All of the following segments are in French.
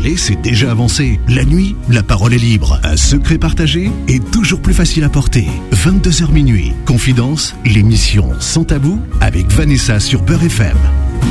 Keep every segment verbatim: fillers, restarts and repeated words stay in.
journée, c'est déjà avancé. La nuit, la parole est libre. Un secret partagé est toujours plus facile à porter. vingt-deux heures minuit. Confidence, l'émission Sans Tabou avec Vanessa sur Beurre F M.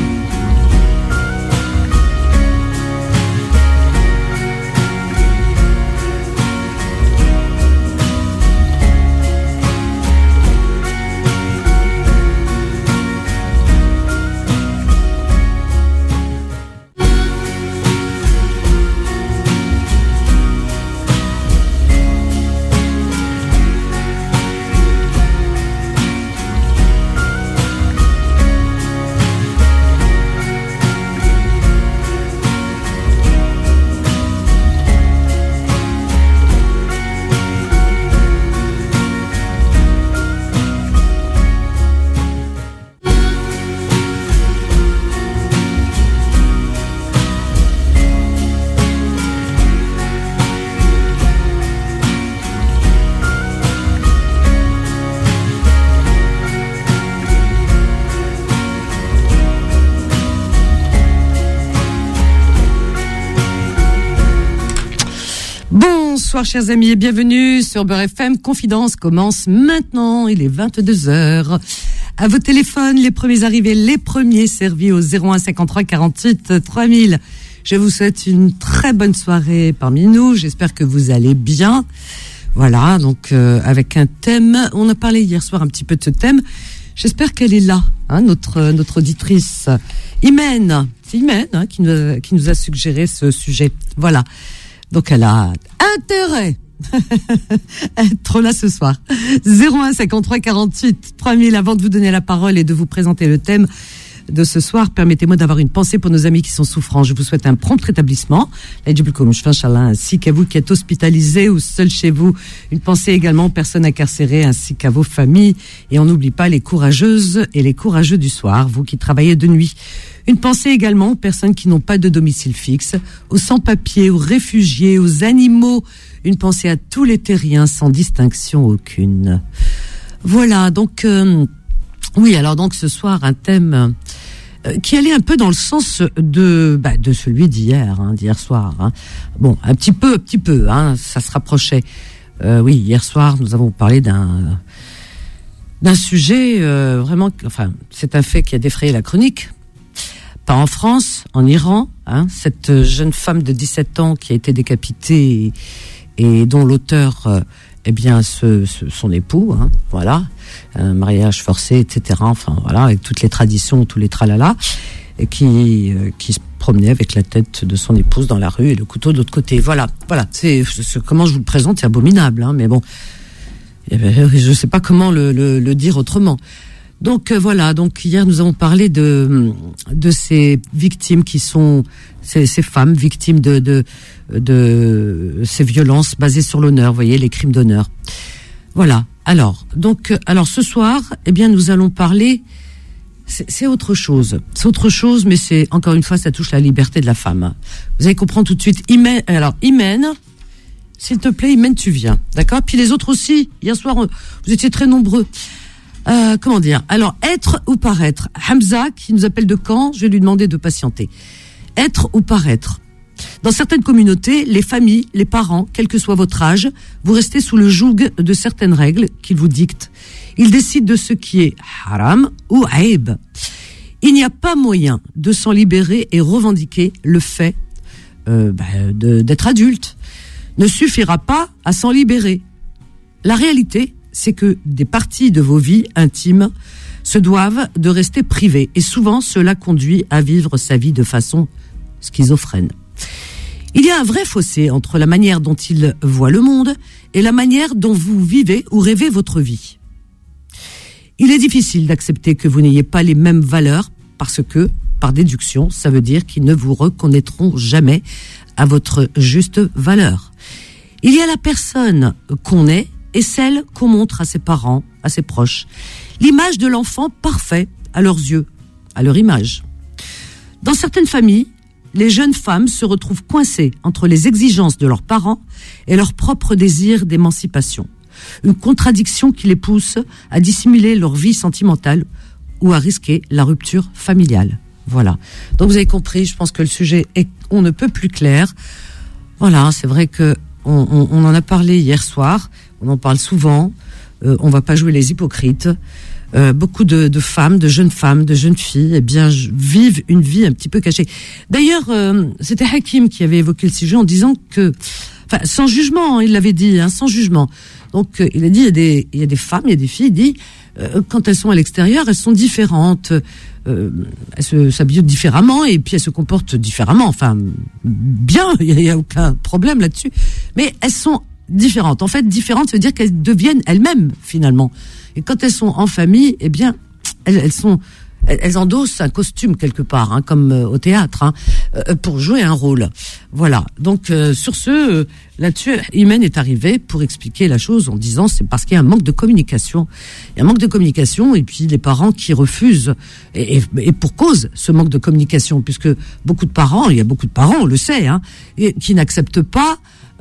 Bonsoir chers amis et bienvenue sur Beurre F M. Confidence commence maintenant, il est vingt-deux heures. À vos téléphones, les premiers arrivés, les premiers servis au zéro un cinquante-trois quarante-huit trois mille. Je vous souhaite une très bonne soirée parmi nous, j'espère que vous allez bien. Voilà, donc euh, avec un thème, on a parlé hier soir un petit peu de ce thème, j'espère qu'elle est là, hein, notre, notre auditrice Imen, c'est Imen hein, qui, nous, qui nous a suggéré ce sujet, voilà. Donc elle a intérêt à être là ce soir. zéro un cinquante-trois quarante-huit trois mille. Avant de vous donner la parole et de vous présenter le thème de ce soir, permettez-moi d'avoir une pensée pour nos amis qui sont souffrants. Je vous souhaite un prompt rétablissement, ainsi qu'à vous qui êtes hospitalisés ou seuls chez vous. Une pensée également aux personnes incarcérées ainsi qu'à vos familles. Et on n'oublie pas les courageuses et les courageux du soir, vous qui travaillez de nuit. Une pensée également aux personnes qui n'ont pas de domicile fixe, aux sans-papiers, aux réfugiés, aux animaux. Une pensée à tous les terriens sans distinction aucune. Voilà, donc euh, oui, alors donc ce soir un thème euh, qui allait un peu dans le sens de bah, de celui d'hier, hein, d'hier soir. Hein. Bon, un petit peu, un petit peu, hein, ça se rapprochait. Euh, oui, hier soir nous avons parlé d'un d'un sujet euh, vraiment, enfin c'est un fait qui a défrayé la chronique. Pas en France, en Iran, hein, cette jeune femme de dix-sept ans qui a été décapitée et, et dont l'auteur, euh, eh bien, ce, ce, son époux, hein, voilà, un mariage forcé, et cetera. Enfin, voilà, avec toutes les traditions, tous les tralala, et qui, euh, qui se promenait avec la tête de son épouse dans la rue et le couteau de l'autre côté. Voilà, voilà. C'est, c'est comment je vous le présente, c'est abominable, hein, mais bon, eh ben, je sais pas comment le, le, le dire autrement. Donc euh, voilà, donc hier nous avons parlé de de ces victimes qui sont ces, ces femmes victimes de de de ces violences basées sur l'honneur, vous voyez, les crimes d'honneur. Voilà. Alors, donc alors ce soir, eh bien nous allons parler c'est, c'est autre chose. C'est autre chose mais c'est encore une fois ça touche la liberté de la femme. Vous allez comprendre tout de suite. Imen, alors Imen, s'il te plaît, Imen, tu viens. D'accord ? Puis les autres aussi. Hier soir vous étiez très nombreux. Euh, comment dire ? Alors, être ou paraître. Hamza, qui nous appelle de Caen, je vais lui demander de patienter. Être ou paraître. Dans certaines communautés, les familles, les parents, quel que soit votre âge, vous restez sous le joug de certaines règles qu'ils vous dictent. Ils décident de ce qui est haram ou aïb. Il n'y a pas moyen de s'en libérer et revendiquer le fait euh, bah, de, d'être adulte. Ne suffira pas à s'en libérer. La réalité, c'est que des parties de vos vies intimes se doivent de rester privées. Et souvent, cela conduit à vivre sa vie de façon schizophrène. Il y a un vrai fossé entre la manière dont il voit le monde et la manière dont vous vivez ou rêvez votre vie. Il est difficile d'accepter que vous n'ayez pas les mêmes valeurs parce que, par déduction, ça veut dire qu'ils ne vous reconnaîtront jamais à votre juste valeur. Il y a la personne qu'on est et celle qu'on montre à ses parents, à ses proches. L'image de l'enfant parfait à leurs yeux, à leur image. Dans certaines familles, les jeunes femmes se retrouvent coincées entre les exigences de leurs parents et leur propre désir d'émancipation. Une contradiction qui les pousse à dissimuler leur vie sentimentale ou à risquer la rupture familiale. Voilà. Donc vous avez compris, je pense que le sujet est, on ne peut plus clair. Voilà, c'est vrai que on, on, on en a parlé hier soir, on en parle souvent, euh, on va pas jouer les hypocrites. Euh, beaucoup de, de femmes, de jeunes femmes, de jeunes filles, eh bien, vivent une vie un petit peu cachée. D'ailleurs, euh, c'était Hakim qui avait évoqué le sujet en disant que, enfin, sans jugement, hein, il l'avait dit, hein, sans jugement. Donc, euh, il a dit, il y a des, il y a des femmes, il y a des filles, il dit, euh, quand elles sont à l'extérieur, elles sont différentes, euh, elles se, s'habillent différemment et puis elles se comportent différemment. Enfin, bien, il n'y a, a aucun problème là-dessus. Mais elles sont différentes. En fait, différentes, ça veut dire qu'elles deviennent elles-mêmes, finalement. Et quand elles sont en famille, eh bien, elles, elles sont, elles, elles endossent un costume quelque part, hein, comme euh, au théâtre, hein, euh, pour jouer un rôle. Voilà. Donc euh, sur ce, euh, là-dessus, Imen est arrivé pour expliquer la chose en disant c'est parce qu'il y a un manque de communication. Il y a un manque de communication et puis les parents qui refusent et, et, et pour cause ce manque de communication, puisque beaucoup de parents, il y a beaucoup de parents, on le sait, hein, et, qui n'acceptent pas.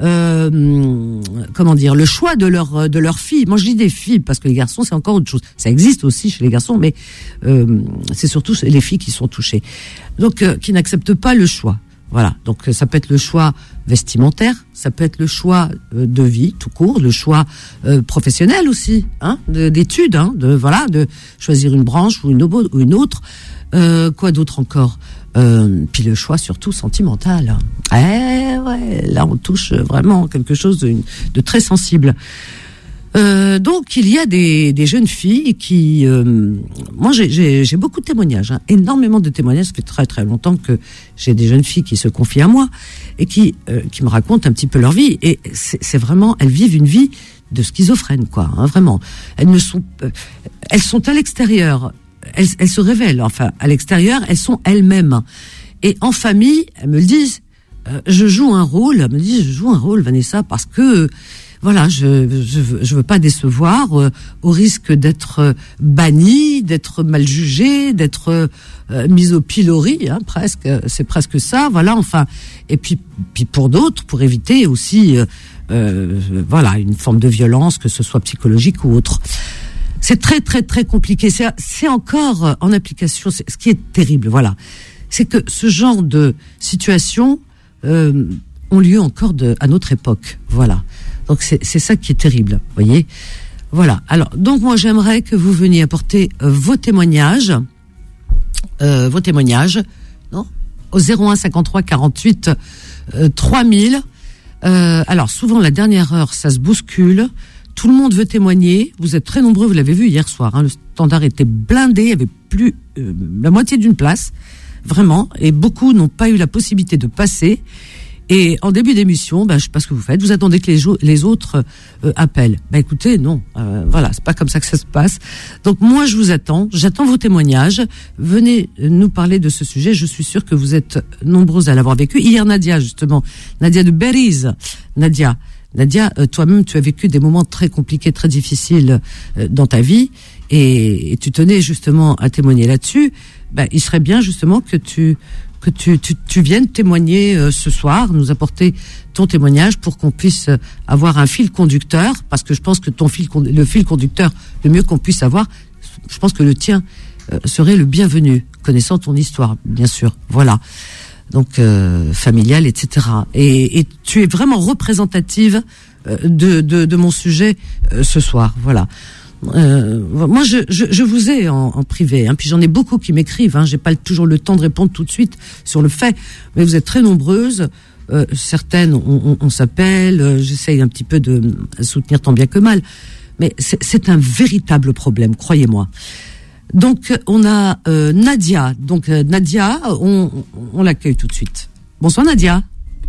Euh, comment dire, le choix de leur de leur fille. Moi je dis des filles parce que les garçons c'est encore autre chose. Ça existe aussi chez les garçons, mais euh, c'est surtout les filles qui sont touchées. Donc euh, qui n'acceptent pas le choix. Voilà. Donc ça peut être le choix vestimentaire, ça peut être le choix euh, de vie tout court, le choix euh, professionnel aussi, hein, de, d'études, hein, de voilà, de choisir une branche ou une, ou une autre. Euh, quoi d'autre encore? Euh, puis le choix surtout sentimental. Eh ouais, là on touche vraiment quelque chose de, de très sensible. Euh, donc il y a des, des jeunes filles qui, euh, moi j'ai, j'ai, j'ai beaucoup de témoignages, hein, énormément de témoignages. Ça fait très très longtemps que j'ai des jeunes filles qui se confient à moi et qui euh, qui me racontent un petit peu leur vie. Et c'est, c'est vraiment, elles vivent une vie de schizophrène, quoi. Hein, vraiment, elles ne sont, euh, elles sont à l'extérieur. Elles, elles se révèlent, enfin, à l'extérieur, elles sont elles-mêmes. Et en famille, elles me le disent, euh, je joue un rôle, elles me disent, je joue un rôle, Vanessa, parce que, voilà, je, je, veux, je veux pas décevoir, euh, au risque d'être euh, bannie, d'être mal jugée, d'être euh, mise au pilori, hein, presque, c'est presque ça, voilà, enfin. Et puis, puis pour d'autres, pour éviter aussi, euh, euh, voilà, une forme de violence, que ce soit psychologique ou autre. C'est très très très compliqué. C'est, c'est encore en application. C'est, ce qui est terrible, voilà, c'est que ce genre de situations euh, ont lieu encore de, à notre époque. Voilà. Donc c'est, c'est ça qui est terrible. Voyez. Voilà. Alors donc moi j'aimerais que vous veniez apporter euh, vos témoignages, euh, vos témoignages, non, au zéro un cinquante-trois quarante-huit euh, trois mille. Euh, alors souvent la dernière heure ça se bouscule. Tout le monde veut témoigner. Vous êtes très nombreux, vous l'avez vu hier soir. Hein, le standard était blindé, il y avait plus euh, la moitié d'une place, vraiment. Et beaucoup n'ont pas eu la possibilité de passer. Et en début d'émission, ben, je sais pas ce que vous faites. Vous attendez que les, jo- les autres euh, appellent. Ben écoutez, non, euh, voilà, c'est pas comme ça que ça se passe. Donc moi, je vous attends. J'attends vos témoignages. Venez nous parler de ce sujet. Je suis sûre que vous êtes nombreux à l'avoir vécu. Hier, Nadia, justement, Nadia de Beriz, Nadia. Nadia, euh, toi-même, tu as vécu des moments très compliqués, très difficiles euh, dans ta vie, et, et tu tenais justement à témoigner là-dessus. Ben, il serait bien justement que tu que tu tu, tu viennes témoigner euh, ce soir, nous apporter ton témoignage pour qu'on puisse avoir un fil conducteur, parce que je pense que ton fil le fil conducteur, le mieux qu'on puisse avoir, je pense que le tien euh, serait le bienvenu, connaissant ton histoire, bien sûr. Voilà. Donc euh, familiale, et cetera. Et, et tu es vraiment représentative euh, de, de de mon sujet euh, ce soir. Voilà. Euh, moi, je, je je vous ai en, en privé, hein, puis j'en ai beaucoup qui m'écrivent. Hein, j'ai pas toujours le temps de répondre tout de suite sur le fait, mais vous êtes très nombreuses. Euh, certaines, on, on, on s'appelle. Euh, j'essaye un petit peu de soutenir tant bien que mal, mais c'est, c'est un véritable problème, croyez-moi. Donc on a euh, Nadia. Donc euh, Nadia, on, on l'accueille tout de suite. Bonsoir Nadia.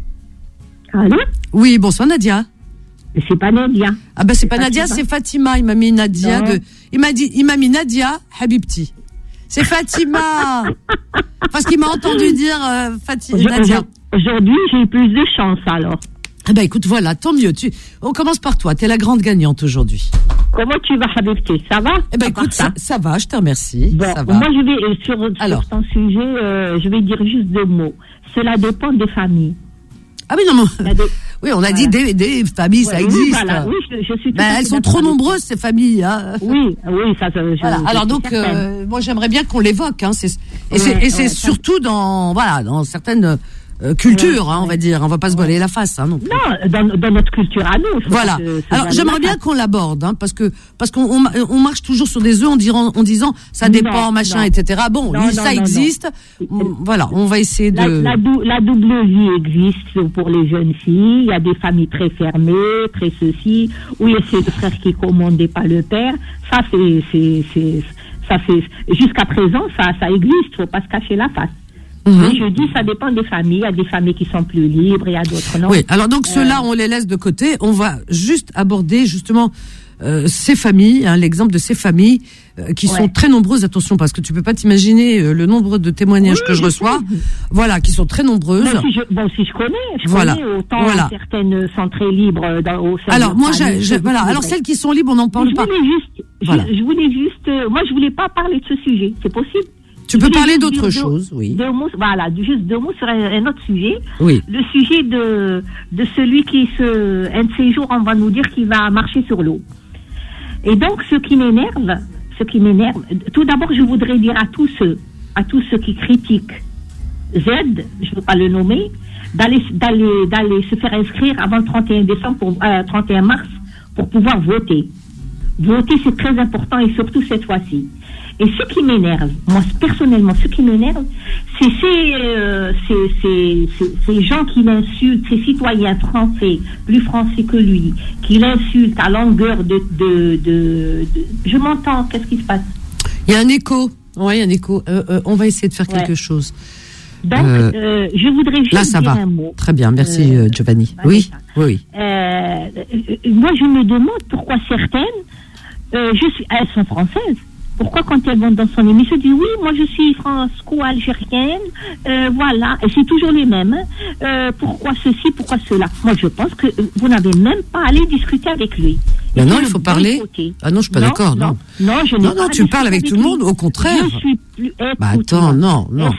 Allô? Oui, bonsoir Nadia. Mais c'est pas Nadia. Ah ben c'est, c'est pas Fatima. Nadia, c'est Fatima. Il m'a mis Nadia non. de. Il m'a dit, il m'a mis Nadia Habibti. C'est Fatima. Parce qu'il m'a entendu dire euh, Fatima. Nadia. Aujourd'hui, j'ai eu plus de chance alors. Ah ben écoute, voilà, tant mieux. Tu, on commence par toi. T'es la grande gagnante aujourd'hui. Comment tu vas, Habibti? Ça va? Eh ben écoute, ça, ça va, je te remercie. Bon, ça va. Moi, je vais, sur, sur ton sujet, euh, je vais dire juste deux mots. Cela dépend des familles. Ah oui, non, mais... Dé... Oui, on a voilà. dit des, des familles, ouais, ça existe. Oui, voilà. Oui, je, je suis. Ben, elles sont trop nombreuses ces familles. Hein. Oui, oui, ça. ça je, voilà. je Alors donc, euh, moi j'aimerais bien qu'on l'évoque. Hein. C'est, et ouais, c'est, et c'est ouais, surtout dans, voilà, dans certaines. Euh, culture, ouais, hein, on va dire, on va pas se voiler la face, hein, non. Non, dans, dans notre culture à nous. Voilà. Que, alors j'aimerais bien qu'on l'aborde, hein, parce que parce qu'on on, on marche toujours sur des œufs en disant, en disant ça dépend, non, machin, non. et cetera. Bon, non, ça non, existe. Non. Voilà, on va essayer de. La, la, dou- la double vie existe pour les jeunes filles. Il y a des familles très fermées, très ceci, où il y a ces frères qui commandent pas le père. Ça c'est c'est c'est ça c'est jusqu'à présent ça ça existe. Faut pas se cacher la face. Mais je dis, ça dépend des familles. Il y a des familles qui sont plus libres, il y a d'autres non. Oui, alors donc euh... ceux-là, on les laisse de côté. On va juste aborder justement euh, ces familles, hein, l'exemple de ces familles euh, qui ouais. sont très nombreuses. Attention, parce que tu peux pas t'imaginer euh, le nombre de témoignages oui, que je reçois. Sais. Voilà, qui sont très nombreuses. Bon, si je, bon, si je connais, je voilà. connais autant voilà. certaines sont très libres dans, au sein alors de moi, j'ai, j'ai, voilà. Alors celles qui sont libres, on n'en parle je pas. Voulais juste, voilà. je, je voulais juste, euh, moi, je voulais pas parler de ce sujet. C'est possible? Tu peux parler d'autre chose, oui. Deux mots, voilà, juste deux mots sur un, un autre sujet. Oui. Le sujet de, de celui qui, se, un de ces jours, on va nous dire qu'il va marcher sur l'eau. Et donc, ce qui m'énerve, ce qui m'énerve, tout d'abord, je voudrais dire à tous ceux, à tous ceux qui critiquent Z, je ne veux pas le nommer, d'aller, d'aller, d'aller se faire inscrire avant le trente et un décembre, pour, euh, trente et un mars, pour pouvoir voter. Voter, c'est très important, et surtout cette fois-ci. Et ce qui m'énerve, moi personnellement, ce qui m'énerve, c'est ces, euh, ces, ces, ces, ces gens qui l'insultent, ces citoyens français, plus français que lui, qui l'insultent à longueur de... de, de, de je m'entends, qu'est-ce qui se passe? Il y a un écho, oui, il y a un écho. Euh, euh, on va essayer de faire ouais. quelque chose. Donc, euh, euh, je voudrais juste là, ça dire va. un mot. Très bien, merci euh, Giovanni. Oui, oui, oui. Euh, moi, je me demande pourquoi certaines, euh, je suis, elles sont françaises. Pourquoi quand elles vont dans son émission, disent oui, moi je suis franco-algérienne, euh, voilà, et c'est toujours les mêmes. Hein. Euh, pourquoi ceci, pourquoi cela? Moi je pense que vous n'avez même pas à aller discuter avec lui. Mais non, il faut parler. Ah non, je suis pas non, d'accord, non. Non, non, je non, non tu parles avec tout le monde, au contraire. Je suis plus. Bah attends, non, non.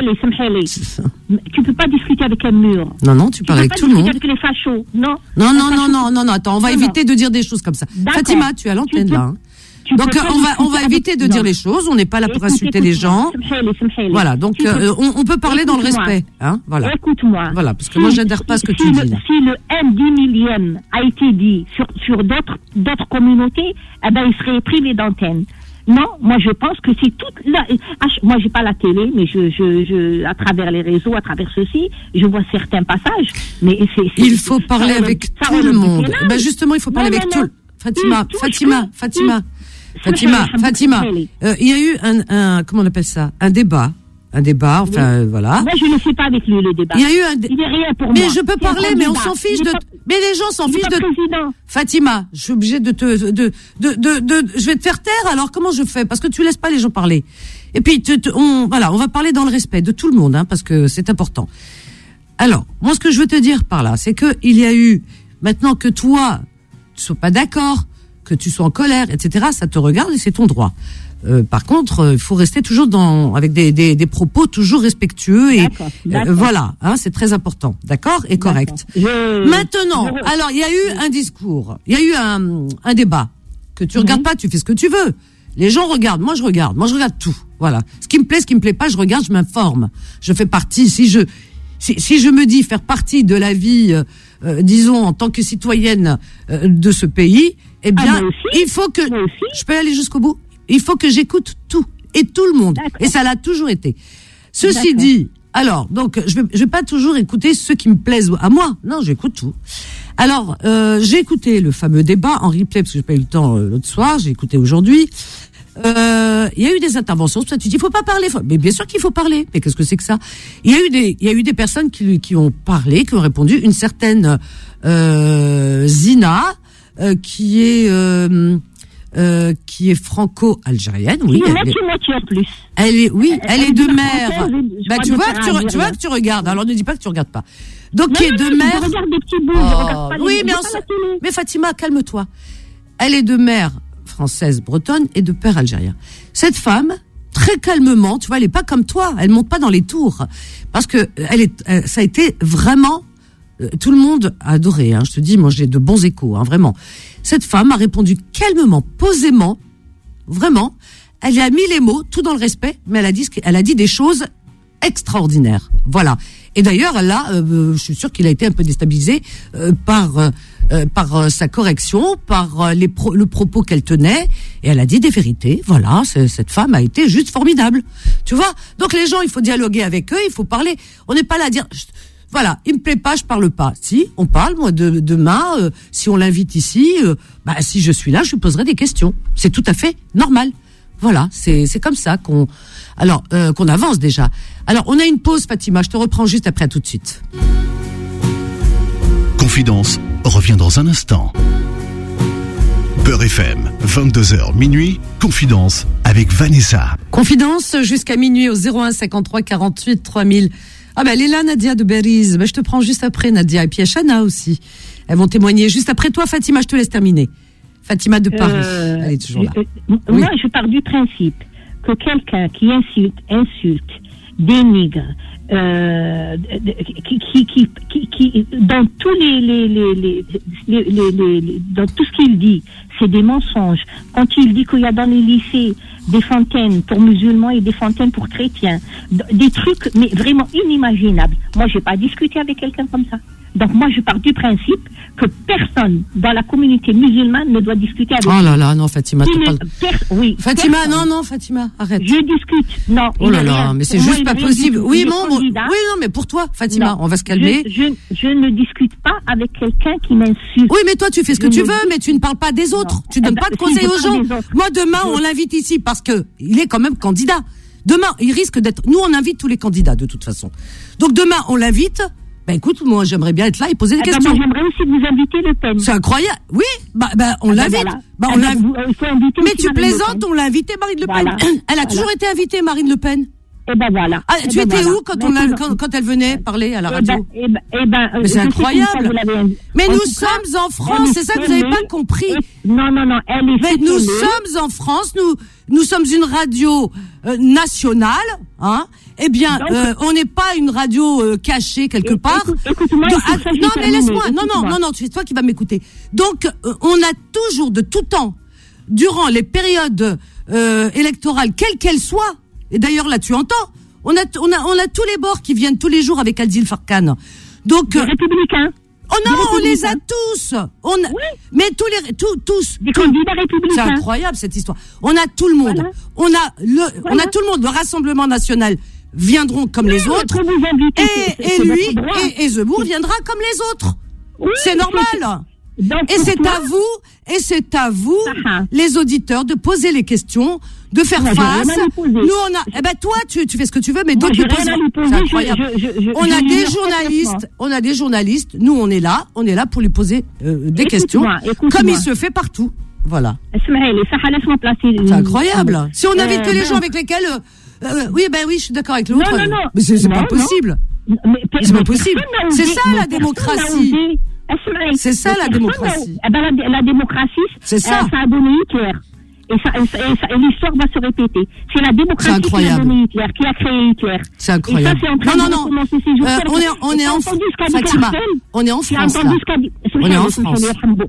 Tu peux pas discuter avec un mur. Non, non, tu parles avec tout le monde. Avec les fachos, non. Non, non, non, non, non, non, attends, on va éviter de dire des choses comme ça. Fatima, tu es à l'antenne là. Donc on va on va éviter de dire les choses. On n'est pas là pour insulter les gens. Voilà. Donc euh, on, on peut parler dans le respect, hein. Voilà. Écoute-moi. Voilà, parce que moi j'adhère pas à ce que tu dis. Si le un dix millième a été dit sur sur d'autres d'autres communautés, eh ben il serait privé d'antenne. Non, moi je pense que c'est toute la, moi j'ai pas la télé, mais je, je, je, à travers les réseaux, à travers ceci, je vois certains passages. Mais c'est, c'est il faut parler avec tout le monde. Ben justement, il faut parler avec tout. Fatima, Fatima, Fatima. Fatima, Fatima, euh, il y a eu un, un, comment on appelle ça, un débat, un débat, enfin oui. voilà. Moi je ne sais pas avec lui le débat. Il y a eu un, dé- il est rien pour mais moi. je peux parler, mais on s'en fiche de, pas... mais les gens s'en fichent de. Président. Fatima, je suis obligée de te, de, de, de, de, je vais te faire taire. Alors comment je fais? Parce que tu laisses pas les gens parler. Et puis te, te, on, voilà, on va parler dans le respect de tout le monde, hein, parce que c'est important. Alors, moi ce que je veux te dire par là, c'est que il y a eu, maintenant que toi, tu sois pas d'accord, que tu sois en colère, et cetera, ça te regarde et c'est ton droit. Euh, par contre, il euh, faut rester toujours dans avec des, des, des propos toujours respectueux et d'accord, d'accord. Euh, voilà, hein, c'est très important, d'accord et correct. Je... Maintenant, je... alors il y a eu un discours, il y a eu un, un débat que tu regardes mm-hmm. pas, tu fais ce que tu veux. Les gens regardent, moi je regarde, moi je regarde tout. Voilà, ce qui me plaît, ce qui me plaît pas, je regarde, je m'informe. Je fais partie. Si je si, si je me dis faire partie de la vie, euh, euh, disons en tant que citoyenne euh, de ce pays. Eh bien, ah, il faut que je peux aller jusqu'au bout. Il faut que j'écoute tout et tout le monde. D'accord. Et ça l'a toujours été. Ceci D'accord. dit, alors donc je vais je vais pas toujours écouter ceux qui me plaisent à moi. Non, j'écoute tout. Alors euh, j'ai écouté le fameux débat en replay parce que j'ai pas eu le temps euh, l'autre soir. J'ai écouté aujourd'hui. Euh, il y a eu des interventions. Ça, tu dis, il faut pas parler. Faut... Mais bien sûr qu'il faut parler. Mais qu'est-ce que c'est que ça? Il y a eu des, il y a eu des personnes qui qui ont parlé, qui ont répondu. Une certaine euh, Zina. Euh, qui est euh, euh, qui est franco-algérienne, oui. Elle est moitié en plus. Elle est, oui, elle, elle est de mère. Bah tu vois que tu, tu vois que tu regardes. Alors ne dis pas que tu regardes pas. Donc qui est de mère. Je regarde des petits bouts. Oh, je regarde pas les, oui, mais, on... mais Fatima, calme-toi. Elle est de mère française bretonne et de père algérien. Cette femme, très calmement, tu vois, elle est pas comme toi. Elle monte pas dans les tours parce que elle est, ça a été vraiment euh, tout le monde a adoré. Hein, je te dis, moi j'ai de bons échos, hein, vraiment. Cette femme a répondu calmement, posément, vraiment. Elle a mis les mots, tout dans le respect, mais elle a dit, elle a dit des choses extraordinaires. Voilà. Et d'ailleurs, là, euh, je suis sûre qu'il a été un peu déstabilisé euh, par euh, par euh, sa correction, par euh, les pro- le propos qu'elle tenait, et elle a dit des vérités. Voilà, cette femme a été juste formidable. Tu vois. Donc les gens, il faut dialoguer avec eux, il faut parler. On n'est pas là à dire. Voilà, il me plaît pas, je parle pas. Si, on parle. Moi, de, demain, euh, si on l'invite ici, euh, bah si je suis là, je lui poserai des questions. C'est tout à fait normal. Voilà, c'est c'est comme ça qu'on alors euh, qu'on avance déjà. Alors, on a une pause, Fatima. Je te reprends juste après, à tout de suite. Confidence revient dans un instant. Beurre F M, vingt-deux heures minuit. Confidence avec Vanessa. Confidence jusqu'à minuit au zéro un cinquante-trois quarante-huit trois mille. Ah ben, elle est là, Nadia de Beriz. Ben, je te prends juste après, Nadia. Et puis, il y a Chana aussi. Elles vont témoigner juste après toi, Fatima. Je te laisse terminer. Fatima de Paris. Euh, elle est toujours là. Euh, oui. Moi, je pars du principe que quelqu'un qui insulte, insulte, dénigre, euh, qui, qui, qui, qui, qui, dans tous les, les, les, les, les, les, les, les dans tout ce qu'il dit, c'est des mensonges. Quand il dit qu'il y a dans les lycées des fontaines pour musulmans et des fontaines pour chrétiens, des trucs, mais vraiment inimaginables. Moi, j'ai pas discuté avec quelqu'un comme ça. Donc moi, je pars du principe que personne dans la communauté musulmane ne doit discuter avec. Oh là là, non, Fatima, tu parles. Per- oui, Fatima, personne. non, non, Fatima, arrête. Je discute. Non. Oh là là, mais c'est juste pas possible. Oui, non, bon, oui, non, mais pour toi, Fatima, non, on va se calmer. Je, je, je ne discute pas avec quelqu'un qui m'insulte. Oui, mais toi, tu fais ce que je tu veux, dis... mais tu ne parles pas des autres. Non. Tu donnes eh ben, pas de conseils aux gens. Moi, demain, je... on l'invite ici parce que il est quand même candidat. Demain, il risque d'être. Nous, on invite tous les candidats de toute façon. Donc demain, on l'invite. Ben écoute, moi j'aimerais bien être là et poser des eh questions. Ben, moi, j'aimerais aussi vous inviter Le Pen. C'est incroyable. Oui, bah, bah on ah l'invite. Ben, voilà. bah, on eh ben, vous, euh, Mais tu plaisantes, on l'a invité Marine Le Pen. Voilà. Elle a voilà. toujours été invitée Marine Le Pen. Eh ben voilà. Ah, eh tu ben étais voilà. où quand, on a, quand, quand elle venait parler à la radio? Eh ben, eh ben, mais c'est incroyable. Mais nous sommes en France, c'est ça que vous n'avez pas compris. Non, non, non, elle est Mais nous sommes en France, nous, nous sommes une radio euh, nationale, hein. Eh bien, Donc, euh, on n'est pas une radio euh, cachée quelque écoute, part. Écoute-moi. Donc, ah, non, mais laisse-moi. Non, non, non, non, c'est toi qui vas m'écouter. Donc, euh, on a toujours, de tout temps, durant les périodes euh, électorales, quelles qu'elles soient, et d'ailleurs là, tu entends, on a, on a, on a tous les bords qui viennent tous les jours avec Adil Farkan. Donc, les euh, républicains. Oh non, on les a tous. On a, oui. Mais tous les, tous, tous. Des candidats républicains. C'est incroyable cette histoire. On a tout le monde. Voilà. On a le, voilà. on a tout le monde. Le Rassemblement national viendront comme oui, les autres. Invitez, et, c'est, et c'est lui et, et Zemmour viendra comme les autres. Oui, c'est normal. Donc, et c'est à vous, et c'est à vous, uh-huh. les auditeurs, de poser les questions, de faire moi, face. Nous, on a, eh ben, toi, tu, tu fais ce que tu veux, mais d'autres, c'est incroyable. Je, je, je, on a des journalistes, on a des journalistes. Nous, on est là, on est là pour lui poser euh, des questions, comme il se fait partout. Voilà. C'est incroyable. Si on invite que les gens avec lesquels, euh, oui, ben oui, je suis d'accord avec l'autre. Non, non, non. Mais c'est, c'est pas possible. Mais, c'est pas possible. C'est ça la démocratie. C'est ça la démocratie. Eh ben, la, la démocratie, c'est ça. Euh, ça a donné Hitler. Et, ça, et, ça, et, ça, et l'histoire va se répéter. C'est la démocratie qui a donné Hitler, qui a créé Hitler. C'est incroyable. Et ça, c'est en train non, non, non. Euh, on est, on est en France. Fatima, on est en France, là. On est en France.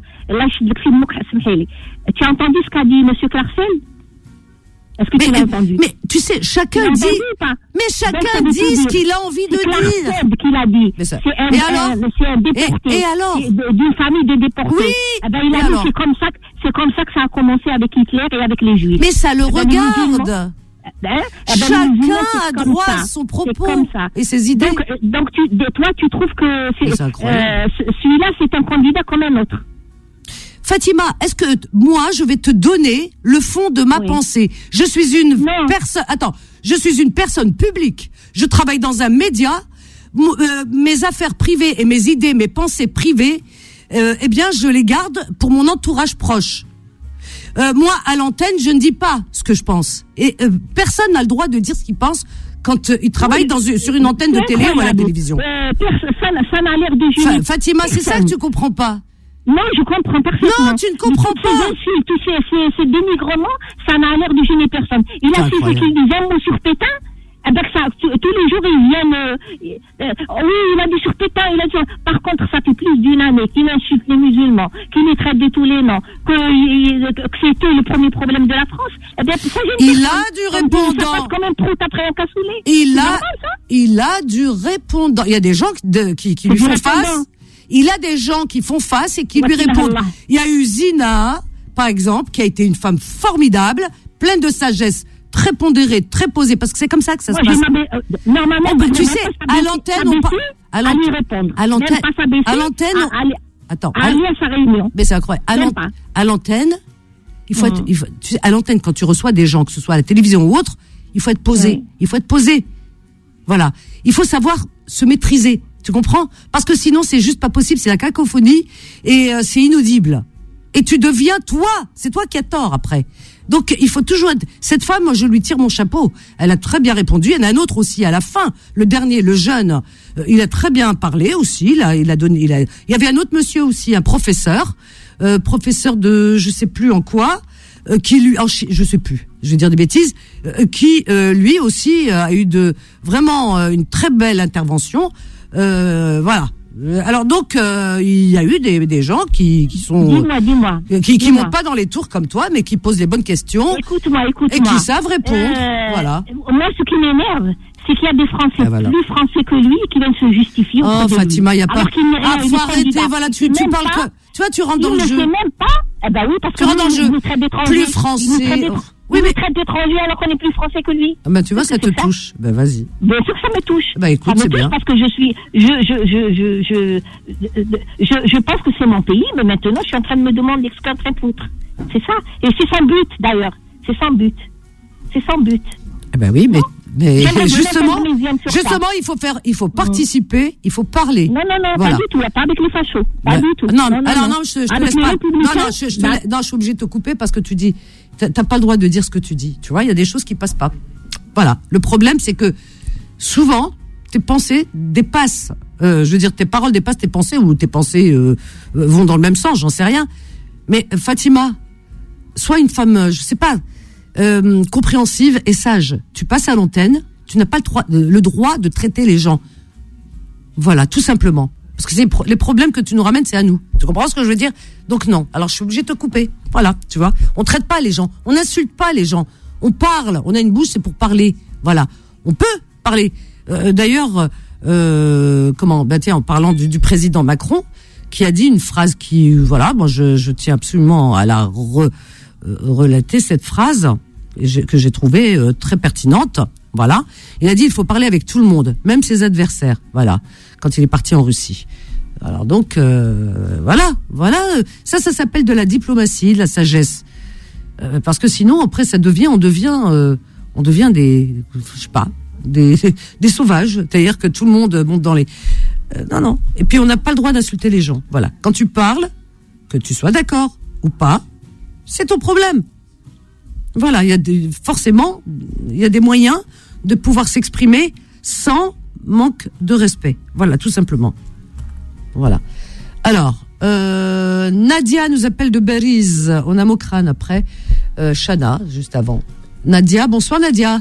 Tu as entendu ce qu'a dit M. Clarcel? Est-ce que mais, tu l'as entendu? Mais tu sais, chacun dit. Mais chacun dit ce qu'il a envie de dire. C'est qu'il a dit. Mais ça, c'est un, et alors un, c'est un déporté. Et, et alors d'une famille de déportés. Oui. Eh ben, il a dit alors c'est comme ça, c'est comme ça que ça a commencé avec Hitler et avec les Juifs. Mais ça le eh ben, regarde. Eh ben, chacun a droit à son propos et ses idées. Donc, donc tu, toi, tu trouves que c'est, c'est incroyable. Euh, celui-là, c'est un candidat comme un autre. Fatima, est-ce que moi je vais te donner le fond de ma oui. pensée? Je suis une personne. Attends, je suis une personne publique. Je travaille dans un média. M- euh, mes affaires privées et mes idées, mes pensées privées, euh, eh bien, je les garde pour mon entourage proche. Euh, moi, à l'antenne, je ne dis pas ce que je pense. Et euh, personne n'a le droit de dire ce qu'il pense quand euh, il travaille oui. dans une, sur une antenne de télé ou à la télévision. Euh, ça, ça n'a l'air de Fa- Fatima, c'est ça que tu comprends pas. Non, je comprends parfaitement. Non, tu ne comprends toutes pas. Ces insultes, tous ces, ces, ces dénigrements, ça n'a l'air de gêner personne. Il a fait ce qu'il disait, un mot sur Pétain. Eh ben, ça, tous les jours, ils viennent, euh, euh, oui, il a dit sur Pétain, il a dit, par contre, ça fait plus d'une année qu'il insulte les musulmans, qu'il les traite de tous les noms, que, que c'était le premier problème de la France. Eh bien, ça, il a du répondant. Ça passe quand même trop après un cassoulet. Il a, il a du répondant. Il y a des gens de, qui, qui lui font face. Il a des gens qui font face et qui lui répondent. Il y a eu Zina, par exemple, qui a été une femme formidable, pleine de sagesse, très pondérée, très posée, parce que c'est comme ça que ça Moi, se passe. Euh, normalement, bah, tu sais, à l'antenne, on parle. À l'antenne, à l'antenne, à l'antenne, attends, à aller à sa réunion. Mais c'est incroyable. À, l'ant- à l'antenne, il faut mmh. être, il faut, tu sais, à l'antenne, quand tu reçois des gens, que ce soit à la télévision ou autre, il faut être posé. Oui. Il faut être posé. Voilà. Il faut savoir se maîtriser. Tu comprends? Parce que sinon, c'est juste pas possible. C'est la cacophonie et euh, c'est inaudible. Et tu deviens toi. C'est toi qui as tort après. Donc, il faut toujours être... Cette femme, moi, je lui tire mon chapeau. Elle a très bien répondu. Il y en a un autre aussi à la fin. Le dernier, le jeune, euh, il a très bien parlé aussi. Il a, il a donné... Il, a... il y avait un autre monsieur aussi, un professeur, euh, professeur de je sais plus en quoi, euh, qui lui... En chi... Je sais plus, je vais dire des bêtises, euh, qui, euh, lui aussi, euh, a eu de vraiment euh, une très belle intervention. Euh, voilà. Alors donc euh, il y a eu des, des gens qui, qui sont dis-moi, dis-moi, qui, qui dis-moi. montent pas dans les tours comme toi, mais qui posent les bonnes questions. Écoute-moi, écoute-moi. Et qui savent répondre. Euh, voilà. Moi, ce qui m'énerve, c'est qu'il y a des Français ah, voilà. plus français que lui qui viennent se justifier. Oh Fatima, il y a pas. Ah, faut arrêter. Voilà, tu, tu parles pas, que. Tu vois, tu rentres dans le jeu. Il ne sait même pas. Eh ben oui, parce tu que rentres dans le jeu. Plus français. Oui, mais il traite d'étranger alors qu'on est plus français que lui. Ah ben tu vois, ça te touche. Ben vas-y. Bien sûr que ça me touche. Ben écoute, ça me c'est touche bien. Parce que je suis, je, je, je, je, je, je, je pense que c'est mon pays, mais maintenant je suis en train de me demander ce que je suis en train de foutre. C'est ça. Et c'est sans but d'ailleurs. C'est sans but. C'est sans but. Ah ben oui, mais, mais justement, justement, il faut faire, il faut participer, mmh. il faut parler. Non, non, non, voilà. pas du tout, pas avec les fachos, pas ben, du tout. Non, non, alors non, non, je, je te laisse pas. Non, non, je, je, te la... non, je suis obligée de te couper parce que tu dis, t'as, t'as pas le droit de dire ce que tu dis. Tu vois, il y a des choses qui passent pas. Voilà. Le problème, c'est que souvent, tes pensées dépassent. Euh, je veux dire, tes paroles dépassent tes pensées ou tes pensées euh, vont dans le même sens. J'en sais rien. Mais Fatima, sois une femme, je sais pas. Euh, compréhensive et sage. Tu passes à l'antenne, tu n'as pas le droit, le droit de traiter les gens. Voilà, tout simplement. Parce que c'est les problèmes que tu nous ramènes, c'est à nous. Tu comprends ce que je veux dire? Donc non. Alors je suis obligée de te couper. Voilà, tu vois. On traite pas les gens, on n'insulte pas les gens. On parle. On a une bouche, c'est pour parler. Voilà. On peut parler. Euh, d'ailleurs, euh, comment? Ben tiens, en parlant du, du président Macron, qui a dit une phrase qui, voilà, moi je, je tiens absolument à la re, euh, relater cette phrase. Que j'ai trouvé euh, très pertinente, voilà. Il a dit il faut parler avec tout le monde, même ses adversaires, voilà. Quand il est parti en Russie. Alors donc euh, voilà, voilà. Ça, ça s'appelle de la diplomatie, de la sagesse. Euh, parce que sinon après ça devient, on devient, euh, on devient des, je sais pas, des des sauvages. C'est-à-dire que tout le monde monte dans les. Euh, non non. Et puis on n'a pas le droit d'insulter les gens. Voilà. Quand tu parles, que tu sois d'accord ou pas, c'est ton problème. Voilà, il y a des, forcément, il y a des moyens de pouvoir s'exprimer sans manque de respect. Voilà, tout simplement. Voilà. Alors, euh, Nadia nous appelle de Beriz. On a Mokrane après. Euh, Chana, juste avant. Nadia, bonsoir Nadia.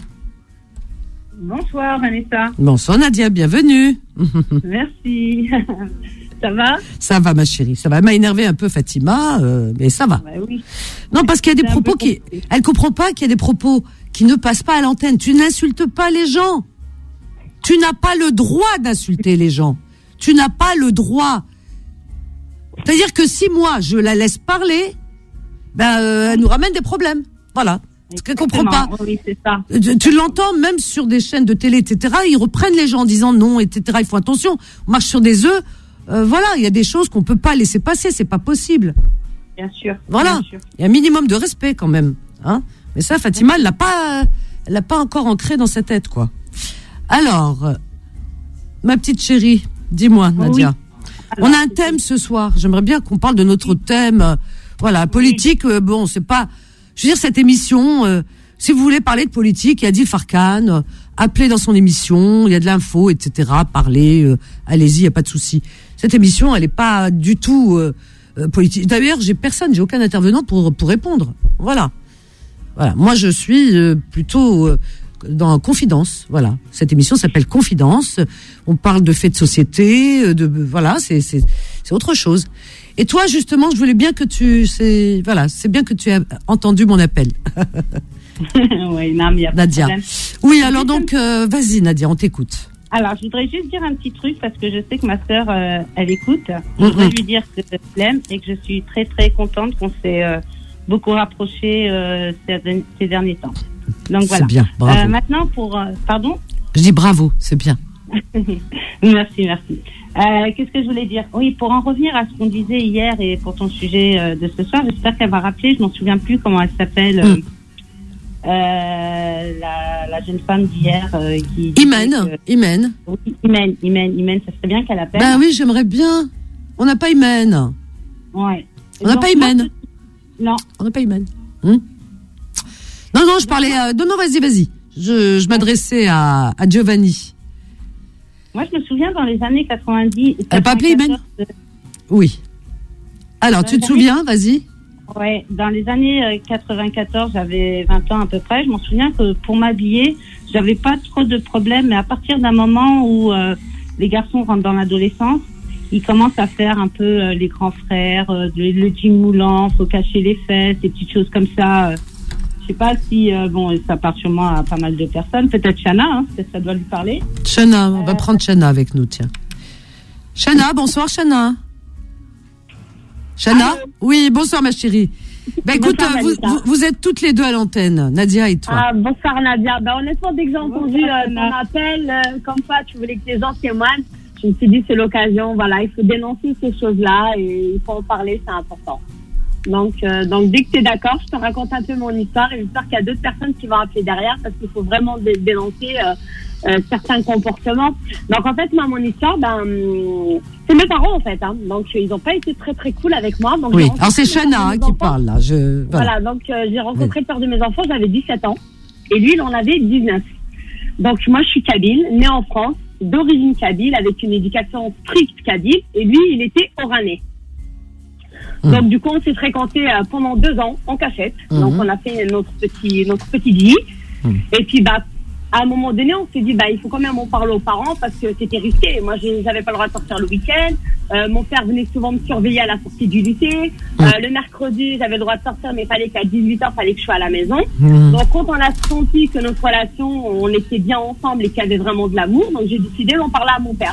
Bonsoir Vanessa. Bonsoir Nadia, bienvenue. Merci. Ça va? Ça va ma chérie, ça va. Elle m'a énervé un peu Fatima, euh, mais ça va. Bah oui. Non, parce qu'il y a des propos qui... Elle comprend pas qu'il y a des propos qui ne passent pas à l'antenne. Tu n'insultes pas les gens. Tu n'as pas le droit d'insulter les gens. Tu n'as pas le droit. C'est-à-dire que si moi, je la laisse parler, ben, euh, elle nous ramène des problèmes. Voilà. Parce qu'elle comprend pas. Oui, c'est ça. Tu, tu l'entends même sur des chaînes de télé, et cetera. Ils reprennent les gens en disant non, et cetera. Il faut attention. On marche sur des œufs. Euh, voilà, il y a des choses qu'on peut pas laisser passer, c'est pas possible. Bien sûr. Voilà, il y a un minimum de respect quand même, hein. Mais ça, Fatima, elle l'a pas, elle l'a pas encore ancré dans sa tête, quoi. Alors, ma petite chérie, dis-moi, Nadia. Oui. Alors, on a un thème ce soir. J'aimerais bien qu'on parle de notre thème. Voilà, politique. Oui. Euh, bon, c'est pas. Je veux dire, cette émission. Euh, si vous voulez parler de politique, il y a Adil Farkan. Euh, appelez dans son émission. Il y a de l'info, et cetera. Parlez. Euh, allez-y, il y a pas de souci. Cette émission, elle est pas du tout euh, euh, politique. D'ailleurs, j'ai personne, j'ai aucun intervenant pour pour répondre. Voilà, voilà. Moi, je suis euh, plutôt, euh, dans Confidence. Voilà, cette émission s'appelle Confidence. On parle de faits de société, de voilà, c'est c'est c'est autre chose. Et toi, justement, je voulais bien que tu, c'est voilà, c'est bien que tu aies entendu mon appel. Oui, non, mais il y a pas Nadia. de problème. Oui, alors donc, euh, vas-y Nadia, on t'écoute. Alors, je voudrais juste dire un petit truc parce que je sais que ma sœur, euh, elle écoute. Je Mm-hmm. voudrais lui dire que je l'aime et que je suis très très contente qu'on s'est euh, beaucoup rapprochés euh, ces, ces derniers temps. Donc C'est voilà. bien, bravo. Euh, maintenant pour, euh, pardon. Je dis bravo, c'est bien. Merci, merci. Euh, qu'est-ce que je voulais dire? Oui, pour en revenir à ce qu'on disait hier et pour ton sujet euh, de ce soir, j'espère qu'elle va rappeler. Je m'en souviens plus comment elle s'appelle. Euh, Mm. euh, la, la jeune femme d'hier euh, qui. Imen, que, Imen. oui, Imen, Imen, Imen, ça serait bien qu'elle appelle. Ben oui, j'aimerais bien. On n'a pas Imen. Ouais. On n'a Donc, pas Imen. moi, je- Non. On n'a pas Imen. Hum non, non, je parlais. Euh, non, non, vas-y, vas-y. Je, je m'adressais à, à Giovanni. Moi, je me souviens dans les années quatre-vingt-dix. Elle n'a pas appelé Imen? Oui. Alors, tu te souviens? Vas-y. Ouais, dans les années euh, quatre-vingt-quatorze, j'avais vingt ans à peu près. Je m'en souviens que pour m'habiller, j'avais pas trop de problèmes. Mais à partir d'un moment où euh, les garçons rentrent dans l'adolescence, ils commencent à faire un peu euh, les grands frères, euh, le, le jean moulant, faut cacher les fesses, des petites choses comme ça. Euh, je sais pas si, euh, bon, ça part sûrement à pas mal de personnes. Peut-être Chana, hein, ça, ça doit lui parler. Chana, on va Euh, prendre Chana avec nous, tiens. Chana, bonsoir Chana. Chana? Allô. Oui, bonsoir ma chérie. Ben écoute, Bonsoir, euh, vous, Vanessa. vous, vous êtes toutes les deux à l'antenne, Nadia et toi. Ah, bonsoir Nadia. Bah, honnêtement, dès que j'ai entendu Bonsoir, euh, ton Anna. appel, euh, comme ça, tu voulais que les gens témoignent, je me suis dit c'est l'occasion, voilà, il faut dénoncer ces choses-là et il faut en parler, c'est important. Donc, euh, donc dès que tu es d'accord, je te raconte un peu mon histoire et j'espère qu'il y a d'autres personnes qui vont appeler derrière parce qu'il faut vraiment dé- dénoncer euh, euh, certains comportements. Donc en fait, moi, mon histoire, ben, hum, c'est mes parents en fait. Hein. Donc ils n'ont pas été très très cool avec moi. Donc, Oui, j'ai alors rencontré c'est le père de Chana hein, mes qui enfants. parle là. Je, voilà. Voilà, donc euh, j'ai rencontré le père de mes enfants, j'avais dix-sept ans. Et lui, il en avait dix-neuf. Donc moi, je suis kabyle, née en France, d'origine kabyle, avec une éducation stricte kabyle. Et lui, il était oranais. Mmh. Donc du coup, on s'est fréquenté euh, pendant deux ans en cachette. Mmh. Donc on a fait notre petit, notre petite vie. Mmh. Et puis bah, à un moment donné, on s'est dit bah il faut quand même en parler aux parents parce que c'était risqué. Moi, j'ai- j'avais pas le droit de sortir le week-end. Euh, mon père venait souvent me surveiller à la sortie du lycée. Mmh. Euh, le mercredi, j'avais le droit de sortir, mais il fallait qu'à dix-huit heures, il fallait que je sois à la maison. Mmh. Donc quand on a senti que notre relation, on était bien ensemble et qu'il y avait vraiment de l'amour, donc j'ai décidé d'en parler à mon père.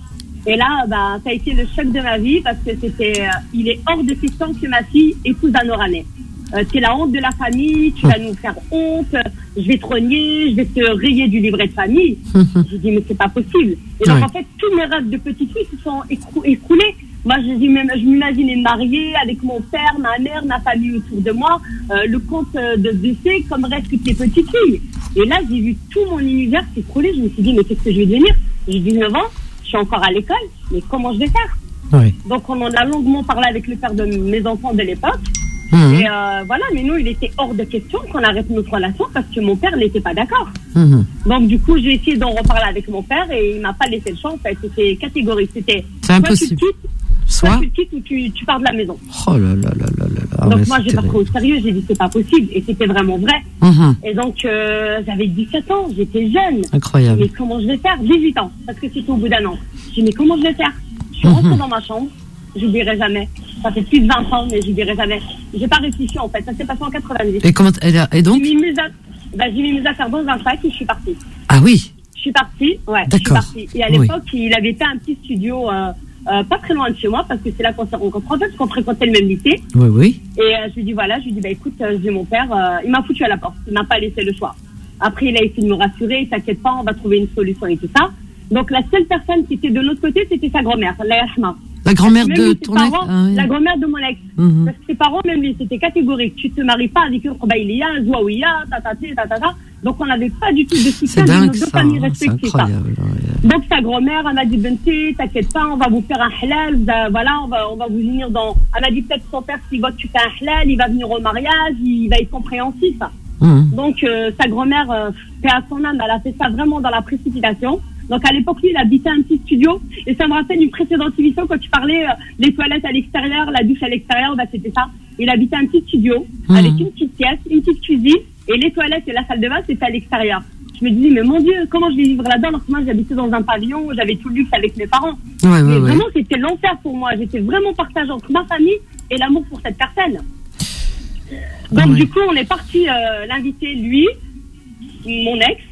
Et là, bah, ça a été le choc de ma vie parce que c'était, euh, il est hors de question que ma fille épouse un Oranais. Euh, c'est la honte de la famille, tu vas nous faire honte, je vais te renier, je vais te rayer du livret de famille. J'ai dit, mais c'est pas possible. Et donc, Ouais. en fait, tous mes rêves de petite fille se sont écrou- écroulés. Moi, je, dis même- je m'imaginais mariée avec mon père, ma mère, ma famille autour de moi, euh, le compte euh, de décès comme rêvent toutes les petites filles. Et là, j'ai vu tout mon univers s'écrouler. Je me suis dit, mais qu'est-ce que je vais devenir? J'ai dix-neuf ans, je suis encore à l'école, mais comment je vais faire? Oui. Donc, on en a longuement parlé avec le père de mes enfants de l'époque. Mmh. Et euh, voilà, mais nous, il était hors de question qu'on arrête notre relation parce que mon père n'était pas d'accord. Mmh. Donc, du coup, j'ai essayé d'en reparler avec mon père et il m'a pas laissé le choix. En fait, c'était catégorique. C'était C'est soit impossible. tu quittes, soit Soit. tu quittes ou tu, tu pars de la maison. Oh là là là là là là. donc, ouais, moi, c'est j'ai pas terrible. pris au sérieux. J'ai dit, c'est pas possible. Et c'était vraiment vrai. Mmh. Et donc, euh, j'avais dix-sept ans. J'étais jeune. Incroyable. Mais comment je vais faire? dix-huit ans. Parce que c'était au bout d'un an. J'ai dit, mais comment je vais faire? Je suis Mhm. rentrée dans ma chambre. J'oublierai jamais. Ça fait plus de vingt ans, mais j'oublierai jamais. J'ai pas réfléchi, en fait. Ça s'est passé en quatre-vingt-dix. Et comment et, et J'ai donc mis mes a- bah, j'ai mis mes affaires dans un sac et je suis partie. Ah oui. Je suis partie, ouais. Je suis D'accord. partie. Et à Oui. l'époque, il avait fait un petit studio, euh, euh, pas très loin de chez moi, parce que c'est là qu'on s'est rencontrés. En fait, parce qu'on fréquentait le même lycée. Oui oui. Et euh, je lui dis, voilà, je lui dis, bah écoute, euh, j'ai mon père, euh, il m'a foutu à la porte. Il m'a pas laissé le choix. Après, il a essayé de me rassurer, t'inquiète pas, on va trouver une solution et tout ça. Donc, la seule personne qui était de l'autre côté, c'était sa grand-mère, la Yahma. La grand-mère Même de lui, ses ton ex. parents, Ah, oui. la grand-mère de mon ex. Mhm. Parce que ses parents, même lui, c'était catégorique. Tu te maries pas avec eux, Koubaïlia, Zouaouia, tatati, tatata. Donc, on n'avait pas du tout de soutien C'est de dingue nos deux ça. familles hein, C'est respectives. ça. incroyable. ouais. Donc, sa grand-mère, elle m'a dit, Benti, t'inquiète pas, on va vous faire un halal. vous a- Voilà, on va, on va vous unir dans. Elle m'a dit, peut-être son père, s'il voit que tu fais un halal, il va venir au mariage, il va être compréhensif. Mhm. Donc, euh, sa grand-mère, euh, paix à son âme, elle a fait ça vraiment dans la précipitation. Donc, à l'époque, lui, il habitait un petit studio. Et ça me rappelle une précédente émission quand tu parlais euh, des toilettes à l'extérieur, la douche à l'extérieur, bah, c'était ça. Il habitait un petit studio Mhm. avec une petite pièce, une petite cuisine. Et les toilettes et la salle de bain, c'était à l'extérieur. Je me disais, mais mon Dieu, comment je vais vivre là-dedans alors que moi j'habitais dans un pavillon, j'avais tout le luxe avec mes parents. Ouais, ouais, mais ouais. vraiment, c'était l'enfer pour moi. J'étais vraiment partagée entre ma famille et l'amour pour cette personne. Donc Ouais. du coup, on est parti euh, l'inviter, lui, mon ex,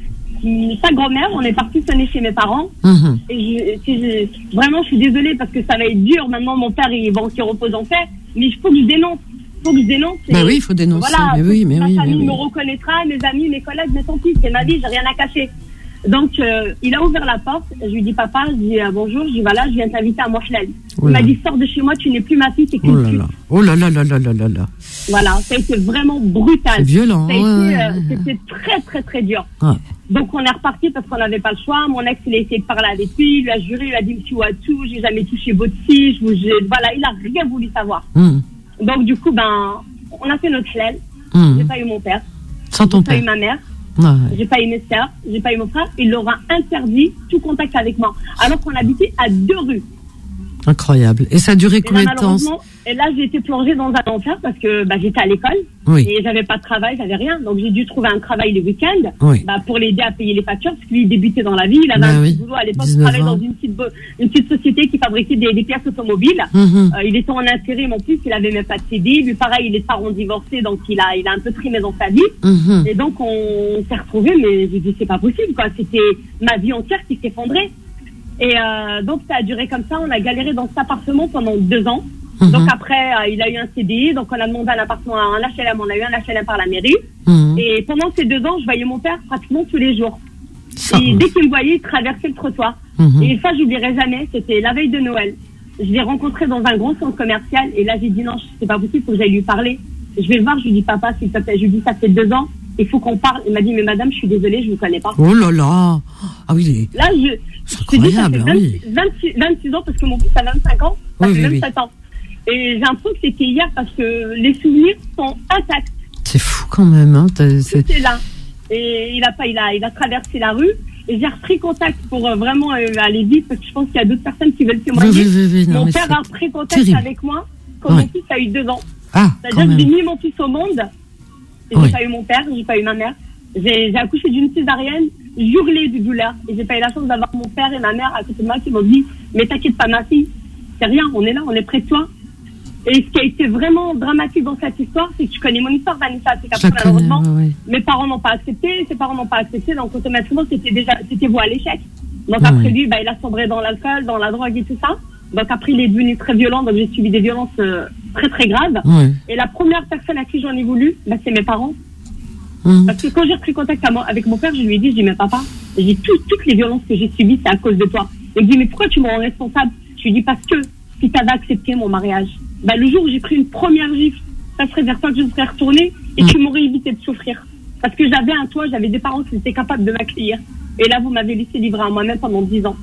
sa grand-mère, on est parti sonner chez mes parents. Mhm. Et je, si je- vraiment, je suis désolée parce que ça va être dur. Maintenant, mon père, il va qui repose en paix. Mais il faut que je dénonce. Il faut que je dénonce. Bah Et oui, il faut dénoncer. voilà, mais oui, mais ma oui, mais famille oui. me reconnaîtra, mes amis, mes collègues, mais tant pis, c'est ma vie, j'ai rien à cacher. Donc, euh, il a ouvert la porte. Je lui dis, papa, je dis euh, bonjour. Je dis, voilà, je viens t'inviter à Moichlel. Oh Il là. m'a dit, sors de chez moi, tu n'es plus ma fille, t'es Oh qu'une là pute. là. Oh là là là là là là là. Voilà, ça a été vraiment brutal. C'est violent. Ça a ouais, été, ouais, euh, ouais. c'était très, très, très dur. Ouais. Donc, on est reparti parce qu'on n'avait pas le choix. Mon ex, il a essayé de parler avec lui. Il lui a juré, il a dit, monsieur Watou, j'ai jamais touché votre fille. Je vous, je- voilà, il a rien voulu savoir. Mhm. Donc, du coup, ben, on a fait notre chlel. Mhm. J'ai pas eu mon père. Sans ton J'ai pas eu père. ma mère. Ouais, ouais. J'ai pas eu mes sœurs. J'ai pas eu mon frère. Il leur a interdit tout contact avec moi. Alors qu'on habitait à deux rues. Incroyable. Et ça a duré Et là, combien de temps? malheureusement, et là, j'ai été plongée dans un enfer parce que bah, j'étais à l'école Oui. et j'avais pas de travail, j'avais rien. Donc, j'ai dû trouver un travail le week-end Oui. bah, pour l'aider à payer les factures parce que lui, il débutait dans la vie. Il avait Bah un oui. petit boulot à l'époque. Il dix-neuf travaillait ans. dans une petite, bo- une petite société qui fabriquait des, des pièces automobiles. Mhm. Euh, il était en intérim en plus, il avait même pas de C D I. Lui, pareil, il est parent divorcé, donc il a, il a un peu trimé dans sa vie. Mhm. Et donc, on s'est retrouvés, mais j'ai dit, c'est pas possible, quoi. C'était ma vie entière qui s'effondrait. Et euh, donc, ça a duré comme ça. On a galéré dans cet appartement pendant deux ans. Mhm. Donc, après, euh, il a eu un C D I. Donc, on a demandé un appartement, un H L M. On a eu un H L M par la mairie. Mhm. Et pendant ces deux ans, je voyais mon père pratiquement tous les jours. Ça, Et dès qu'il me voyait, il traversait le trottoir. Mhm. Et ça, j'oublierai jamais. C'était la veille de Noël. Je l'ai rencontré dans un grand centre commercial. Et là, j'ai dit non, c'est pas possible, faut que j'aille lui parler. Je vais le voir, je lui dis, papa, s'il te plaît. Je lui dis, ça fait deux ans. Il faut qu'on parle. Il m'a dit, mais madame, je suis désolée, je vous connais pas. Oh là là. Ah oui, les- Là, je, C'est je te dis, ça fait incroyable, vingt-six, vingt-six, vingt-six ans parce que mon fils a vingt-cinq ans. Ça Oui, fait oui, même oui. sept ans. Et j'ai l'impression que c'était hier parce que les souvenirs sont intacts. c'est fou quand même. Hein. T'as- c'est- Tout est là. Et il a pas, il a, il a traversé la rue. Et j'ai repris contact pour euh, vraiment euh, aller vite parce que je pense qu'il y a d'autres personnes qui veulent Oui, témoigner. oui, oui, oui, non, Mon mais père c'est a repris contact terrible. avec moi quand Ouais. mon fils a eu deux ans. Ah, quand C'est-à-dire que j'ai même. mis mon fils au monde. Et Oui. j'ai pas eu mon père, j'ai pas eu ma mère. J'ai, j'ai accouché d'une césarienne, j'hurlais de douleur. Et j'ai pas eu la chance d'avoir mon père et ma mère à côté de moi qui m'ont dit, mais t'inquiète pas ma fille, c'est rien, on est là, on est près de toi. Et ce qui a été vraiment dramatique dans cette histoire, c'est que tu connais mon histoire, Vanessa, c'est Je qu'après, la connais, malheureusement, ouais, ouais. mes parents n'ont pas accepté, ses parents n'ont pas accepté, donc automatiquement, c'était déjà, c'était voué à l'échec. Donc Ouais. après lui, bah, il a sombré dans l'alcool, dans la drogue et tout ça. Donc après, il est devenu très violent, donc j'ai subi des violences euh, très très graves. Ouais. Et la première personne à qui j'en ai voulu, bah, c'est mes parents. Mhm. Parce que quand j'ai repris contact à moi- avec mon père, je lui ai dit, je dis, mais papa, j'ai dit, tout- toutes les violences que j'ai subies, c'est à cause de toi. Il me dit, mais pourquoi tu me rends responsable? Je lui dis, parce que si tu avais accepté mon mariage, bah, le jour où j'ai pris une première gifle, ça serait vers toi que je serais retournée et Mm. tu m'aurais évité de souffrir. Parce que j'avais un toit, j'avais des parents qui étaient capables de m'accueillir. Et là, vous m'avez laissé livrer à moi-même pendant dix ans.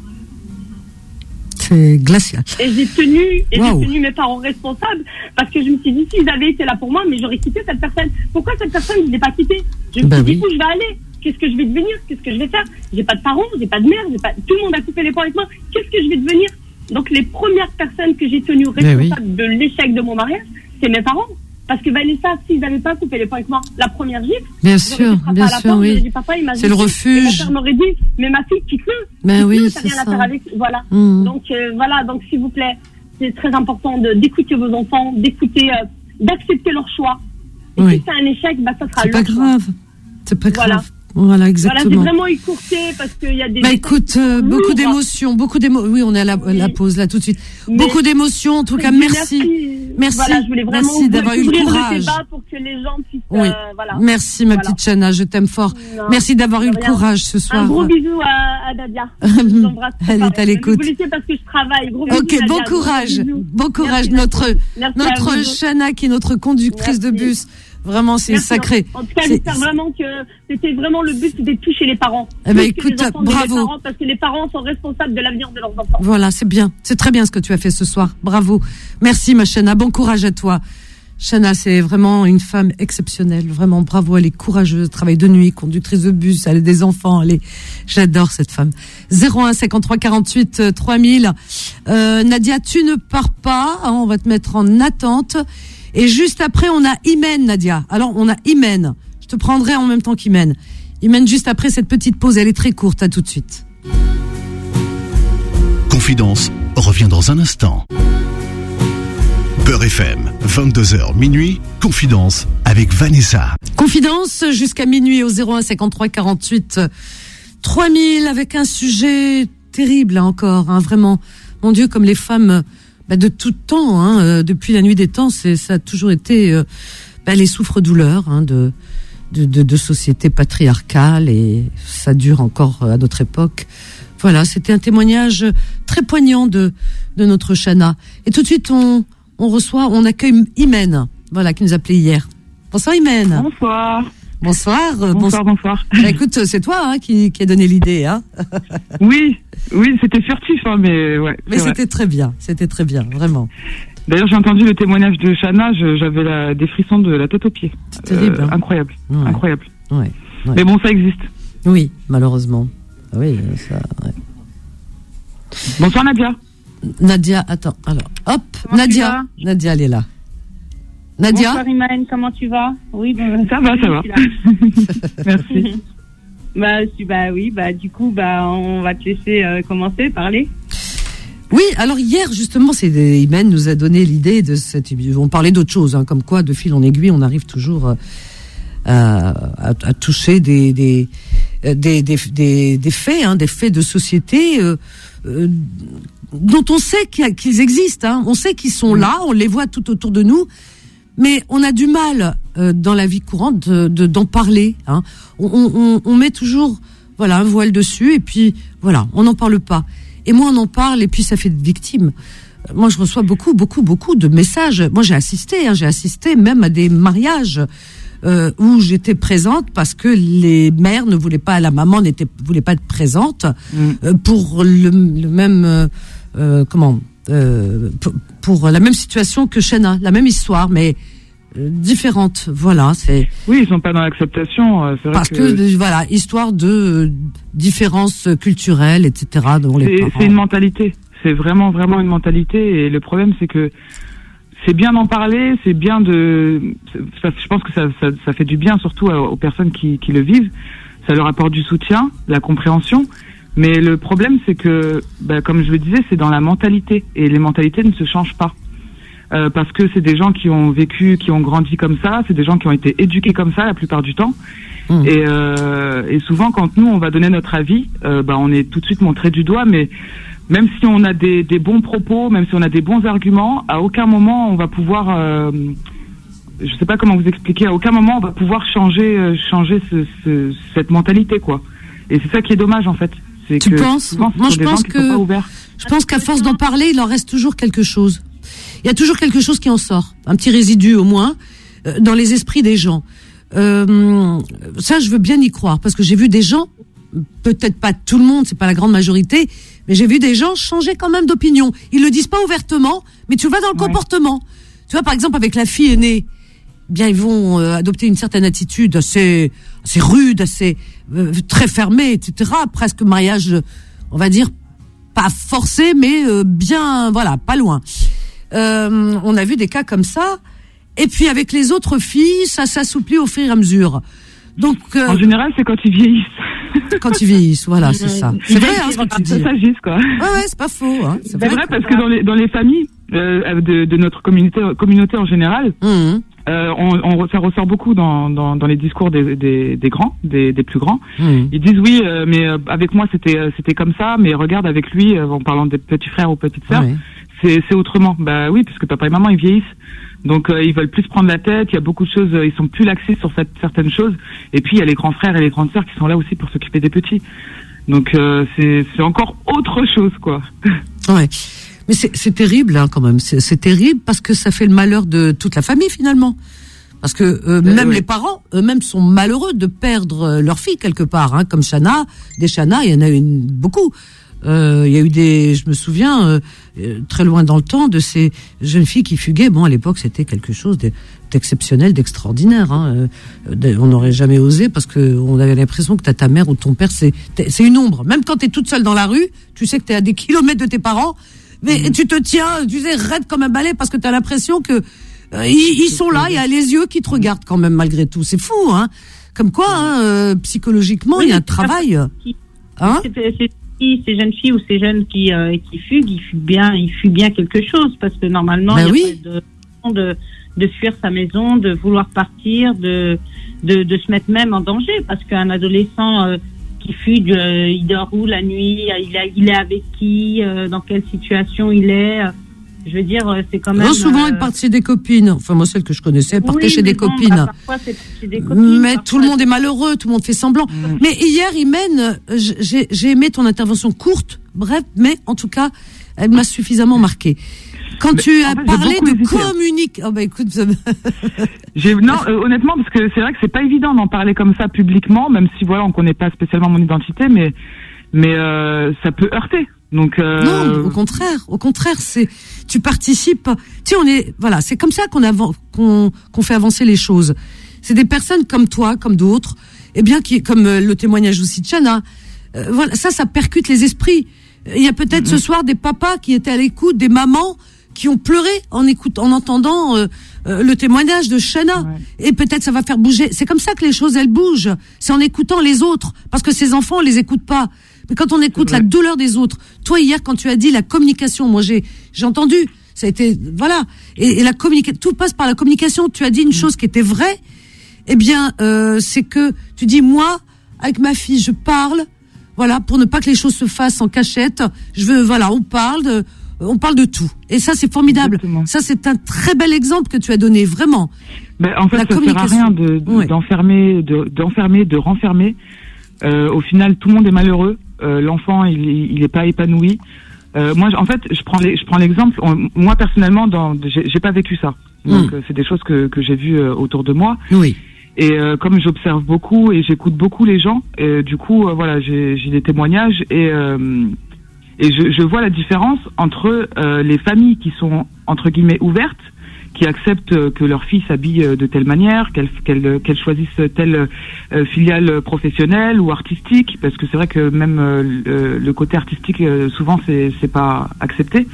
C'est glacial. Et j'ai tenu, et Wow. j'ai tenu mes parents responsables parce que je me suis dit, s'ils avaient été là pour moi, mais j'aurais quitté cette personne. Pourquoi cette personne, je ne l'ai pas quittée? Je me Bah suis dit, oui. où je vais aller? Qu'est-ce que je vais devenir? Qu'est-ce que je vais faire? J'ai pas de parents, j'ai pas de mère, j'ai pas, tout le monde a coupé les ponts avec moi. Qu'est-ce que je vais devenir? Donc, les premières personnes que j'ai tenues Mais oui. responsables de l'échec de mon mariage, c'est mes parents. Parce que Vanessa, s'ils n'avaient pas coupé les ponts avec moi, la première gifle, Bien j'aurais sûr, été frappée bien à la sûr, porte, oui. j'aurais dit, papa, il m'a C'est le jeté. refuge. Et mon père m'aurait dit, mais ma fille, quitte-le. Ben Quitte-le, oui, t'as c'est rien à ça. faire avec. Voilà. Mhm. Donc, euh, voilà. Donc, s'il vous plaît, c'est très important de, d'écouter vos enfants, d'écouter, euh, d'accepter leur choix. Et Oui. si c'est un échec, bah, ça sera C'est leur pas choix. grave. C'est pas Voilà. grave. Voilà, Voilà, j'ai exactement. vraiment écourté parce qu'il y a des. Bah des écoute, choses euh, beaucoup lourdes. d'émotions, beaucoup d'émotions. Oui, on est à la, Oui. la pause là tout de suite. Mais- Beaucoup d'émotions. En tout cas, merci. Merci. Voilà, je voulais vraiment Merci d'avoir eu le ouvrir courage. débat pour que les gens puissent. Oui. euh, voilà. Merci ma Voilà. petite Chana, je t'aime fort. Non, Merci d'avoir eu de le rien. courage ce soir. Un gros bisou à, à Nadia. Je vous embrasse très Elle fort. est à l'écoute. Je vais vous laisser parce que je travaille. Gros bisous, Ok, Nadia. bon Gros courage, bisous. bon courage. Merci, Notre merci à notre vous. Chana qui est notre conductrice de Merci. bus. Vraiment, c'est Merci. sacré. En tout cas, C'est- j'espère vraiment que c'était vraiment le but, c'était de toucher les parents. Eh ben, Plus que écoute, les enfants de bravo. mes parents, parce que les parents sont responsables de l'avenir de leurs enfants. Voilà, c'est bien. C'est très bien ce que tu as fait ce soir. Bravo. Merci, ma Chana. Bon courage à toi. Chana, c'est vraiment une femme exceptionnelle. Vraiment, bravo. Elle est courageuse. Travaille de nuit, conductrice de bus. Elle a des enfants. Elle est... J'adore cette femme. zéro un cinquante-trois quarante-huit trois mille. Euh, Nadia, tu ne pars pas. Hein, on va te mettre en attente. Et juste après, on a Imen, Nadia. Alors, on a Imen. Je te prendrai en même temps qu'Imen. Imen, juste après cette petite pause, elle est très courte, à tout de suite. Confidence revient dans un instant. Beurre F M, vingt-deux heures minuit, Confidence avec Vanessa. Confidence jusqu'à minuit au zéro un cinquante-trois quarante-huit trois mille avec un sujet terrible encore, hein, vraiment. Mon Dieu, comme les femmes bah, de tout temps, hein, euh, depuis la nuit des temps, c'est, ça a toujours été euh, bah, les souffres-douleurs hein, de, de, de, de sociétés patriarcales et ça dure encore à notre époque. Voilà, c'était un témoignage très poignant de, de notre Chana. Et tout de suite, on, on reçoit, on accueille Imen, voilà, qui nous appelait hier. Bonsoir Imen. Bonsoir. Bonsoir. Bonsoir, bonsoir. Bah, écoute, c'est toi hein, qui, qui a donné l'idée. Hein. Oui, oui, c'était furtif, hein, mais ouais. Mais c'était vrai. très bien, c'était très bien, vraiment. D'ailleurs, j'ai entendu le témoignage de Chana, je, j'avais la, des frissons de la tête aux pieds. C'est terrible. Euh, hein. Incroyable, ouais. incroyable. Ouais, ouais. Mais bon, ça existe. Oui, malheureusement. Oui, ça. Ouais. Bonsoir Nadia. Nadia, attends, alors, hop, comment Nadia, Nadia, elle est là. Nadia. Bonsoir Iman, comment tu vas? Oui, bon, ça va, ça va. Merci. bah, bah oui, bah du coup, bah on va te laisser euh, commencer, parler. Oui, alors hier justement, c'est Iman nous a donné l'idée de cette. On parlait d'autre chose, hein, comme quoi de fil en aiguille, on arrive toujours euh, à, à, à toucher des des des des, des, des faits, hein, des faits de société. Euh, euh, dont on sait qu'ils existent, hein. On sait qu'ils sont là, on les voit tout autour de nous, mais on a du mal euh, dans la vie courante de, de, d'en parler. Hein. On, on, on met toujours voilà un voile dessus et puis voilà, on n'en parle pas. Et moins on en parle et puis ça fait de victimes. Moi, je reçois beaucoup, beaucoup, beaucoup de messages. Moi, j'ai assisté, hein, j'ai assisté même à des mariages euh, où j'étais présente parce que les mères ne voulaient pas, la maman n'était voulait pas être présente mmh. euh, pour le, le même. Euh, Euh, comment euh, pour, pour la même situation que Chana, la même histoire, mais euh, différente. Voilà, c'est. Oui, ils sont pas dans l'acceptation. Euh, c'est vrai parce que, que voilà, histoire de euh, différences culturelles, et cetera. Dont les c'est, parents... c'est une mentalité. C'est vraiment, vraiment une mentalité. Et le problème, c'est que c'est bien d'en parler, c'est bien de. Ça, je pense que ça, ça, ça fait du bien, surtout aux personnes qui, qui le vivent. Ça leur apporte du soutien, de la compréhension. Mais le problème, c'est que, bah, comme je le disais, c'est dans la mentalité. Et les mentalités ne se changent pas. Euh, parce que c'est des gens qui ont vécu, qui ont grandi comme ça, c'est des gens qui ont été éduqués comme ça la plupart du temps. Mmh. Et, euh, et souvent, quand nous, on va donner notre avis, euh, bah, on est tout de suite montré du doigt. Mais même si on a des, des bons propos, même si on a des bons arguments, à aucun moment, on va pouvoir... Euh, je sais pas comment vous expliquer, à aucun moment, on va pouvoir changer, euh, changer ce, ce, cette mentalité, quoi. Et c'est ça qui est dommage, en fait. C'est tu que penses souvent, Moi, je pense que je pense qu'à force d'en parler, il en reste toujours quelque chose. Il y a toujours quelque chose qui en sort, un petit résidu au moins euh, dans les esprits des gens. Euh, ça, je veux bien y croire parce que j'ai vu des gens, peut-être pas tout le monde, c'est pas la grande majorité, mais j'ai vu des gens changer quand même d'opinion. Ils le disent pas ouvertement, mais tu vas dans le ouais. comportement. Tu vois, par exemple, avec la fille aînée. Bien, ils vont euh, adopter une certaine attitude assez, assez rude, assez euh, très fermée, et cetera. Presque mariage, on va dire, pas forcé, mais euh, bien, voilà, pas loin. Euh, on a vu des cas comme ça. Et puis avec les autres filles, ça s'assouplit au fur et à mesure. Donc, euh, en général, c'est quand ils vieillissent. Quand ils vieillissent, voilà, c'est ça. C'est vrai, hein, ce que tu dis. Ça s'agisse, quoi. Ouais, ouais, c'est pas faux. Hein. C'est, c'est vrai, vrai parce que dans les dans les familles euh, de, de notre communauté communauté en général. Mmh. Euh, on, on, ça ressort beaucoup dans, dans, dans les discours des, des, des grands, des, des plus grands. Mmh. Ils disent oui, euh, mais euh, avec moi c'était c'était comme ça, mais regarde avec lui, euh, en parlant des petits frères ou petites sœurs, oui. c'est c'est autrement. Bah oui, parce que papa et maman ils vieillissent, donc euh, ils veulent plus prendre la tête. Il y a beaucoup de choses, euh, ils sont plus laxés sur cette, certaines choses. Et puis il y a les grands frères et les grandes sœurs qui sont là aussi pour s'occuper des petits. Donc euh, c'est c'est encore autre chose, quoi. Ouais. Mais c'est, c'est terrible, hein, quand même. C'est, c'est terrible parce que ça fait le malheur de toute la famille, finalement. Parce que euh, même oui. les parents, eux-mêmes, sont malheureux de perdre leur fille, quelque part. Hein, comme Chana, des Chana, il y en a eu une, beaucoup. Euh, il y a eu des... Je me souviens, euh, très loin dans le temps, de ces jeunes filles qui fuguaient. Bon, à l'époque, c'était quelque chose d'exceptionnel, d'extraordinaire. Hein. Euh, on n'aurait jamais osé parce qu'on avait l'impression que t'as ta mère ou ton père, c'est, c'est une ombre. Même quand t'es toute seule dans la rue, tu sais que t'es à des kilomètres de tes parents, mais mmh. tu te tiens, tu sais, raide comme un balai parce que t'as l'impression que euh, ils, ils sont là, il y a les yeux qui te regardent quand même malgré tout. C'est fou, hein. Comme quoi, hein, euh, psychologiquement, il oui, y a un travail. Hein c'est, c'est, c'est, ces jeunes filles ou ces jeunes qui, euh, qui fuguent, ils fuient bien, ils fuient bien quelque chose, parce que normalement, ben il oui. y a pas de, de, de fuir sa maison, de vouloir partir, de, de, de se mettre même en danger, parce qu'un adolescent euh, qui fugue, euh, il dort où la nuit, il, a, il est avec qui, euh, dans quelle situation il est. Euh, Je veux dire, c'est quand même. Non, souvent, euh... ils partent chez des copines. Enfin, moi, celle que je connaissais, elle partait oui, chez des bon, copines. Bah, parfois, c'est chez des copines. Mais parfois, tout le monde est malheureux, tout le monde fait semblant. Mmh. Mais hier, Imen, j'ai, j'ai aimé ton intervention courte, bref, mais en tout cas, elle m'a suffisamment marqué. Quand mais, tu as fait, parlé de communiquer, oh bah écoute, j'ai, non, euh, honnêtement, parce que c'est vrai que c'est pas évident d'en parler comme ça publiquement, même si voilà, on connaît pas spécialement mon identité, mais mais euh, ça peut heurter. Donc euh... non, au contraire, au contraire, c'est tu participes. Tu sais, on est voilà, c'est comme ça qu'on avan- qu'on qu'on fait avancer les choses. C'est des personnes comme toi, comme d'autres, et eh bien qui comme euh, le témoignage aussi de Chana. Euh, voilà, ça, ça percute les esprits. Il y a peut-être mm-hmm. ce soir des papas qui étaient à l'écoute, des mamans qui ont pleuré en écoute, en entendant euh, euh, le témoignage de Chana. Ouais. Et peut-être ça va faire bouger. C'est comme ça que les choses elles bougent. C'est en écoutant les autres, parce que ces enfants on les écoute pas. Mais quand on écoute la douleur des autres, toi hier quand tu as dit la communication, moi j'ai j'ai entendu, ça a été voilà, et, et la communication, tout passe par la communication. Tu as dit une mmh. chose qui était vraie, eh bien euh, c'est que tu dis moi avec ma fille je parle, voilà pour ne pas que les choses se fassent en cachette. Je veux voilà on parle de on parle de tout et ça c'est formidable. Exactement. Ça c'est un très bel exemple que tu as donné vraiment. Mais en fait la ça sert à rien de, de ouais. d'enfermer, de, d'enfermer, de renfermer. Euh, au final tout le monde est malheureux. Euh, l'enfant il il est pas épanoui. Euh, moi en fait je prends les, je prends l'exemple. On, moi personnellement dans j'ai, j'ai pas vécu ça. Donc mmh. c'est des choses que que j'ai vues euh, autour de moi. Oui. Et euh, comme j'observe beaucoup et j'écoute beaucoup les gens, et, du coup euh, voilà j'ai j'ai des témoignages et euh, et je je vois la différence entre euh, les familles qui sont entre guillemets ouvertes, qui acceptent que leur fille s'habille de telle manière, qu'elle qu'elle qu'elle choisisse telle euh, filiale professionnelle ou artistique, parce que c'est vrai que même euh, le, le côté artistique euh, souvent c'est c'est pas accepté.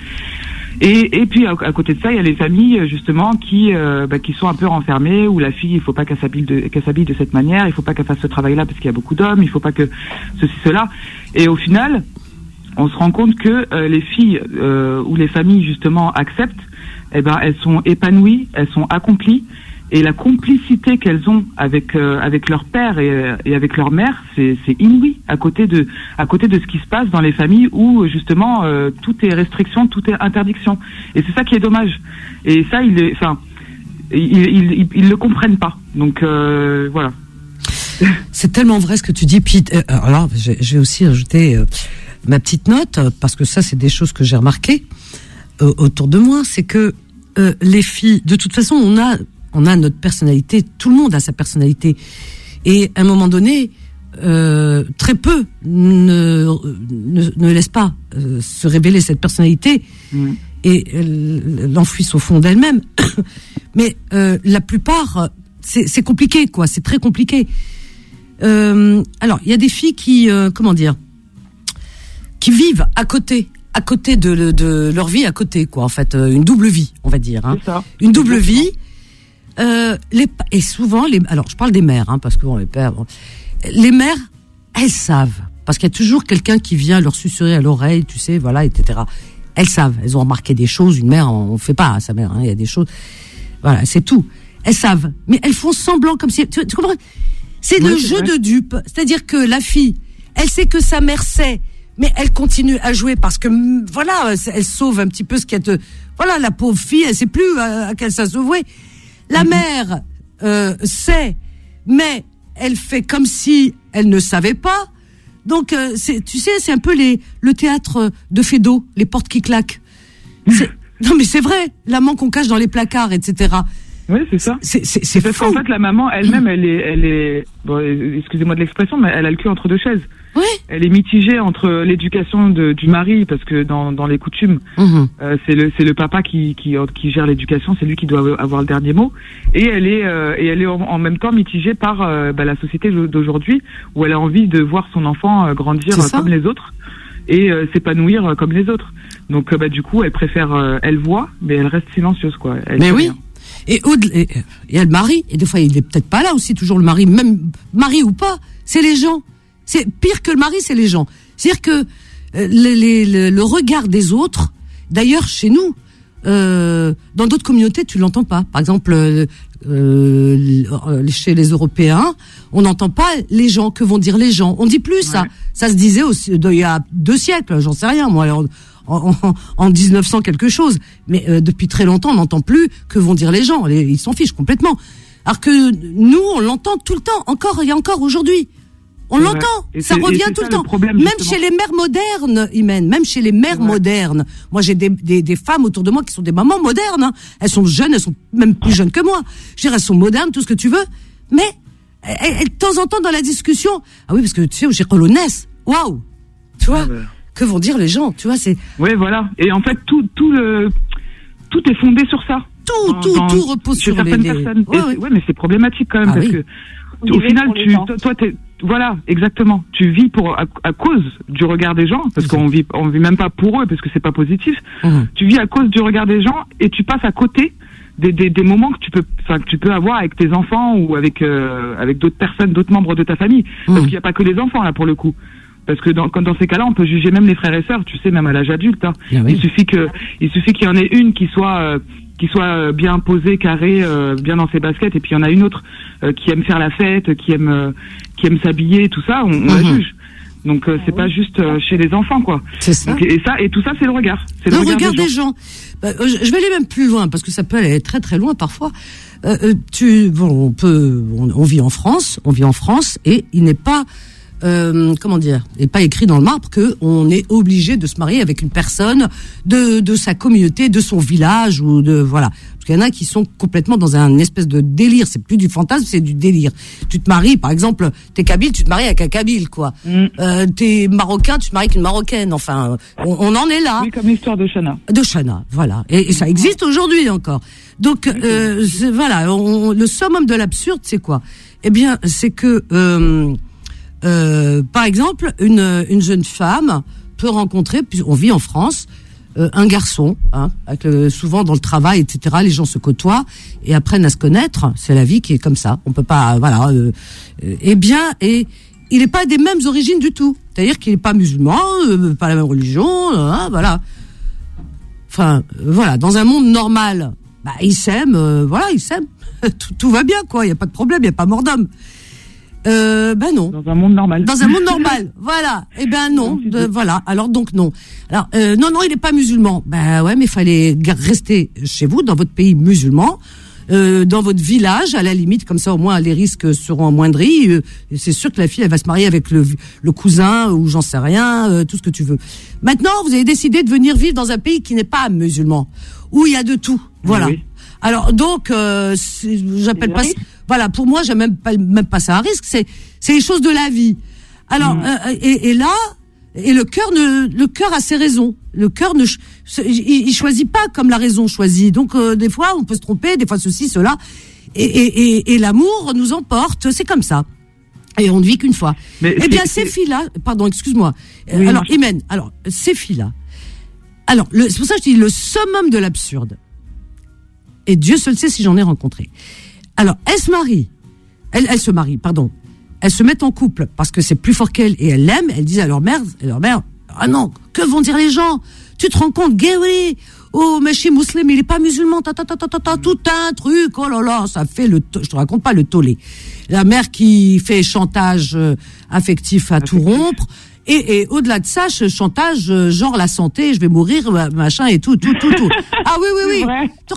Et et puis à, à côté de ça, il y a les familles justement qui euh, bah, qui sont un peu renfermées, où la fille il faut pas qu'elle s'habille de qu'elle s'habille de cette manière, il faut pas qu'elle fasse ce travail-là parce qu'il y a beaucoup d'hommes, il faut pas que ceci cela. Et au final, on se rend compte que euh, les filles euh, ou les familles justement acceptent. Eh ben, elles sont épanouies, elles sont accomplies, et la complicité qu'elles ont avec euh, avec leur père et, et avec leur mère, c'est c'est inouï à côté de à côté de ce qui se passe dans les familles où justement euh, tout est restriction, tout est interdiction. Et c'est ça qui est dommage. Et ça, ils, enfin, ils, ils, ils, ils le comprennent pas. Donc euh, voilà. C'est tellement vrai ce que tu dis. Puis euh, alors, je, je vais aussi ajouter euh, ma petite note parce que ça, c'est des choses que j'ai remarquées euh, autour de moi, c'est que Euh, les filles, de toute façon, on a, on a notre personnalité. Tout le monde a sa personnalité. Et à un moment donné, euh, très peu ne, ne, ne laissent pas euh, se révéler cette personnalité mmh. et euh, l'enfuissent au fond d'elle-même. Mais euh, la plupart, c'est, c'est compliqué, quoi. C'est très compliqué. Euh, alors, il y a des filles qui, euh, comment dire, qui vivent à côté. à côté de, de leur vie, à côté, quoi, en fait, une double vie, on va dire, hein. C'est ça. Une double vie, euh, les, et souvent, les, alors, je parle des mères, hein, parce que bon, les pères, bon, les mères, elles savent, parce qu'il y a toujours quelqu'un qui vient leur susurrer à l'oreille, tu sais, voilà, et cetera. Elles savent, elles ont remarqué des choses, une mère, on fait pas à sa mère, hein, il y a des choses, voilà, c'est tout. Elles savent, mais elles font semblant comme si, tu, tu comprends? C'est oui, le c'est jeu vrai. de dupe, c'est-à-dire que la fille, elle sait que sa mère sait, mais elle continue à jouer parce que voilà, elle sauve un petit peu ce qu'elle te, voilà, la pauvre fille, elle sait plus à, à quelle ça se vouer. La mm-hmm. mère euh, sait, mais elle fait comme si elle ne savait pas. Donc euh, c'est, tu sais, c'est un peu les le théâtre de Feydeau, les portes qui claquent. C'est, non mais c'est vrai, l'amant qu'on cache dans les placards, et cetera. Oui, c'est ça. C'est, c'est, c'est parce fou. qu'en fait, la maman elle-même, elle est, elle est, bon, excusez-moi de l'expression, mais elle a le cul entre deux chaises. Oui. Elle est mitigée entre l'éducation de, du mari, parce que dans, dans les coutumes, mmh. euh, c'est le, c'est le papa qui, qui, qui gère l'éducation, c'est lui qui doit avoir le dernier mot. Et elle est, euh, et elle est en, en même temps mitigée par euh, bah, la société d'aujourd'hui, où elle a envie de voir son enfant euh, grandir euh, comme les autres et euh, s'épanouir euh, comme les autres. Donc, euh, bah, du coup, elle préfère, euh, elle voit, mais elle reste silencieuse, quoi. Elle mais oui. Rien. Et il y a le mari, et des fois il est peut-être pas là aussi, toujours le mari, même mari ou pas, c'est les gens. C'est pire que le mari, c'est les gens. C'est-à-dire que euh, les, les, le, le regard des autres, d'ailleurs chez nous, euh, dans d'autres communautés, tu l'entends pas. Par exemple, euh, euh, chez les Européens, on n'entend pas les gens, que vont dire les gens. On dit plus ouais. ça. Ça se disait aussi, il y a deux siècles, j'en sais rien, moi. Alors, En, en, en dix-neuf cents quelque chose, mais euh, depuis très longtemps on n'entend plus que vont dire les gens, les, ils s'en fichent complètement. Alors que nous on l'entend tout le temps, encore il y a encore aujourd'hui, on c'est l'entend, ça revient tout le temps. Le problème, même chez les mères modernes, Imen, même chez les mères ouais. modernes. Moi j'ai des, des, des femmes autour de moi qui sont des mamans modernes, hein. Elles sont jeunes, elles sont même plus jeunes que moi. Je veux dire, elles sont modernes, tout ce que tu veux, mais elles, elles, de temps en temps dans la discussion, ah oui parce que tu sais, j'ai colonesse, waouh, tu vois. Ouais. Que vont dire les gens, tu vois, c'est... Oui, voilà. Et en fait, tout, tout, le, tout est fondé sur ça. Tout, dans, tout, dans, tout repose sur certaines les... personnes. Ouais, ouais. ouais, mais c'est problématique quand même, ah, parce oui. que, au final, tu, toi, toi, t'es... Voilà, exactement. Tu vis pour, à, à cause du regard des gens, parce mmh. qu'on vit, on vit même pas pour eux, parce que c'est pas positif. Mmh. Tu vis à cause du regard des gens, et tu passes à côté des, des, des moments que tu peux, enfin, que tu peux avoir avec tes enfants, ou avec, euh, avec d'autres personnes, d'autres membres de ta famille. Mmh. Parce qu'il n'y a pas que les enfants, là, pour le coup. Parce que dans, dans ces cas-là, on peut juger même les frères et sœurs, tu sais, même à l'âge adulte. Hein. Ah oui. Il suffit que, il suffit qu'il y en ait une qui soit, euh, qui soit bien posée, carrée, euh, bien dans ses baskets, et puis il y en a une autre euh, qui aime faire la fête, qui aime, euh, qui aime s'habiller, tout ça, on, on mm-hmm. la juge. Donc euh, c'est ah oui. pas juste euh, chez les enfants, quoi. C'est ça. Donc, et ça, et tout ça, c'est le regard. C'est le, le regard, regard des, des gens. gens. Bah, je vais aller même plus loin parce que ça peut aller très très loin parfois. Euh, tu, bon, on peut, on, on vit en France, on vit en France, et il n'est pas Euh, comment dire, n'est pas écrit dans le marbre que on est obligé de se marier avec une personne de de sa communauté, de son village ou de voilà. Parce qu'il y en a qui sont complètement dans un espèce de délire. C'est plus du fantasme, c'est du délire. Tu te maries, par exemple, t'es kabyle, tu te maries avec un kabyle, quoi. Mm. Euh, t'es marocain, tu te maries avec une marocaine. Enfin, on, on en est là. Oui, comme l'histoire de Chana. De Chana, voilà. Et, et ça existe aujourd'hui encore. Donc euh, voilà, on, le summum de l'absurde, c'est quoi? Eh bien, c'est que euh, Euh, par exemple, une, une jeune femme peut rencontrer, puis on vit en France, euh, un garçon, hein, avec le, souvent dans le travail, et cetera. Les gens se côtoient et apprennent à se connaître. C'est la vie qui est comme ça. On peut pas, voilà. Euh, euh, eh bien, et il n'est pas des mêmes origines du tout. C'est-à-dire qu'il n'est pas musulman, euh, pas la même religion, hein, voilà. Enfin, euh, voilà. Dans un monde normal, bah, ils s'aiment, euh, voilà, ils s'aiment. tout, tout va bien, quoi. Il y a pas de problème, il y a pas mort d'homme. Euh, ben non. Dans un monde normal. Dans un monde normal, voilà. Eh ben non, de, voilà. Alors donc non. Alors euh, non, non, il n'est pas musulman. Ben ouais, mais il fallait rester chez vous, dans votre pays musulman, euh, dans votre village, à la limite, comme ça au moins les risques seront amoindris. Euh, c'est sûr que la fille, elle va se marier avec le, le cousin ou j'en sais rien, euh, tout ce que tu veux. Maintenant, vous avez décidé de venir vivre dans un pays qui n'est pas musulman, où il y a de tout. Voilà. Oui. Alors donc, euh, j'appelle pas. Voilà, pour moi, j'aime même pas même pas ça un risque. C'est c'est les choses de la vie. Alors mmh. euh, et, et là, et le cœur ne le cœur a ses raisons. Le cœur ne il, il choisit pas comme la raison choisit. Donc euh, des fois, on peut se tromper, des fois ceci, cela. Et et et, et l'amour nous emporte. C'est comme ça. Et on ne vit qu'une fois. Mais eh bien, ces filles-là, pardon, excuse-moi. Oui, alors, Imen, alors ces filles-là. Alors, le, c'est pour ça que je dis le summum de l'absurde. Et Dieu seul sait si j'en ai rencontré. Alors, elles se marient. Elles, elles se marient, pardon. Elles se mettent en couple parce que c'est plus fort qu'elles et elles l'aiment. Elles disent à leur mère, à leur mère, ah non, que vont dire les gens? Tu te rends compte, Gary? Oh, mais chez musulman, il est pas musulman, ta, ta, ta, ta, ta, ta, tout un truc, oh là là, ça fait le, to- je te raconte pas le tollé. La mère qui fait chantage euh, affectif à affectif. tout rompre. Et, et au-delà de ça, ce chantage, euh, genre la santé, je vais mourir, machin et tout, tout, tout, tout. Ah oui, oui, oui.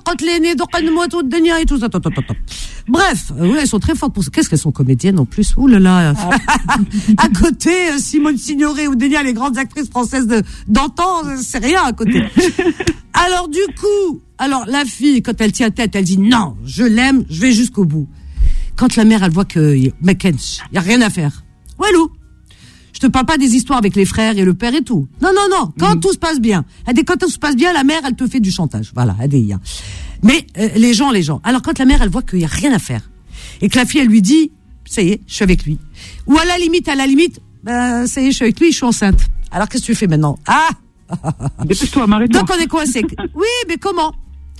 Et tout ça. Bref, oui, elles sont très fortes pour ça. Qu'est-ce qu'elles sont comédiennes en plus? Ouh là là. Ah. À côté, Simone Signoret ou Denia, les grandes actrices françaises de, d'antan, c'est rien à côté. Alors du coup, alors la fille, quand elle tient tête, elle dit non, je l'aime, je vais jusqu'au bout. Quand la mère, elle voit que, mec, il y a rien à faire. Walou. Je te parle pas des histoires avec les frères et le père et tout. Non, non, non. Quand mmh. tout se passe bien. Elle dit, quand tout se passe bien, la mère, elle te fait du chantage. Voilà, elle dit, mais euh, les gens, les gens. Alors quand la mère, elle voit qu'il y a rien à faire et que la fille, elle lui dit, ça y est, je suis avec lui. Ou à la limite, à la limite, ben ça y est, je suis avec lui, je suis enceinte. Alors qu'est-ce que tu fais maintenant? Ah. Dépêche-toi, marie-toi. Donc on est coincé. Oui, mais comment?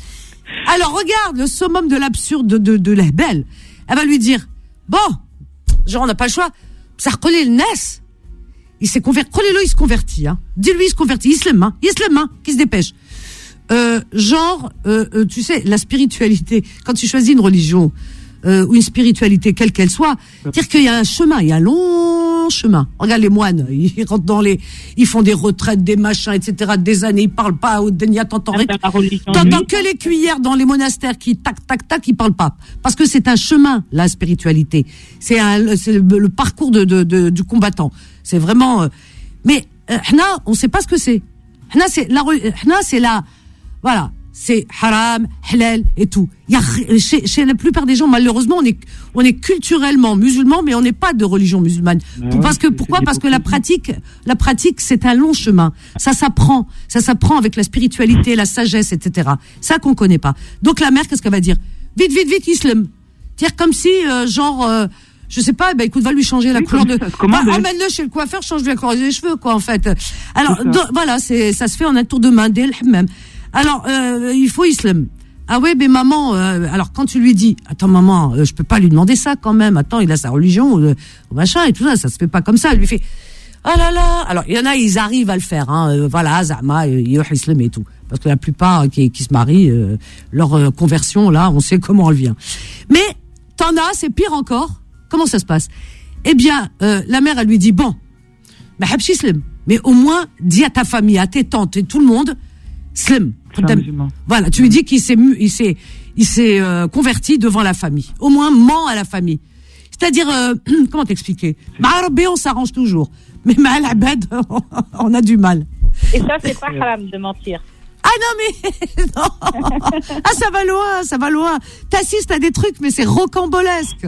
Alors regarde le summum de l'absurde de de, de la belle. Elle va lui dire bon, genre on n'a pas le choix. Ça recoller le N E S. Il s'est converti. Collez-le, il se convertit. Hein. Dis-lui, il se convertit. Il se le main. Il se le main. Qui se dépêche. Euh, genre, euh, euh, tu sais, la spiritualité. Quand tu choisis une religion euh, ou une spiritualité, quelle qu'elle soit, dire qu'il y a un chemin, il y a un long chemin. Regarde les moines, ils rentrent dans les, ils font des retraites, des machins, et cetera. Des années, ils parlent pas au dénia, t'entends rien. T'entends que les cuillères dans les monastères qui tac tac tac, ils parlent pas. Parce que c'est un chemin, la spiritualité. C'est un, c'est le, le parcours de, de, de du combattant. C'est vraiment. Euh, mais euh, hna, on sait pas ce que c'est. Hna, c'est la, hna, c'est la, voilà, c'est haram, halal et tout. Il y a chez, chez la plupart des gens, malheureusement, on est on est culturellement musulman, mais on n'est pas de religion musulmane. Ah parce que ouais, pourquoi? Parce que la pratique, la pratique, c'est un long chemin. Ça s'apprend, ça s'apprend avec la spiritualité, la sagesse, et cetera. Ça qu'on connaît pas. Donc la mère, qu'est-ce qu'elle va dire? Vite, vite, vite, islam. Dire comme si, euh, genre. Euh, je sais pas, bah écoute, va lui changer la oui, couleur de. Bah, emmène-le chez le coiffeur, change-lui la couleur des cheveux, quoi, en fait. Alors, do, voilà, c'est, ça se fait en un tour de main, dès le même. Alors, euh, il faut islam. Ah ouais, mais maman, euh, alors quand tu lui dis, attends maman, euh, je peux pas lui demander ça quand même. Attends, il a sa religion, euh, machin et tout ça, ça se fait pas comme ça. Elle lui fait, ah là là. Alors il y en a, ils arrivent à le faire, hein. Euh, voilà, Zama, euh, islam et tout. Parce que la plupart euh, qui, qui se marient, euh, leur euh, conversion là, on sait comment elle vient. Mais t'en as, c'est pire encore. Comment ça se passe? Eh bien, euh, la mère, elle lui dit, bon, bah, habchi slim, mais au moins, dis à ta famille, à tes tantes et tout le monde, slim. Voilà, tu lui dis qu'il s'est, il s'est, il s'est euh, converti devant la famille. Au moins, ment à la famille. C'est-à-dire, euh, comment t'expliquer? Ma'arabé, on s'arrange toujours. Mais ma'alabed, on a du mal. Et ça, c'est pas haram de mentir. Ah non mais non. Ah ça va loin, ça va loin. T'assistes à des trucs, mais c'est rocambolesque.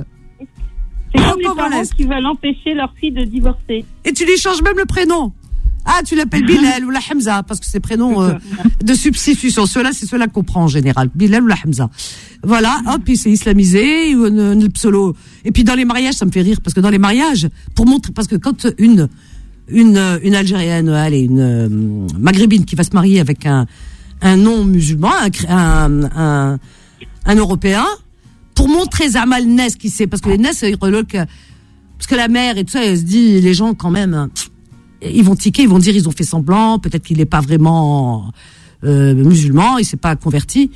C'est comme les parents qui veulent empêcher leur fille de divorcer. Et tu lui changes même le prénom. Ah, tu l'appelles Bilal ou la Hamza, parce que c'est prénoms euh, de substitution. Ceux-là, c'est ceux-là qu'on prend en général. Bilal ou la Hamza. Voilà, hop, puis c'est islamisé, ou le pseudo. Et puis dans les mariages, ça me fait rire, parce que dans les mariages, pour montrer, parce que quand une, une, une Algérienne, allez, une euh, Maghrébine qui va se marier avec un, un non-musulman, un, un, un, un Européen, pour montrer Zamal Nes qui sait, parce que les Nes, parce que la mère et tout ça, elle se dit, les gens quand même, ils vont tiquer, ils vont dire, ils ont fait semblant, peut-être qu'il n'est pas vraiment euh, musulman, il s'est pas converti.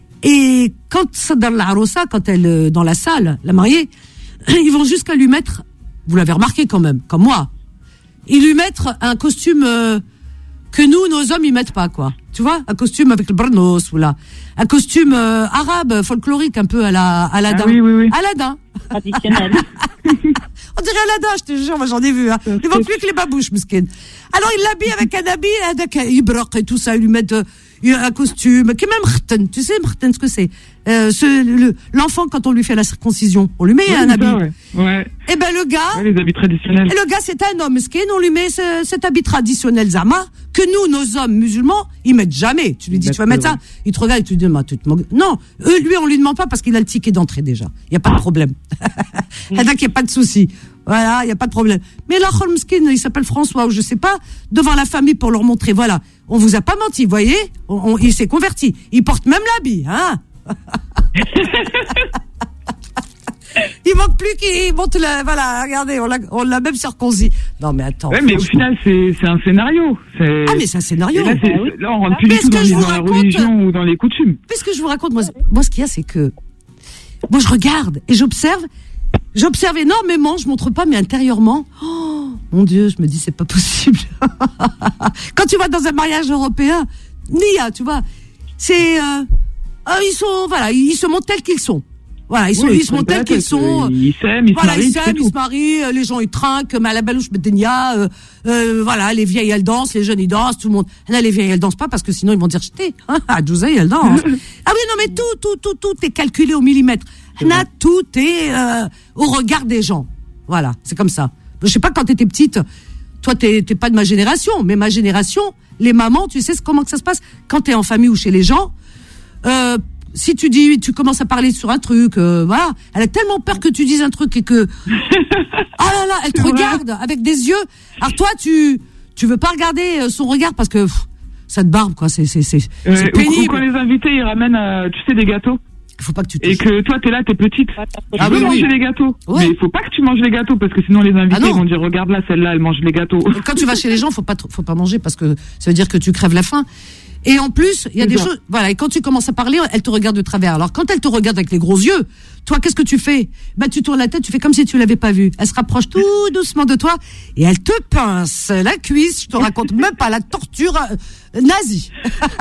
Et quand dans la Arosa, quand elle dans la salle, la mariée, ils vont jusqu'à lui mettre, vous l'avez remarqué quand même, comme moi, ils lui mettent un costume euh, que nous, nos hommes, ils mettent pas, quoi. Tu vois, un costume avec le barnos ou là, un costume euh, arabe, folklorique, un peu à la à Aladdin. Ah oui, oui, oui. Aladdin. Traditionnel. On dirait Aladdin, je te jure, moi j'en ai vu. Hein. Ils vont plus que les babouches, mesquines. Alors il l'habille avec un habit, avec un ibraq et tout ça, ils lui mettent euh, un costume, qui est même mkhten. Tu sais, mkhten, ce que c'est euh, ce, le, L'enfant, quand on lui fait la circoncision, on lui met ouais, un habit. Ça, ouais. Ouais. Et ben le gars, ouais, les habits traditionnels. Et le gars, c'est un homme mesquin, on lui met ce, cet habit traditionnel Zama, que nous, nos hommes musulmans, ils mettent jamais. Tu lui dis, tu vas mettre ça, il te regarde et tu lui dis, tu te moques. Non, eux, lui, on lui demande pas parce qu'il a le ticket d'entrée déjà. Il y a pas de problème. Il y a pas de souci. Voilà, il y a pas de problème. Mais là, mesquin, il s'appelle François ou je sais pas, devant la famille pour leur montrer, voilà, on vous a pas menti, vous voyez, on, on, il s'est converti. Il porte même l'habit, hein. Il manque plus qu'il monte le, voilà, regardez, on l'a, on l'a même circoncis. Non, mais attends. Ouais, mais au final, c'est, c'est un scénario. C'est... Ah, mais c'est un scénario. Là, c'est, là, on rentre plus du tout dans, les, dans la religion ou dans les coutumes. Qu'est-ce que je vous raconte, moi, moi, ce qu'il y a, c'est que, moi, je regarde et j'observe, j'observe énormément, je montre pas, mais intérieurement, oh, mon Dieu, je me dis, c'est pas possible. Quand tu vas dans un mariage européen, Nia, tu vois, c'est, euh, euh, ils sont, voilà, ils se montrent tels qu'ils sont. Voilà, ils sont, oui, ils, ils sont tels qu'ils sont. Ils s'aiment, ils voilà, se marient. Ils s'aiment, ils se marient, les gens ils trinquent, mais à la balouche bedenia, euh, euh, voilà, les vieilles elles dansent, les jeunes ils dansent, tout le monde. Là, les vieilles elles dansent pas parce que sinon ils vont dire jeter. Ah, Djouzaï, elle danse. Ah oui, non, mais tout, tout, tout, tout est calculé au millimètre. Là, tout est euh, au regard des gens. Voilà, c'est comme ça. Je sais pas quand t'étais petite, toi t'es, t'es pas de ma génération, mais ma génération, les mamans, tu sais comment que ça se passe quand t'es en famille ou chez les gens. Euh, Si tu dis, tu commences à parler sur un truc, euh, voilà, elle a tellement peur que tu dises un truc et que, ah là là, elle te regarde avec des yeux. Alors toi, tu, tu veux pas regarder son regard parce que, pff, cette barbe, quoi, c'est, c'est, c'est, euh, c'est pénible. Ou, ou quand les invités, ils ramènent, euh, tu sais, des gâteaux. Il faut pas que tu touches. Et que toi, t'es là, t'es petite. Tu ah, veux oui, manger oui. les gâteaux. Ouais. Mais il faut pas que tu manges les gâteaux, parce que sinon les invités ah ils vont dire, regarde là, celle-là, elle mange les gâteaux. Et quand tu vas chez les gens, faut pas, faut pas manger, parce que ça veut dire que tu crèves la faim. Et en plus, il y a c'est des ça. choses, voilà, et quand tu commences à parler, elle te regarde de travers. Alors, quand elle te regarde avec les gros yeux, toi, qu'est-ce que tu fais? Bah, tu tournes la tête, tu fais comme si tu l'avais pas vue. Elle se rapproche tout doucement de toi, et elle te pince la cuisse, je te raconte même pas la torture euh, nazie.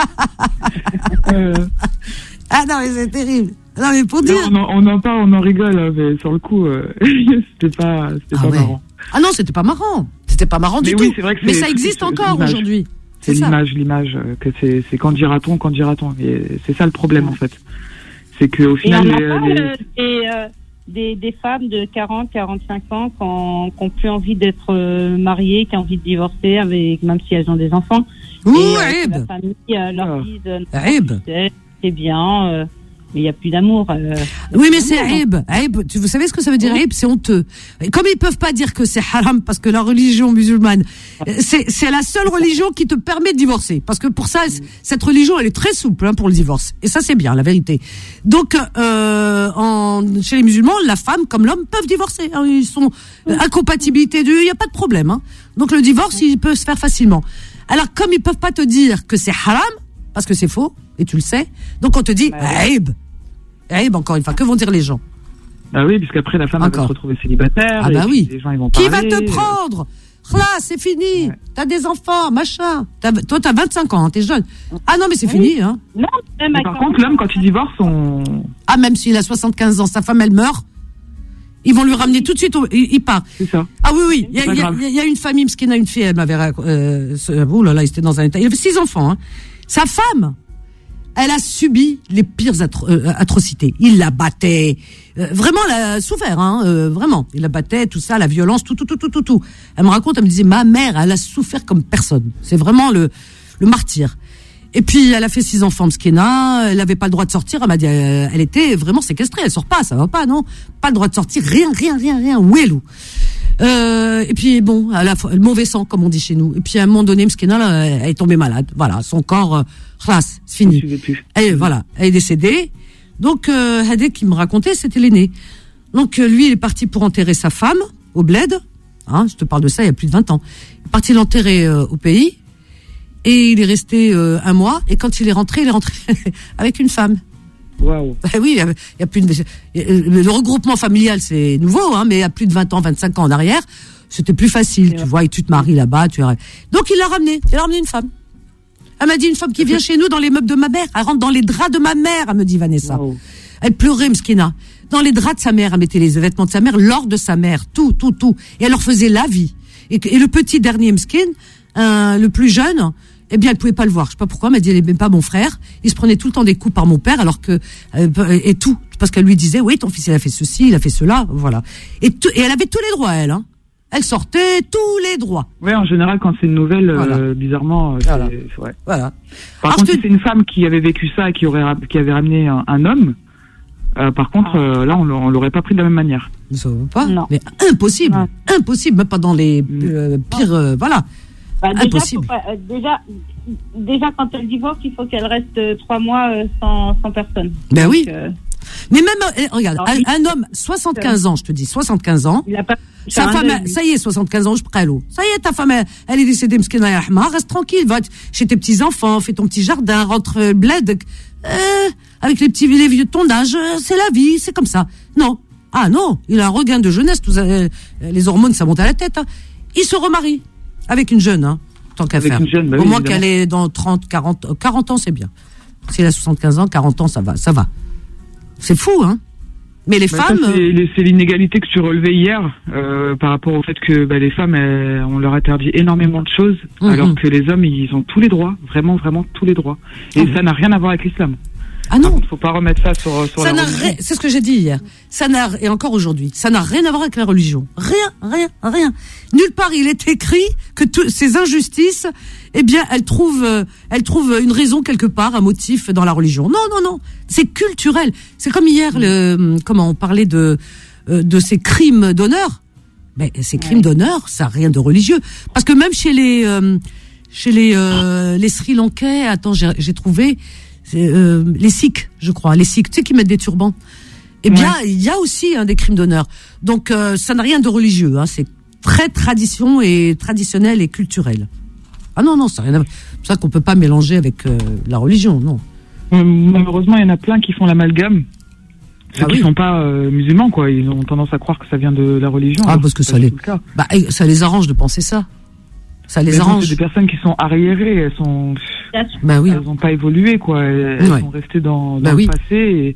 euh... Ah non, mais c'est terrible. Non, mais pour dire. Non, on, en, on en parle, on en rigole, hein, mais sur le coup, euh, c'était pas, c'était ah pas ouais. marrant. Ah non, c'était pas marrant. C'était pas marrant mais du oui, tout. C'est vrai que mais c'est, ça existe c'est, encore c'est aujourd'hui. C'est, c'est l'image, ça. l'image, que c'est, c'est quand dira-t-on, quand dira-t-on. Et c'est ça le problème, en fait. C'est qu'au final. Et on les, a pas les... euh, des, euh, des, des femmes de quarante, quarante-cinq ans qui ont, qui ont plus envie d'être euh, mariées, qui ont envie de divorcer, avec, même si elles ont des enfants. Ouh, et Aïb. euh, la famille euh, leur dit euh, Aïb. c'est, c'est bien, euh, mais il n'y a plus d'amour. Euh, oui, mais c'est Aïb. Aïb, tu, vous savez ce que ça veut dire Aïb? C'est honteux. Et comme ils peuvent pas dire que c'est haram parce que la religion musulmane, c'est, c'est la seule religion qui te permet de divorcer. Parce que pour ça, cette religion, elle est très souple hein, pour le divorce. Et ça, c'est bien, la vérité. Donc, euh, en, chez les musulmans, la femme comme l'homme peuvent divorcer. Hein, ils sont euh, incompatibilité d'eux, il n'y a pas de problème. Hein. Donc, le divorce, il peut se faire facilement. Alors, comme ils peuvent pas te dire que c'est haram, parce que c'est faux, et tu le sais, donc on te dit Aïb. Aïb, encore une fois, que vont dire les gens? Ah oui, puisqu'après la femme elle va se retrouver célibataire. Ah bah et oui. Les gens, ils vont Qui parler, va te prendre? Là, c'est fini. Ouais. T'as des enfants, machin. T'as, toi, t'as vingt-cinq ans, hein, t'es jeune. Ah non, mais c'est oui. fini, hein. Non, même mais par contre, l'homme, quand il divorce, on... Ah, même s'il a soixante-quinze ans, sa femme, elle meurt. Ils vont lui ramener tout de suite, au... il, il part. C'est ça. Ah oui, oui. Il y, y, y, y a une famille, parce qu'il y en a une fille, elle m'avait, euh, oh là là, il était dans un état. Il avait six enfants, hein. Sa femme, elle a subi les pires atro- euh, atrocités. Il la battait. Euh, vraiment, elle a souffert, hein, euh, vraiment. Il la battait, tout ça, la violence, tout, tout, tout, tout, tout, tout. Elle me raconte, elle me disait, ma mère, elle a souffert comme personne. C'est vraiment le, le martyr. Et puis, elle a fait six enfants, Mskina. Elle n'avait pas le droit de sortir. Elle m'a dit, euh, elle était vraiment séquestrée. Elle sort pas, ça va pas, non? Pas le droit de sortir, rien, rien, rien, rien. Ouelou. Euh, et puis bon, à la fois, le mauvais sang, comme on dit chez nous. Et puis à un moment donné, Mskina, là, elle est tombée malade. Voilà, son corps, euh, khlas, c'est fini. Elle, voilà, elle est décédée. Donc, euh, Hadek qui me racontait, c'était l'aîné. Donc euh, lui, il est parti pour enterrer sa femme au bled. Hein, je te parle de ça, il y a plus de vingt ans. Il est parti l'enterrer euh, au pays. Et il est resté euh, un mois. Et quand il est rentré, il est rentré avec une femme. Waouh. Ben oui, il y, a, il y a plus de, le regroupement familial, c'est nouveau, hein, mais il y a plus de vingt ans, vingt-cinq ans en arrière, c'était plus facile, tu vois, et tu te maries là-bas, tu donc il l'a ramené, il a ramené une femme. Elle m'a dit, une femme qui vient chez nous dans les meubles de ma mère, elle rentre dans les draps de ma mère, elle me dit Vanessa. Wow. Elle pleurait, Mskina. Dans les draps de sa mère, elle mettait les vêtements de sa mère, l'or de sa mère, tout, tout, tout. Et elle leur faisait la vie. Et, et le petit dernier Mskin, euh, le plus jeune, eh bien, elle pouvait pas le voir. Je sais pas pourquoi, elle m'a dit, elle est même pas mon frère. Il se prenait tout le temps des coups par mon père, alors que, euh, et tout. Parce qu'elle lui disait, oui, ton fils, il a fait ceci, il a fait cela, voilà. Et, tout, et elle avait tous les droits, elle, hein. Elle sortait tous les droits. Oui, en général, quand c'est une nouvelle, voilà. euh, bizarrement, euh, voilà. c'est, ouais. Voilà. Par alors contre, si te... c'est une femme qui avait vécu ça et qui aurait, qui avait ramené un, un homme, euh, par contre, euh, là, on, on l'aurait pas pris de la même manière. Ça veut pas? Non. Mais impossible. Non. Impossible, même pas dans les euh, pires, euh, voilà. Bah, déjà, impossible. Pas, euh, déjà, déjà, quand elle divorce, il faut qu'elle reste euh, trois mois euh, sans, sans personne. Ben Donc, oui. Euh... Mais même, euh, regarde, Alors, un, un homme, soixante-quinze ans, je te dis, soixante-quinze ans. Il a pas... Sa femme, elle, ça y est, soixante-quinze ans, je prends l'eau. Ça y est, ta femme, elle, elle est décédée, Mskina Yahma, reste tranquille, va chez tes petits-enfants, fais ton petit jardin, rentre euh, bled, euh, avec les petits, les vieux de ton âge, euh, c'est la vie, c'est comme ça. Non. Ah non, il a un regain de jeunesse, tout ça, euh, les hormones, ça monte à la tête, hein. Il se remarie avec une jeune, hein, tant qu'à avec faire. Une jeune, bah Au oui, moins évidemment. qu'elle est dans trente, quarante, quarante ans, c'est bien. Si elle a soixante-quinze ans, quarante ans, ça va, ça va. C'est fou, hein. Mais les bah femmes... Ça, c'est, c'est l'inégalité que tu relevais hier, euh, par rapport au fait que bah, les femmes, elles, on leur interdit énormément de choses, mmh. alors que les hommes, ils ont tous les droits, vraiment, vraiment tous les droits. Et mmh. ça n'a rien à voir avec l'islam. Ah non. Il ne faut pas remettre ça sur, sur ça la n'a religion. Ri- c'est ce que j'ai dit hier. Ça n'a, et encore aujourd'hui, ça n'a rien à voir avec la religion. Rien, rien, rien. Nulle part il est écrit que toutes ces injustices, eh bien, elles trouvent, euh, elles trouvent une raison quelque part, un motif dans la religion. Non, non, non. C'est culturel. C'est comme hier, le, comment on parlait de, euh, de ces crimes d'honneur. Mais ces crimes ouais. d'honneur, ça n'a rien de religieux. Parce que même chez les, euh, chez les euh, les Sri Lankais. Attends, j'ai, j'ai trouvé euh, les Sikhs, je crois, les Sikhs, tu sais qui mettent des turbans. Eh bien, ouais. il y a aussi hein, des crimes d'honneur. Donc, euh, ça n'a rien de religieux. Hein, c'est très tradition et traditionnel et culturel. Ah non, non, c'est rien. À... C'est ça qu'on peut pas mélanger avec euh, la religion, non. Euh, malheureusement, il y en a plein qui font l'amalgame. Ceux ah qui oui. sont pas euh, musulmans, quoi. Ils ont tendance à croire que ça vient de la religion. Ah, parce que ça les, bah, ça les arrange de penser ça. Ça les Mais arrange. C'est des personnes qui sont arriérées, elles sont, bah oui. elles n'ont pas évolué, quoi. Elles, elles ouais. sont restées dans, dans bah le oui. passé. Et...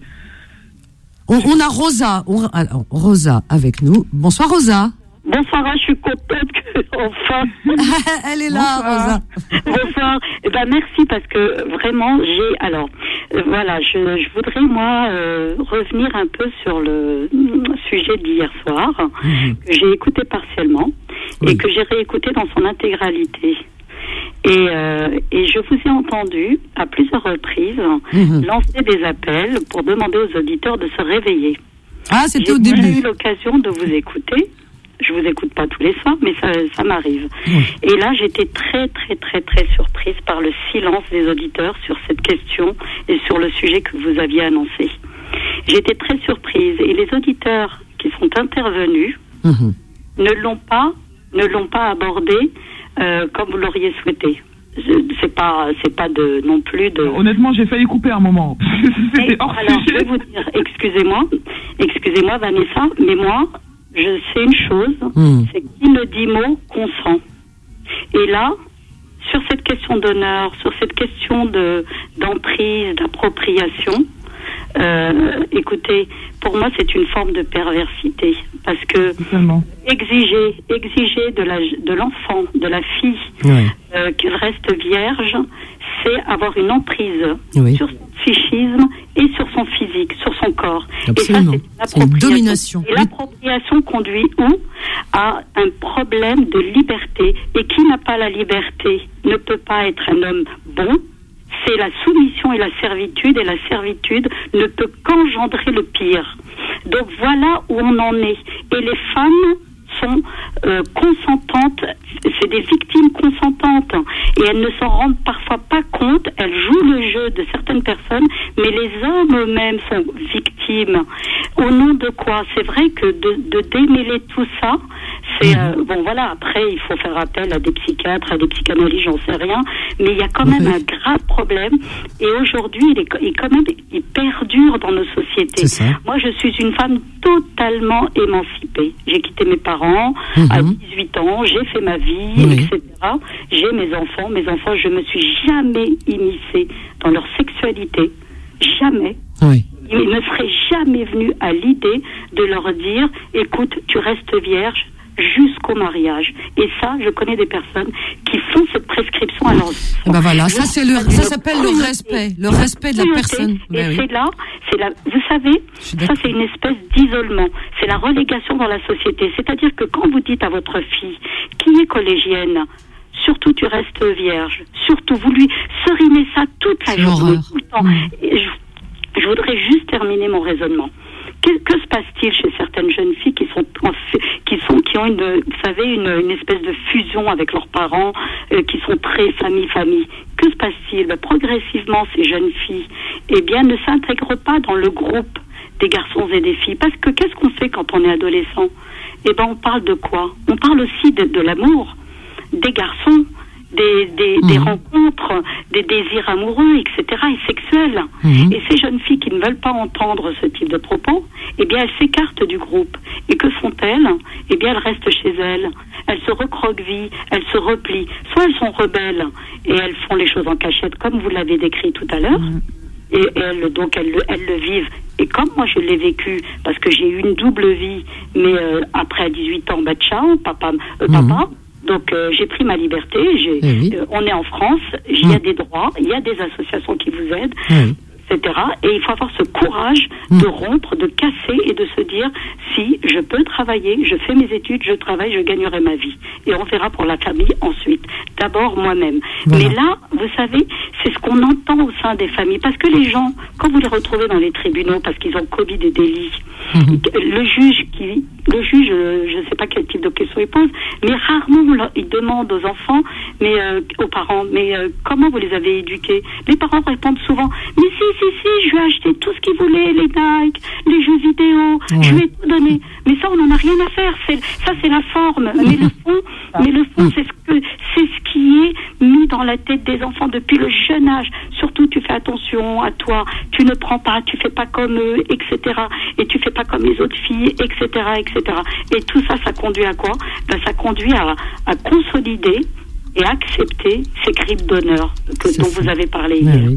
On, on a Rosa, on, alors, Rosa avec nous. Bonsoir Rosa. Bonsoir, je suis contente que enfin. Elle est là, Bonsoir. Rosa. Bonsoir. Eh ben merci parce que vraiment j'ai alors euh, voilà je, je voudrais moi euh, revenir un peu sur le sujet d'hier soir mmh. que j'ai écouté partiellement oui. et que j'ai réécouté dans son intégralité. Et, euh, et je vous ai entendu à plusieurs reprises mmh. lancer des appels pour demander aux auditeurs de se réveiller. Ah, c'était j'ai au début. J'ai eu l'occasion de vous écouter. Je vous écoute pas tous les soirs, mais ça, ça m'arrive. Mmh. Et là, j'étais très, très, très, très surprise par le silence des auditeurs sur cette question et sur le sujet que vous aviez annoncé. J'étais très surprise. Et les auditeurs qui sont intervenus mmh. ne l'ont pas, ne l'ont pas abordé euh, comme vous l'auriez souhaité. C'est pas, c'est pas de non plus de. Honnêtement, j'ai failli couper un moment. C'était hors alors, sujet. Je vais vous dire, excusez-moi, excusez-moi, Vanessa, mais moi. Je sais une chose, mmh. c'est qui ne dit mot consent. Et là, sur cette question d'honneur, sur cette question de d'emprise, d'appropriation, euh, écoutez, pour moi, c'est une forme de perversité, parce que Totalement. exiger, exiger de la de l'enfant, de la fille, ouais. euh, qu'elle reste vierge, c'est avoir une emprise oui. sur son psychisme et sur son physique, sur son corps. Absolument. Et ça, c'est une, c'est une domination. Et l'appropriation conduit où à un problème de liberté. Et qui n'a pas la liberté ne peut pas être un homme bon. C'est la soumission et la servitude, et la servitude ne peut qu'engendrer le pire. Donc voilà où on en est. Et les femmes sont euh, consentantes, c'est des victimes consentantes, et elles ne s'en rendent parfois pas compte, elles jouent le jeu de certaines personnes, mais les hommes eux-mêmes sont victimes. Au nom de quoi? C'est vrai que de, de démêler tout ça, c'est euh, bon voilà, après il faut faire appel à des psychiatres, à des psychanalystes, j'en sais rien, mais il y a quand même oui. un grave problème, et aujourd'hui il est, il est quand même il perdure dans nos sociétés. Moi je suis une femme totalement émancipée, j'ai quitté mes parents mmh. à dix-huit ans, j'ai fait ma vie, oui. et cetera. J'ai mes enfants, mes enfants, je me suis jamais immiscée dans leur sexualité, jamais. Oui. Il ne serait jamais venu à l'idée de leur dire, écoute, tu restes vierge jusqu'au mariage. Et ça, je connais des personnes qui font cette prescription à leurs enfants. Ben voilà, ça c'est le, ça s'appelle le respect, le respect de la personne. Et ben c'est oui. là, c'est la, vous savez, ça c'est une espèce d'isolement. C'est la relégation dans la société. C'est-à-dire que quand vous dites à votre fille, qui est collégienne, surtout tu restes vierge, surtout vous lui serinez ça toute la journée, tout le temps. Et je, je voudrais juste terminer mon raisonnement. Que, que se passe-t-il chez certaines jeunes filles qui sont, qui sont, qui ont une, vous savez, une, une espèce de fusion avec leurs parents, euh, qui sont très famille-famille. Que se passe-t-il? Ben, progressivement, ces jeunes filles, eh bien, ne s'intègrent pas dans le groupe des garçons et des filles. Parce que qu'est-ce qu'on fait quand on est adolescent? Eh ben, on parle de quoi? On parle aussi de, de l'amour, des garçons, des, des, mmh. des rencontres, des désirs amoureux, et cetera, et sexuels. Mmh. Et ces jeunes filles qui ne veulent pas entendre ce type de propos, eh bien, elles s'écartent du groupe. Et que font-elles? Eh bien, elles restent chez elles. Elles se recroquevillent, elles se replient. Soit elles sont rebelles, et elles font les choses en cachette, comme vous l'avez décrit tout à l'heure. Mmh. Et elles, donc, elles, elles le vivent. Et comme moi, je l'ai vécu, parce que j'ai eu une double vie, mais euh, après à dix-huit ans, bah, ciao, papa, euh, mmh. papa. Donc euh, j'ai pris ma liberté, j'ai, eh oui. euh, on est en France, il y a mmh. des droits, il y a des associations qui vous aident. Mmh. cetera. Et il faut avoir ce courage de rompre, de casser et de se dire, si je peux travailler, je fais mes études, je travaille, je gagnerai ma vie. Et on verra pour la famille ensuite. D'abord moi-même. Voilà. Mais là, vous savez, c'est ce qu'on entend au sein des familles. Parce que les gens, quand vous les retrouvez dans les tribunaux, parce qu'ils ont commis des délits, mmh. le juge qui, le juge, je ne sais pas quel type de questions il pose, mais rarement il demande aux enfants, mais euh, aux parents, mais euh, comment vous les avez éduqués? Les parents répondent souvent, mais si, si, si, je lui ai acheté tout ce qu'il voulait, les Nike, les jeux vidéo, ouais. je lui ai tout donné. Mais ça, on n'en a rien à faire. C'est, ça, c'est la forme. Mais le fond, mais le fond, c'est ce que, c'est ce qui est mis dans la tête des enfants depuis le jeune âge. Surtout, tu fais attention à toi. Tu ne prends pas, tu fais pas comme eux, et cetera. Et tu fais pas comme les autres filles, et cetera, et cetera. Et tout ça, ça conduit à quoi? Ben, ça conduit à, à consolider et accepter ces crimes d'honneur que, dont ça. Vous avez parlé hier. Oui.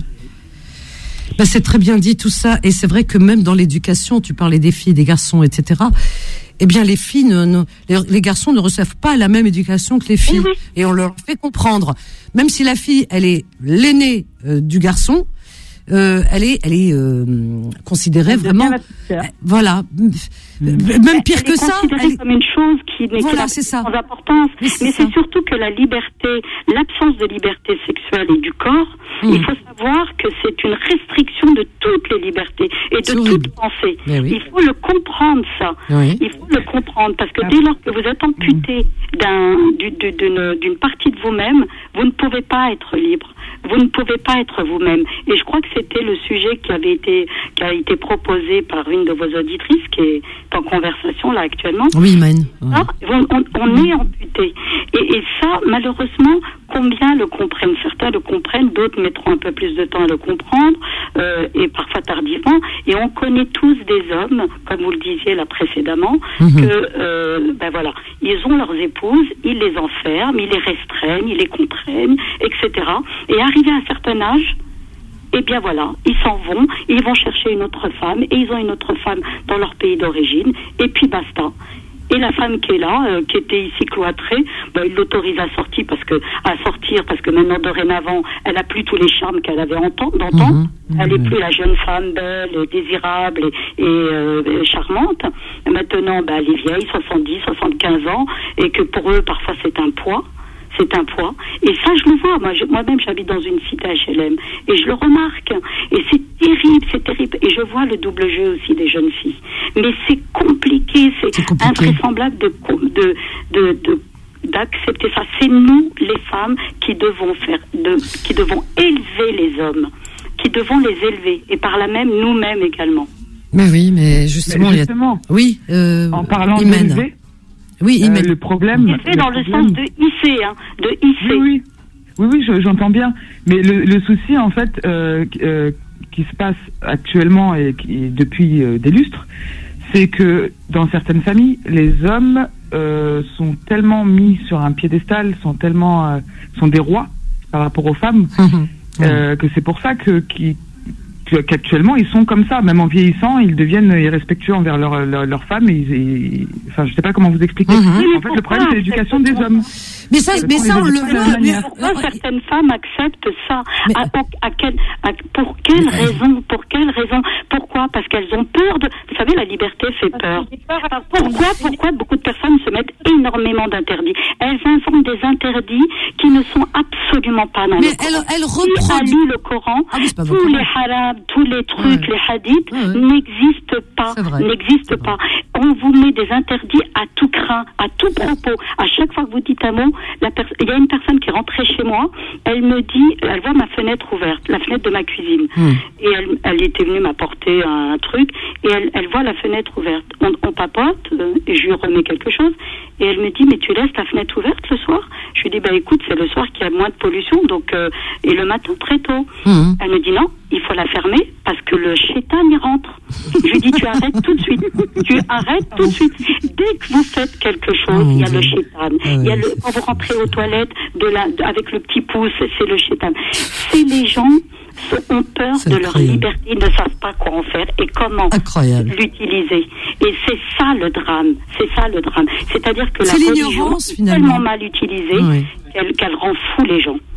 Ben, c'est très bien dit tout ça, et c'est vrai que même dans l'éducation, tu parlais des filles, des garçons, et cetera. Eh bien, les filles, ne, ne, les, les garçons ne reçoivent pas la même éducation que les filles, oui, oui. et on leur fait comprendre. Même si la fille, elle est l'aînée euh, du garçon, euh, elle est, elle est euh, considérée elle vraiment, euh, voilà, mmh. même pire elle que ça. Elle est considérée comme une chose qui n'est voilà, pas sans importance. Mais c'est, mais c'est surtout que la liberté, l'absence de liberté sexuelle et du corps, mmh. il faut savoir que c'est une restriction de toutes les libertés et de toute pensée. Oui. Il faut le comprendre, ça. Oui. Il faut le comprendre, parce que ah. dès lors que vous êtes amputé d'un, d'une, d'une partie de vous-même, vous ne pouvez pas être libre. Vous ne pouvez pas être vous-même. Et je crois que c'était le sujet qui avait été, qui a été proposé par une de vos auditrices, qui est en conversation là actuellement. Oui, Maine. Ouais. Ah, on, on, on est amputé. Et, et ça, malheureusement, combien le comprennent? Certains le comprennent, d'autres mettront un peu plus de temps à le comprendre, euh, et parfois tardivement. Et on connaît tous des hommes, comme vous le disiez là précédemment, mmh. que, euh, ben voilà, ils ont leurs épouses, ils les enferment, ils les restreignent, ils les contraignent, et cetera. Et arrivé à un certain âge, eh bien voilà, ils s'en vont, ils vont chercher une autre femme, et ils ont une autre femme dans leur pays d'origine, et puis basta. Et la femme qui est là, euh, qui était ici cloîtrée, ben, il l'autorise à sortir parce que à sortir parce que maintenant dorénavant, elle a plus tous les charmes qu'elle avait d'antan. Mmh, elle n'est mmh. plus la jeune femme belle, désirable et, et euh, charmante. Maintenant, ben, elle est vieille, soixante-dix, soixante-quinze ans, et que pour eux, parfois, c'est un poids. C'est un poids. Et ça, je le vois. Moi, je, moi-même, j'habite dans une cité H L M. Et je le remarque. Et c'est terrible, c'est terrible. Et je vois le double jeu aussi des jeunes filles. Mais c'est compliqué. C'est, c'est compliqué. Invraisemblable de, de, de, de, d'accepter ça. C'est nous, les femmes, qui devons faire, de, qui devons élever les hommes. Qui devons les élever. Et par là même, nous-mêmes également. Mais oui, mais justement, mais justement il y a... Oui, euh, en parlant d'élever, oui, euh, le problème... Il fait dans le, le sens de hisser, hein, de hisser. Oui, oui, oui, oui je, j'entends bien. Mais le, le souci, en fait, euh, euh, qui se passe actuellement et, qui, et depuis euh, des lustres, c'est que dans certaines familles, les hommes euh, sont tellement mis sur un piédestal, sont tellement... Euh, sont des rois par rapport aux femmes, mmh. euh, que c'est pour ça que... Qui, qu'actuellement ils sont comme ça, même en vieillissant ils deviennent irrespectueux envers leurs leur, leur femmes et ils, ils, enfin je sais pas comment vous expliquer. Mmh. En fait le problème c'est l'éducation des hommes. Mais ça, mais ça on le voit. Mais pourquoi certaines femmes acceptent ça? Mais... À, à quel, à, pour quelle mais... raison? Pour quelle raison? Pourquoi? Parce qu'elles ont peur de. Vous savez, la liberté fait peur. Pourquoi? Pourquoi beaucoup de personnes se mettent énormément d'interdits? Elles inventent des interdits qui ne sont absolument pas dans mais le Coran. Elle, elle reprend. Qui a lu le Coran, ah, oui, tous les haram, tous les trucs, ouais. les hadiths ouais, ouais. n'existent pas, n'existent pas. On vous met des interdits à tout crin, à tout propos. À chaque fois que vous dites un mot, la pers- il y a une personne qui est rentrée chez moi, elle me dit, elle voit ma fenêtre ouverte, la fenêtre de ma cuisine. Mmh. Et elle, elle était venue m'apporter un, un truc, et elle, elle voit la fenêtre ouverte. On, on papote, euh, et je lui remets quelque chose, et elle me dit, mais tu laisses ta fenêtre ouverte le soir? Je lui dis, bah écoute, c'est le soir qu'il y a moins de pollution, donc, euh, et le matin très tôt. Mmh. Elle me dit, non, il faut la fermer, parce que le shaitan y rentre. Je lui dis, tu arrêtes tout de suite. Tu arrêtes tout de suite. Dès que vous faites quelque chose, il y a le shaitan. Il y a le, quand vous rentrez aux toilettes, de la, de, avec le petit pouce, c'est le shaitan. C'est les gens ont peur c'est de leur liberté, ils ne savent pas quoi en faire et comment incroyable. L'utiliser. Et c'est ça le drame. C'est ça le drame. C'est-à-dire que c'est la religion est tellement mal utilisée oui. qu'elle, qu'elle rend fou les gens.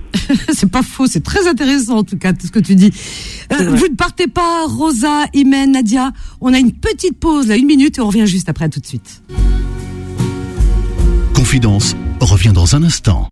C'est pas faux, c'est très intéressant en tout cas tout ce que tu dis. Euh, vous ne partez pas, Rosa, Imen, Nadia. On a une petite pause, là, une minute, et on revient juste après. À tout de suite. Confidence revient dans un instant.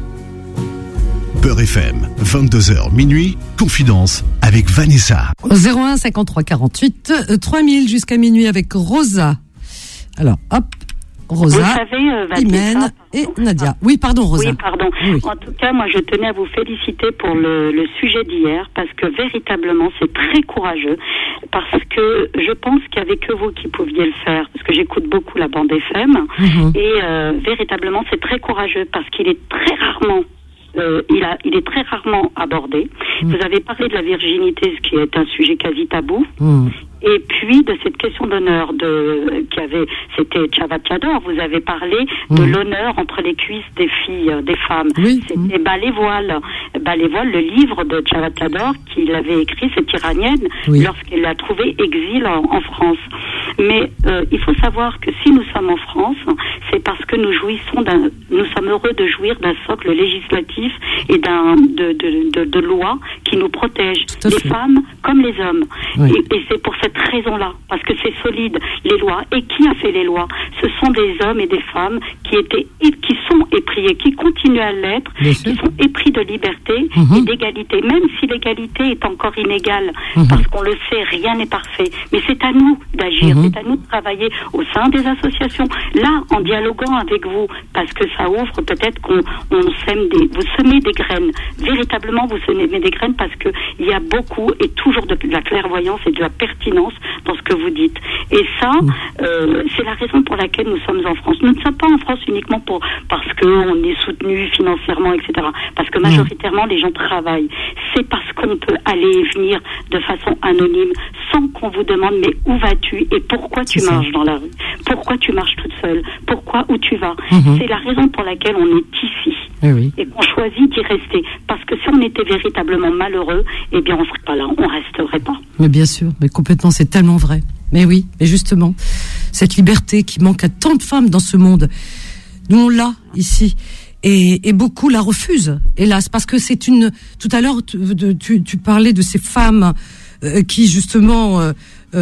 Beurre F M, vingt-deux heures minuit, Confidence avec Vanessa. zéro un cinquante-trois quarante-huit trois mille jusqu'à minuit avec Rosa. Alors, hop. Rosa, vous savez, euh, Imen et Nadia. Oui, pardon, Rosa. Oui, pardon. Oui. En tout cas, moi, je tenais à vous féliciter pour le, le sujet d'hier, parce que véritablement, c'est très courageux, parce que je pense qu'il n'y avait que vous qui pouviez le faire, parce que j'écoute beaucoup la bande F M, mm-hmm. et euh, véritablement, c'est très courageux, parce qu'il est très rarement Euh, il, a, il est très rarement abordé. Mmh. Vous avez parlé de la virginité, ce qui est un sujet quasi tabou. Mmh. Et puis de cette question d'honneur de qui avait, c'était Javad Jador. Vous avez parlé mmh. de l'honneur entre les cuisses des filles, euh, des femmes. Oui. C'était mmh. Bas les voiles. Bas les voiles, le livre de Javad Jador qu'il avait écrit, cette iranienne, oui. lorsqu'elle a trouvé exil en, en France. Mais euh, il faut savoir que si nous sommes en France, c'est parce que nous jouissons d'un, nous sommes heureux de jouir d'un socle législatif et d'un de, de, de, de lois qui nous protègent, les fait. femmes comme les hommes. Oui. Et, et c'est pour cette raison-là, parce que c'est solide, les lois. Et qui a fait les lois? Ce sont des hommes et des femmes qui étaient, qui sont épris et qui continuent à l'être, Bien qui sûr. sont épris de liberté mmh. et d'égalité, même si l'égalité est encore inégale, mmh. parce qu'on le sait, rien n'est parfait. Mais c'est à nous d'agir, mmh. c'est à nous de travailler au sein des associations, là, en dialoguant avec vous, parce que ça ouvre peut-être qu'on on sème des, vous semez des graines. Véritablement, vous semez des graines parce que il y a beaucoup et toujours de, de la clairvoyance et de la pertinence dans ce que vous dites. Et ça, euh, c'est la raison pour laquelle nous sommes en France. Nous ne sommes pas en France uniquement pour parce qu'on est soutenu financièrement, et cetera. Parce que majoritairement, les gens travaillent. C'est parce qu'on peut aller et venir de façon anonyme, sans qu'on vous demande mais où vas-tu et pourquoi tu c'est marches ça. dans la rue, pourquoi tu marches toute seule, pourquoi, où tu vas. Mm-hmm. C'est la raison pour laquelle on est ici. Eh oui. Et qu'on choisit d'y rester. Parce que si on était véritablement malheureux, eh bien on serait pas là, on resterait pas. Mais bien sûr, mais complètement, c'est tellement vrai. Mais oui, mais justement, cette liberté qui manque à tant de femmes dans ce monde, nous on l'a ici. Et, et beaucoup la refusent, hélas, parce que c'est une... Tout à l'heure, tu, tu, tu parlais de ces femmes euh, qui, justement, euh,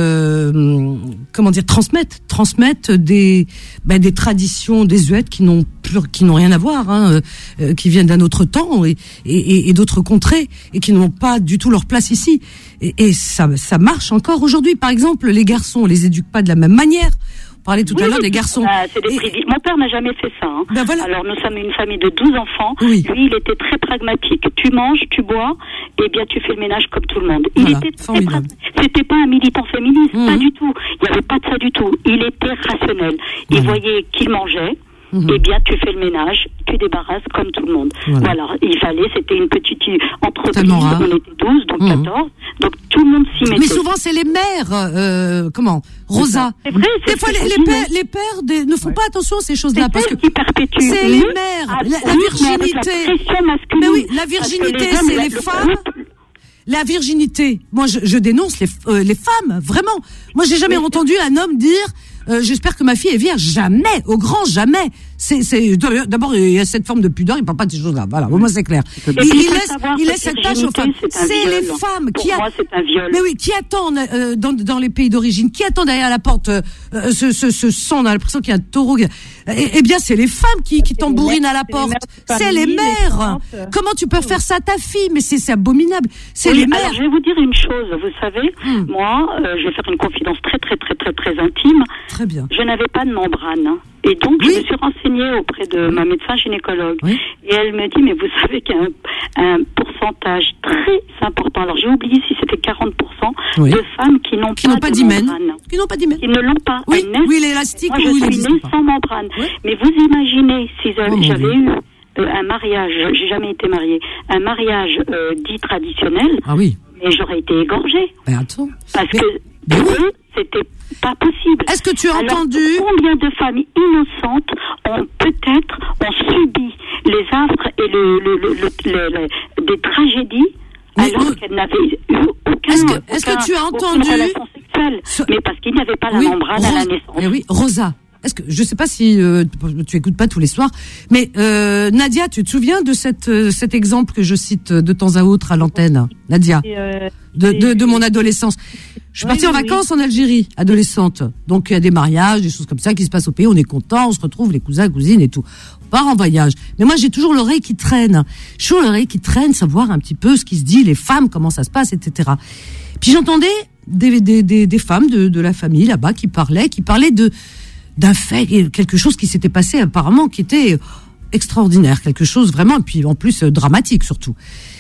euh, comment dire, transmettent, transmettent des, ben, des traditions désuètes qui n'ont plus, qui n'ont rien à voir, hein, euh, qui viennent d'un autre temps et, et, et d'autres contrées et qui n'ont pas du tout leur place ici. Et, et ça, ça marche encore aujourd'hui. Par exemple, les garçons, on les éduque pas de la même manière. On parlait tout oui, à l'heure des garçons. Euh, c'est des et... Mon père n'a jamais fait ça. Hein. Ben voilà. Alors nous sommes une famille de douze enfants. Oui. Lui, il était très pragmatique. Tu manges, tu bois, et bien tu fais le ménage comme tout le monde. Il voilà, était très pra... C'était pas un militant féministe, mmh. pas du tout. Il n'y avait pas de ça du tout. Il était rationnel. Il mmh. voyait qu'il mangeait. Mmh. Eh bien, tu fais le ménage, tu débarrasses comme tout le monde. Voilà. voilà. Il fallait, c'était une petite entreprise, on était douze, donc mmh. quatorze, donc tout le monde s'y mettait. Mais souvent, c'est les mères, euh, comment, Rosa. C'est vrai, c'est Des fois, les, les pères, les pères des, ne font ouais. pas attention à ces choses-là. C'est parce que qui perpétuent. C'est les mères, ah, la, la virginité. La mais oui, la virginité, c'est les femmes. La virginité. Moi, je, je dénonce les, euh, les femmes, vraiment. Moi, j'ai jamais mais entendu un homme dire, euh, j'espère que ma fille est vierge. Jamais, au grand jamais. C'est, c'est, d'abord, il y a cette forme de pudeur, il parle pas de ces choses-là. Voilà, au moins c'est clair. Il, il laisse, il laisse cette tâche aux femmes. C'est, c'est les femmes Pour qui, moi, a... c'est un viol. mais oui, qui attendent euh, dans, dans les pays d'origine, qui attendent derrière la porte euh, ce, ce, ce sang. On a l'impression qu'il y a un taureau. Eh, eh bien, c'est les femmes qui, qui tambourinent à la porte. C'est les mères. Comment tu peux faire ça à ta fille? Mais c'est, c'est abominable. C'est oui, les mères. Alors, je vais vous dire une chose. Vous savez, hum. moi, euh, je vais faire une confidence très, très, très, très, très intime. Très bien. Je n'avais pas de membrane. Et donc, oui. je me suis renseignée auprès de ma médecin gynécologue. Oui. Et elle me dit, mais vous savez qu'il y a un, un pourcentage très important, alors j'ai oublié si c'était quarante pour cent oui. de femmes qui n'ont qui pas, n'ont pas de d'hymen. membrane. Qui n'ont pas d'hymen. Qui ne l'ont pas. Oui, oui l'élastique. Moi, je oui, suis née sans membrane. Oui. Mais vous imaginez, si j'avais, oh, j'avais eu euh, un mariage, j'ai jamais été mariée, un mariage euh, dit traditionnel, ah oui. mais j'aurais été égorgée. Ben attends. Parce mais, que pour eux, c'était pas possible. Est-ce que tu as Alors, entendu combien de familles innocentes ont peut-être ont subi les affres et le, le, le, le, le, le des tragédies mais alors euh, qu'elles n'avaient eu aucun, est-ce que, aucun, est-ce que tu as entendu relation sexuelle, ce... mais parce qu'il n'y avait pas la oui, membrane Ros... à la naissance. Eh oui, Rosa. est-ce que je sais pas si euh, tu écoutes pas tous les soirs, mais euh, Nadia, tu te souviens de cette euh, cet exemple que je cite de temps à autre à l'antenne, Nadia, euh, de, de de mon adolescence. Je suis oui, partie oui, en vacances oui. en Algérie, adolescente. Donc il y a des mariages, des choses comme ça qui se passent au pays. On est content, on se retrouve les cousins, cousines et tout. On part en voyage. Mais moi j'ai toujours l'oreille qui traîne. J'ai toujours l'oreille qui traîne, savoir un petit peu ce qui se dit, les femmes, comment ça se passe, et cetera. Puis j'entendais des des des, des femmes de de la famille là-bas qui parlaient, qui parlaient de d'un fait, quelque chose qui s'était passé apparemment, qui était extraordinaire, quelque chose vraiment, et puis en plus euh, dramatique surtout.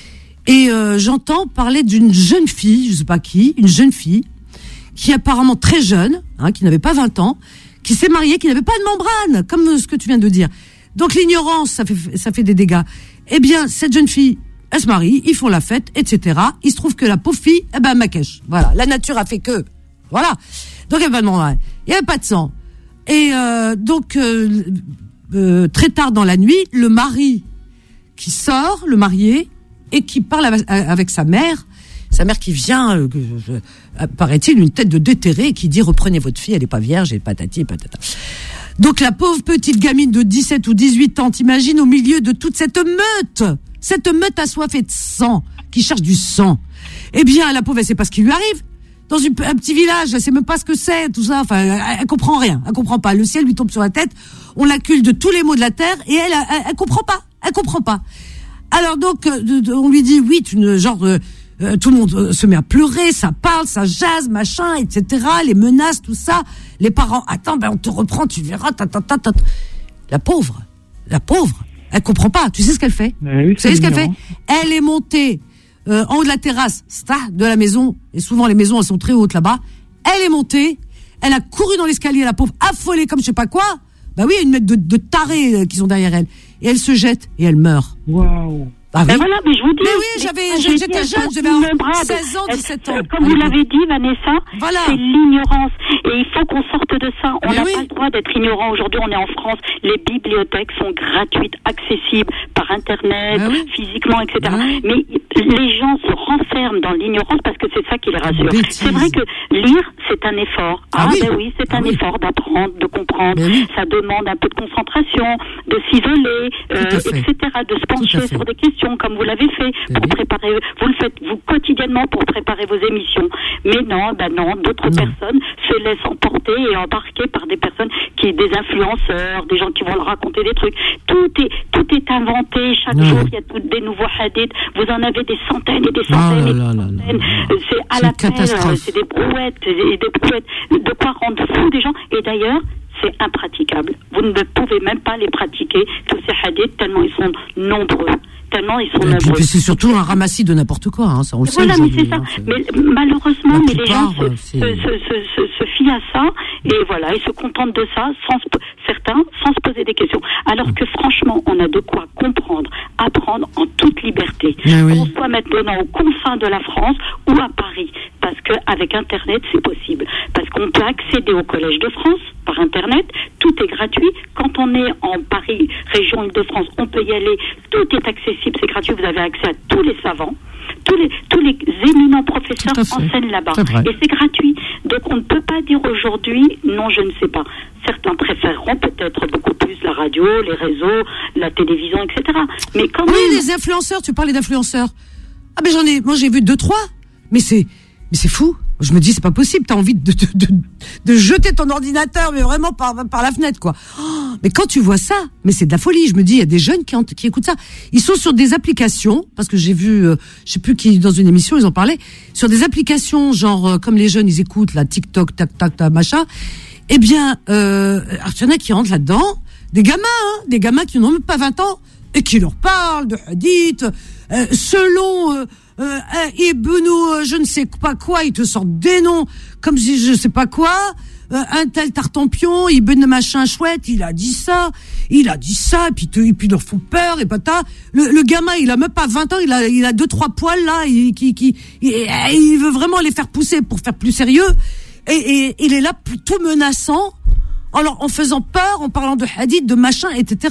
Et euh, j'entends parler d'une jeune fille, je sais pas qui, une jeune fille, qui est apparemment très jeune, hein, qui n'avait pas vingt ans, qui s'est mariée, qui n'avait pas de membrane, comme ce que tu viens de dire. Donc l'ignorance, ça fait, ça fait des dégâts. Eh bien, cette jeune fille, elle se marie, ils font la fête, et cetera. Il se trouve que la pauvre fille, eh ben, Marrakech. Voilà. La nature a fait que. Voilà. Donc, elle va demander. Il n'y avait pas de sang. Et, euh, donc, euh, euh, très tard dans la nuit, le mari qui sort, le marié, et qui parle avec, avec sa mère, sa mère qui vient, euh, euh, paraît-il, une tête de déterré, qui dit, reprenez votre fille, elle n'est pas vierge, et patati, patata. Donc, la pauvre petite gamine de dix-sept ou dix-huit ans, t'imagines, au milieu de toute cette meute, cette meute assoiffée de sang, qui cherche du sang. Eh bien, la pauvre, elle sait pas ce qui lui arrive. Dans une, un petit village, elle sait même pas ce que c'est, tout ça. Enfin, elle, elle comprend rien. Elle comprend pas. Le ciel lui tombe sur la tête. On l'accuse de tous les maux de la terre et elle, elle, elle comprend pas. Elle comprend pas. Alors donc, euh, on lui dit, oui, tu ne, genre, euh, euh, tout le monde euh, se met à pleurer, ça parle, ça jase, machin, et cetera. Les menaces, tout ça. Les parents, attends, ben on te reprend, tu verras, ta, ta, ta, ta. La pauvre, la pauvre, elle comprend pas. Tu sais ce qu'elle fait? Oui, tu sais ce qu'elle fait? Elle est montée. Euh, en haut de la terrasse, de la maison, et souvent les maisons elles sont très hautes là-bas. Elle est montée, elle a couru dans l'escalier, la pauvre, affolée comme je sais pas quoi. Bah oui, une mètre de, de tarés euh, qui sont derrière elle, et elle se jette et elle meurt. Waouh. Bah oui. Ben voilà, mais je vous dis. Mais oui, j'avais, mais j'étais jeune, j'avais seize ans, dix-sept ans. Comme vous l'avez dit, Vanessa, voilà. C'est l'ignorance. Et il faut qu'on sorte de ça. On n'a oui. pas le droit d'être ignorant. Aujourd'hui, on est en France. Les bibliothèques sont gratuites, accessibles par Internet, ah oui. physiquement, et cetera. Ah oui. Mais les gens se renferment dans l'ignorance parce que c'est ça qui les rassure. Bêtise. C'est vrai que lire, c'est un effort. Ah, ah oui. ben oui, c'est ah un oui. effort d'apprendre, de comprendre. Oui. Ça demande un peu de concentration, de s'isoler, euh, et cetera, de se pencher sur des questions. Comme vous l'avez fait pour oui. préparer, vous le faites vous quotidiennement pour préparer vos émissions. Mais non, ben non, d'autres non. personnes se laissent emporter et embarquer par des personnes qui, des influenceurs, des gens qui vont leur raconter des trucs. Tout est, tout est inventé. Chaque non. jour, il y a tout, des nouveaux hadiths. Vous en avez des centaines et des centaines. Oh et des là centaines. Là là. C'est à la pelle, c'est des brouettes, et des brouettes. De quoi rendre fou des gens. Et d'ailleurs, c'est impraticable. Vous ne pouvez même pas les pratiquer, tous ces hadiths, tellement ils sont nombreux. Tellement ils sont et nombreux. Puis c'est surtout un ramassis de n'importe quoi, hein, ça on le sait. Voilà, mais c'est ça. Hein, c'est... Mais malheureusement, mais les gens se, se, se, se, se fient à ça et voilà, ils se contentent de ça, sans se, certains, sans se poser des questions. Alors que franchement, on a de quoi comprendre, apprendre en toute liberté. Oui. Qu'on soit maintenant aux confins de la France ou à Paris, parce que avec Internet, c'est possible. Parce qu'on peut accéder au Collège de France par Internet, tout est gratuit. Quand on est en Paris, région Île-de-France, on peut y aller, tout est accessible, c'est gratuit, vous avez accès à tous les savants, tous les, tous les éminents professeurs enseignent là-bas. C'est et c'est gratuit. Donc on ne peut pas dire aujourd'hui, non, je ne sais pas. Certains préféreront peut-être beaucoup plus la radio, les réseaux, la télévision, et cetera. Mais quand oui, même... les influenceurs, tu parlais d'influenceurs. Ah ben j'en ai, moi j'ai vu deux, trois, mais c'est, mais c'est fou. Je me dis, c'est pas possible, t'as envie de, de, de, de jeter ton ordinateur, mais vraiment par, par la fenêtre, quoi. Oh, mais quand tu vois ça, mais c'est de la folie. Je me dis, il y a des jeunes qui, qui écoutent ça. Ils sont sur des applications, parce que j'ai vu, euh, je sais plus qui, dans une émission, ils en parlaient, sur des applications, genre, euh, comme les jeunes, ils écoutent, là, TikTok, tac, tac, tac, machin. Eh bien, euh, il y en a qui rentrent là-dedans, des gamins, hein, des gamins qui n'ont même pas vingt ans, et qui leur parlent de hadith, euh, selon, euh, Euh, Ibn euh, je ne sais pas quoi, ils te sortent des noms comme si je sais pas quoi, euh, un tel Tartampion, Ibn machin chouette, il a dit ça, il a dit ça, et puis, te, et puis ils leur font peur, et pata. Le, le gamin, il a même pas vingt ans, il a, il a deux, trois poils là, il, qui, qui, il, il veut vraiment les faire pousser pour faire plus sérieux, et, et il est là tout menaçant, alors en faisant peur, en parlant de hadith, de machin, et cetera.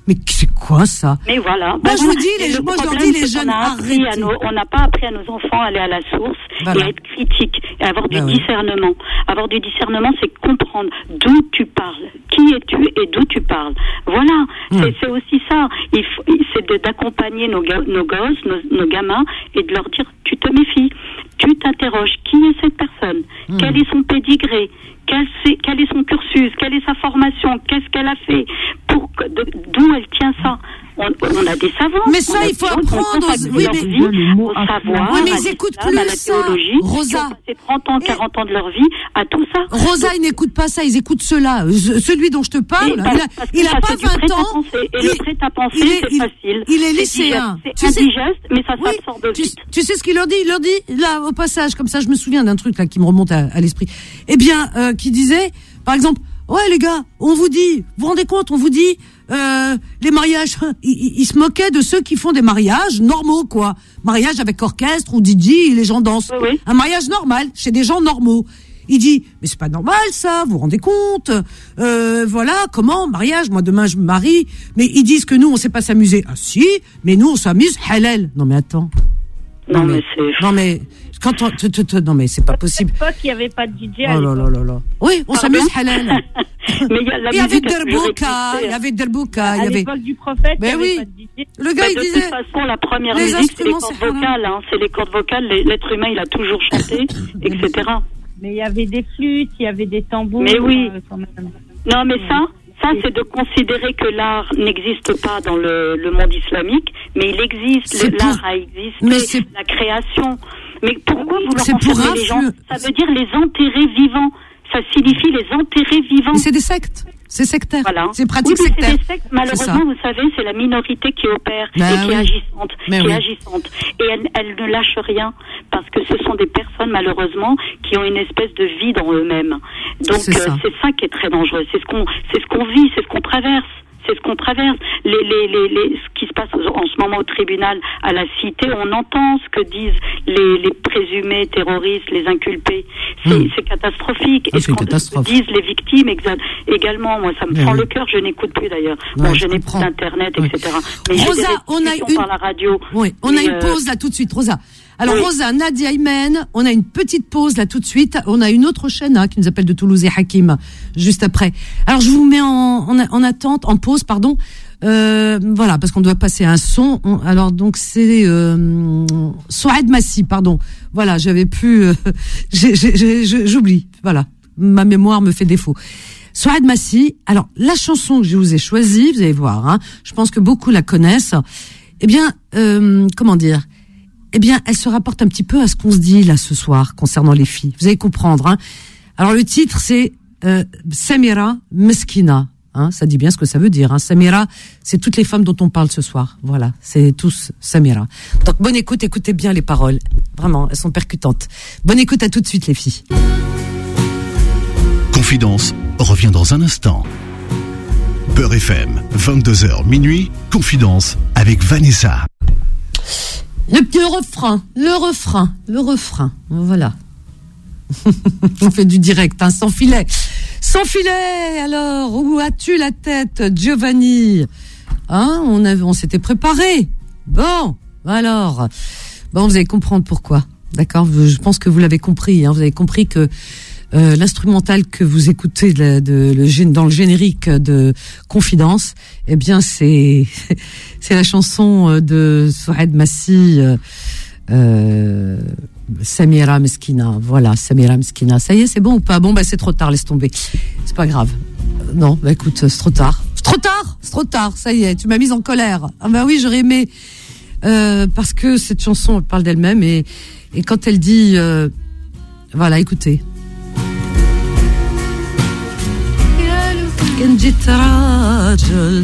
Mais c'est quoi ça? Mais voilà. Bah, bon, je voilà. vous dis, les, moi je leur dis, les jeunes, arrêtez. Nos, on n'a pas appris à nos enfants à aller à la source voilà. et à être critique, et à avoir du bah, discernement. Oui. Avoir du discernement, c'est comprendre d'où tu parles, qui es-tu et d'où tu parles. Voilà. Mmh. C'est, c'est aussi ça. Il faut, c'est de, d'accompagner nos, nos gosses, nos, nos gamins, et de leur dire, tu te méfies, tu t'interroges, qui est cette personne, mmh. quel est son pédigré, quel, c'est, quel est son cursus, quelle est sa formation, qu'est-ce qu'elle a fait, pour, de, d'où elle tient ça. On, on a des savants. Mais ça, il faut apprendre. Oui, mais, vie, au savoir, oui, mais ils n'écoutent plus ça. Rosa. Ils ont trente ans, quarante ans de leur vie à tout ça. Rosa, ils n'écoutent pas ça, ils écoutent cela. Celui dont je te parle, il a, il a pas vingt ans. Et le prêt à penser, c'est il, facile. Il est lycéen. C'est indigeste, mais ça s'absorbe oui, vite. Tu, tu sais ce qu'il leur dit? Il leur dit, là, au passage, comme ça, je me souviens d'un truc, là, qui me remonte à, à l'esprit. Eh bien, euh, qui disait, par exemple, ouais, les gars, on vous dit, vous vous rendez compte, on vous dit, Euh, les mariages, ils, ils se moquaient de ceux qui font des mariages normaux, quoi. Mariage avec orchestre ou D J, les gens dansent. Oui, oui. Un mariage normal, chez des gens normaux. Il dit, mais c'est pas normal ça, vous vous rendez compte? Euh, voilà, comment, mariage, moi demain je me marie, mais ils disent que nous on sait pas s'amuser. Ah si, mais nous on s'amuse, halal. Non mais attends. Non, non mais, mais c'est... Non mais... Quand on, te, te, te, non mais c'est pas possible. À l'époque, il n'y avait pas de D J. Oh là là là là. Oui, on Pardon? s'amuse halal. Mais il y, y, y avait Derbouka, il y avait Derbouka, il y avait. À l'époque du prophète, ben il n'y oui. avait pas de D J. Le gars bah, il de disait. De toute façon, la première les musique, c'est les cordes c'est vocales. Hein. C'est les cordes vocales. L'être humain, il a toujours chanté, et cetera. Mais il y avait des flûtes, il y avait des tambours. Mais oui. Euh, quand même. Non, mais ça. Ça, c'est de considérer que l'art n'existe pas dans le, le monde islamique, mais il existe, le, l'art a existé, mais c'est... la création. Mais pourquoi vouloir enfermer les gens? Ça veut dire les enterrer vivants. Ça signifie les enterrer vivants. Mais c'est des sectes. C'est sectaire. Voilà. C'est pratique oui, sectaire. C'est des sectes. Malheureusement, vous savez, c'est la minorité qui opère bah, et qui oui. est agissante. Mais qui oui. est agissante. Et elle, elle ne lâche rien. Parce que ce sont des personnes, malheureusement, qui ont une espèce de vie dans eux-mêmes. Donc, c'est, euh, ça. c'est ça qui est très dangereux. C'est ce qu'on, c'est ce qu'on vit, c'est ce qu'on traverse. C'est ce qu'on traverse. Les, les, les, les, ce qui se passe en ce moment au tribunal à la Cité, on entend ce que disent les, les présumés terroristes, les inculpés. C'est, mmh. c'est catastrophique. Ah, et ce qu'on disent les victimes exa- également. Moi, ça me prend oui. le cœur. Je n'écoute plus d'ailleurs. Ouais, bon, je, je n'ai plus d'internet, oui. et cetera. Mais Rosa, on a une par la radio. Oui, on a une euh... pause là tout de suite, Rosa. Alors oui. Rosa, Nadia Imen, on a une petite pause là tout de suite. On a une autre chaîne hein, qui nous appelle de Toulouse et Hakim juste après. Alors je vous mets en, en, en attente, en pause, pardon. Euh, voilà, parce qu'on doit passer un son. On, alors donc c'est euh, Souad Massi, pardon. Voilà, j'avais pu, euh, j'ai, j'ai, j'ai, j'oublie. Voilà, ma mémoire me fait défaut. Souad Massi. Alors la chanson que je vous ai choisie, vous allez voir. Hein, je pense que beaucoup la connaissent. Eh bien, euh, comment dire? Eh bien, elle se rapporte un petit peu à ce qu'on se dit là ce soir concernant les filles. Vous allez comprendre. Hein. Alors le titre c'est euh, Samira Meskina. Hein, ça dit bien ce que ça veut dire. Hein. Samira, c'est toutes les femmes dont on parle ce soir. Voilà, c'est tous Samira. Donc bonne écoute, écoutez bien les paroles. Vraiment, elles sont percutantes. Bonne écoute, à tout de suite les filles. Confidence revient dans un instant. Beurre F M, vingt-deux heures minuit. Confidence avec Vanessa. Le, le refrain, le refrain, le refrain, voilà. On fait du direct, hein, sans filet. Sans filet, alors, où as-tu la tête, Giovanni? Hein, on, avait, on s'était préparé. Bon, alors, bon, vous allez comprendre pourquoi, d'accord? Je pense que vous l'avez compris, hein, vous avez compris que Euh, l'instrumental que vous écoutez de, de, de, dans le générique de Confidence, eh bien c'est c'est la chanson de Souad Massi, euh, euh, Samira Meskina. Voilà, Samira Meskina. Ça y est, c'est bon ou pas? Bon, bah c'est trop tard, laisse tomber. C'est pas grave. Euh, non, bah écoute, c'est trop tard. C'est trop tard, c'est trop tard. Ça y est, tu m'as mise en colère. Ah bah oui, j'aurais aimé euh, parce que cette chanson elle parle d'elle-même et et quand elle dit, euh, voilà, écoutez. كان جيت راجل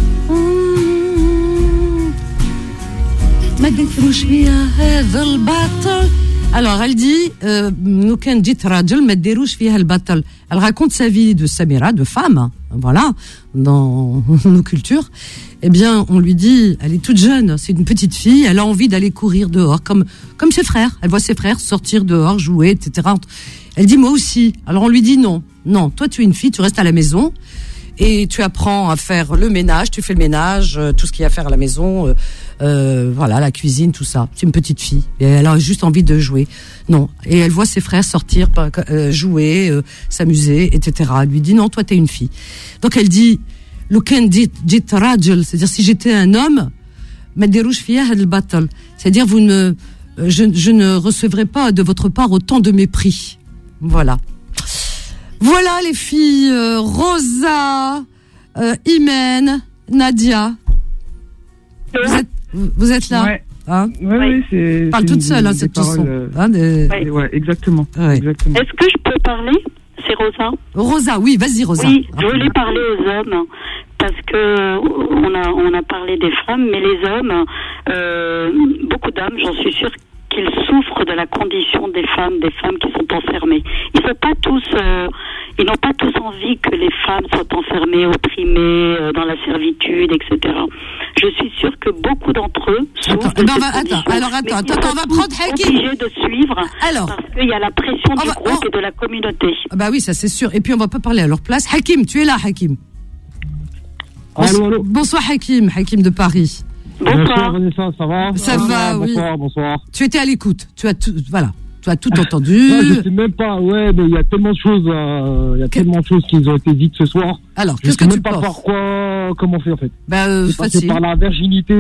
ما ديروش فيها هذا البطل. Alors elle dit nous كان جيت راجل ما ديروش فيها البطل. Elle raconte sa vie de Samira, de femme, voilà, dans nos cultures. Eh bien, on lui dit, elle est toute jeune, c'est une petite fille, elle a envie d'aller courir dehors, comme comme ses frères. Elle voit ses frères sortir dehors, jouer, et cetera. Elle dit moi aussi. Alors on lui dit non, non, toi tu es une fille, tu restes à la maison. et tu apprends à faire le ménage, tu fais le ménage, euh, tout ce qu'il y a à faire à la maison, euh, euh, voilà, la cuisine, tout ça. C'est une petite fille et elle a juste envie de jouer. Non, et elle voit ses frères sortir, euh, jouer, euh, s'amuser, et cetera. Elle lui dit non, toi t'es une fille. Donc elle dit, لو كان جيت راجل, c'est-à-dire si j'étais un homme, ما ديروش فيا هاد البطل, c'est-à-dire vous ne, je, je ne recevrai pas de votre part autant de mépris. Voilà. Voilà les filles, euh, Rosa, euh, Imen, Nadia. Vous êtes, vous êtes là, ouais. Hein oui, oui, c'est. Parle toute seule, hein, cette chanson. Euh... Hein, de... ouais. ouais, exactement. Ouais. exactement. Est-ce que je peux parler? C'est Rosa. Rosa, oui, vas-y, Rosa. Oui, je voulais parler aux hommes parce que on a on a parlé des femmes, mais les hommes, euh, beaucoup d'hommes, j'en suis sûre, qu'ils souffrent de la condition des femmes, des femmes qui sont enfermées. Ils sont pas tous, euh, ils n'ont pas tous envie que les femmes soient enfermées, opprimées, euh, dans la servitude, et cetera. Je suis sûre que beaucoup d'entre eux souffrent attends, de ben cette va, condition. attends, alors attends, attends, attends, on va prendre Hakim. Obligés de suivre. Alors, parce qu'il y a la pression du va, groupe on... et de la communauté. Bah oui, ça c'est sûr. Et puis on va pas parler à leur place. Hakim, tu es là, Hakim. Allô, allô. Bonsoir Hakim, Hakim de Paris. Bonsoir. Vanessa, ça va? Ça ah, va, oui. Bonsoir, bonsoir. Tu étais à l'écoute. Tu as tout, voilà. Tu as tout entendu. Ouais, je sais même pas, ouais, mais il y a tellement de choses, euh, il y a que... tellement de choses qui ont été dites ce soir. Alors, je qu'est-ce sais que même tu pas penses? Par quoi commencer en fait. Bah, euh, facile. Par la virginité,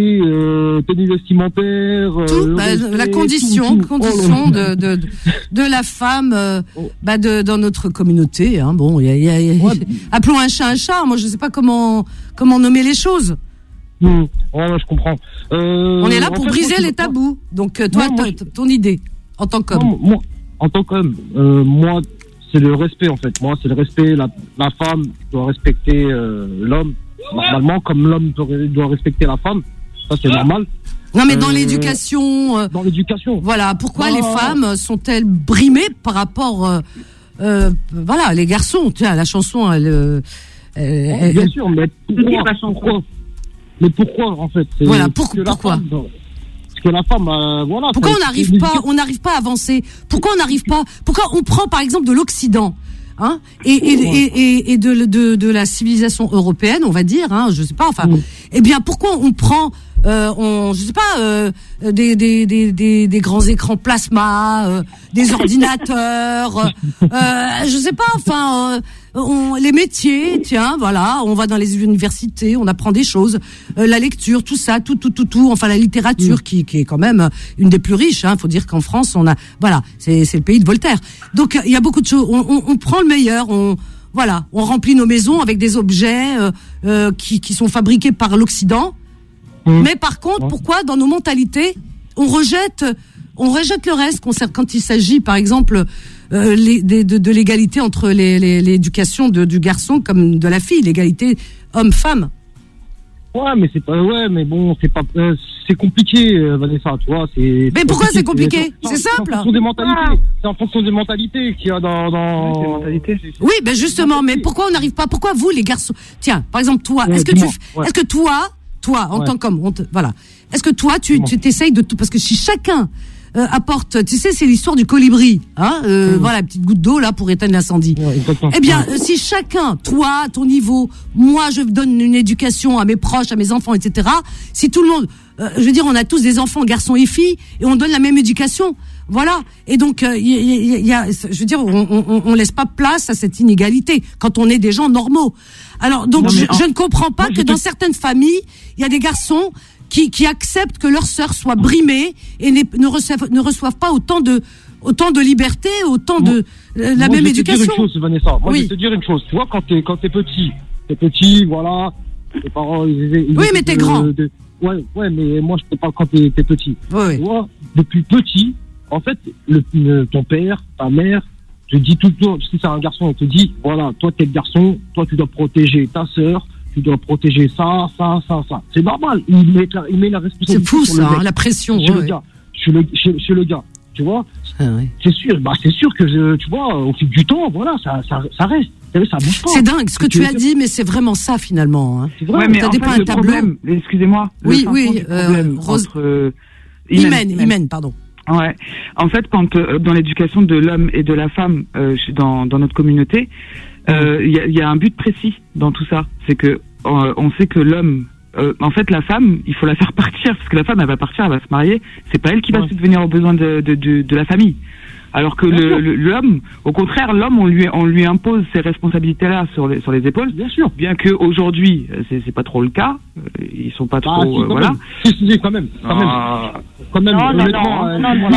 euh, tenue vestimentaire, tout, euh, bah, respect, la condition, tout, tout. condition Oh, de, de, de, de la femme, euh, bah, de, dans notre communauté, hein. Bon, il y a, y a, y a... Ouais. Appelons un chat un chat. Moi, je sais pas comment, comment nommer les choses. Mmh. Ouais, je comprends. Euh, On est là pour fait, briser moi, les tabous. Donc, toi, moi, ton, ton idée, en tant qu'homme. Non, moi, en tant qu'homme, euh, moi, c'est le respect, en fait. Moi, c'est le respect. La, la femme doit respecter euh, l'homme, normalement, comme l'homme doit, doit respecter la femme. Ça, c'est normal. Non, mais dans euh, l'éducation. Euh, dans l'éducation. Voilà. Pourquoi ah. les femmes sont-elles brimées par rapport, euh, euh, voilà, les garçons. Tiens, la chanson, elle. Euh, elle, elle bien elle, sûr, mais pourquoi, pourquoi Mais pourquoi, en fait? Voilà, pour, pourquoi femme, Parce que la femme, euh, voilà. Pourquoi on n'arrive pas, on n'arrive pas à avancer? Pourquoi on n'arrive pas? Pourquoi on prend, par exemple, de l'Occident, hein, et, et, ouais. et, et, et de, de, de la civilisation européenne, on va dire, hein, je sais pas, enfin, mmh. eh bien, pourquoi on prend, euh, on, je sais pas, euh, des, des, des, des, des grands écrans plasma, euh, des ordinateurs, euh, je sais pas, enfin, euh, on, les métiers, tiens, voilà, on va dans les universités, on apprend des choses, euh, la lecture, tout ça, tout, tout, tout, tout, enfin la littérature mmh. qui, qui est quand même une des plus riches. Hein, faut dire qu'en France, on a, voilà, c'est, c'est le pays de Voltaire. Donc il y a beaucoup de choses. On, on, on prend le meilleur, on, voilà, on remplit nos maisons avec des objets euh, euh, qui, qui sont fabriqués par l'Occident. Mmh. Mais par contre, pourquoi dans nos mentalités, on rejette, on rejette le reste quand il s'agit, par exemple. Euh, les, de, de, de l'égalité entre les, les, l'éducation de, du garçon comme de la fille, l'égalité homme-femme. Ouais, mais c'est pas, ouais, mais bon, c'est pas, euh, c'est compliqué, euh, Vanessa, tu vois, c'est. Mais pourquoi c'est compliqué? C'est, c'est simple. C'est en fonction des mentalités. Ah. C'est en fonction des mentalités qu'il y a dans, dans. Oui, mentalités. Oui, ben justement, mais pourquoi on n'arrive pas? Pourquoi vous, les garçons? Tiens, par exemple, toi, ouais, est-ce que tu, ouais. est-ce que toi, toi, en ouais. tant qu'homme, on te, voilà, est-ce que toi, tu, tu t'essayes de tout, parce que si chacun Euh, apporte, tu sais, c'est l'histoire du colibri, hein, euh, mmh. voilà, la petite goutte d'eau là pour éteindre l'incendie. Ouais, eh bien, euh, si chacun, toi, à ton niveau, moi, je donne une éducation à mes proches, à mes enfants, et cetera. Si tout le monde, euh, je veux dire, on a tous des enfants, garçons et filles, et on donne la même éducation, voilà. Et donc, il euh, y, y, y a, je veux dire, on, on, on laisse pas place à cette inégalité quand on est des gens normaux. Alors, donc, non, je, en... je ne comprends pas moi, que dans te... certaines familles, il y a des garçons Qui, qui acceptent que leurs sœurs soient brimées et ne, ne, reçoivent, ne reçoivent pas autant de, autant de liberté, autant de euh, la moi, même je vais éducation. Te dire une chose, Vanessa. Moi, oui. je vais te dire une chose. Tu vois, quand t'es, quand t'es petit, t'es petit, voilà, tes parents, ils, ils oui, mais t'es de, grand. De, ouais, ouais, mais moi, je te parle quand t'es, t'es petit. Oui. Tu vois, depuis petit, en fait, le, le, ton père, ta mère, te dit tout le temps, si c'est un garçon, on te dit, voilà, toi, t'es le garçon, toi, tu dois protéger ta sœur. Tu dois protéger ça, ça, ça, ça. C'est normal. Il met la, il met la responsabilité. C'est fou, sur ça, le hein, la pression. Chez ouais. le gars. Chez le, chez, chez le gars. Tu vois? Ah, ouais. C'est sûr, bah, c'est sûr que, je, tu vois, au fil du temps, voilà, ça, ça, ça reste. Ça bouge pas. C'est dingue ce que tu as dit, mais c'est vraiment ça, finalement, hein. C'est vrai, mais t'as en des fait, pas le un tableau. Problème, excusez-moi. Oui, oui, euh, Rose. Entre, euh, Imen, Imen, Imen, pardon. Ouais. En fait, quand, euh, dans l'éducation de l'homme et de la femme, euh, dans, dans notre communauté, euh, y, a, y a un but précis dans tout ça. C'est que euh, on sait que l'homme, euh, en fait, la femme, il faut la faire partir parce que la femme, elle va partir, elle va se marier. C'est pas elle qui va ouais. subvenir aux besoins de, de, de, de la famille. Alors que le, le, l'homme, au contraire, l'homme, on lui, on lui impose ces responsabilités-là sur les, sur les épaules. Bien sûr. Bien que aujourd'hui, c'est, c'est pas trop le cas. Ils sont pas ah, trop, si, euh, voilà. Si, si, quand même, quand même. Ah. Quand même, non, non, non, non, non, non,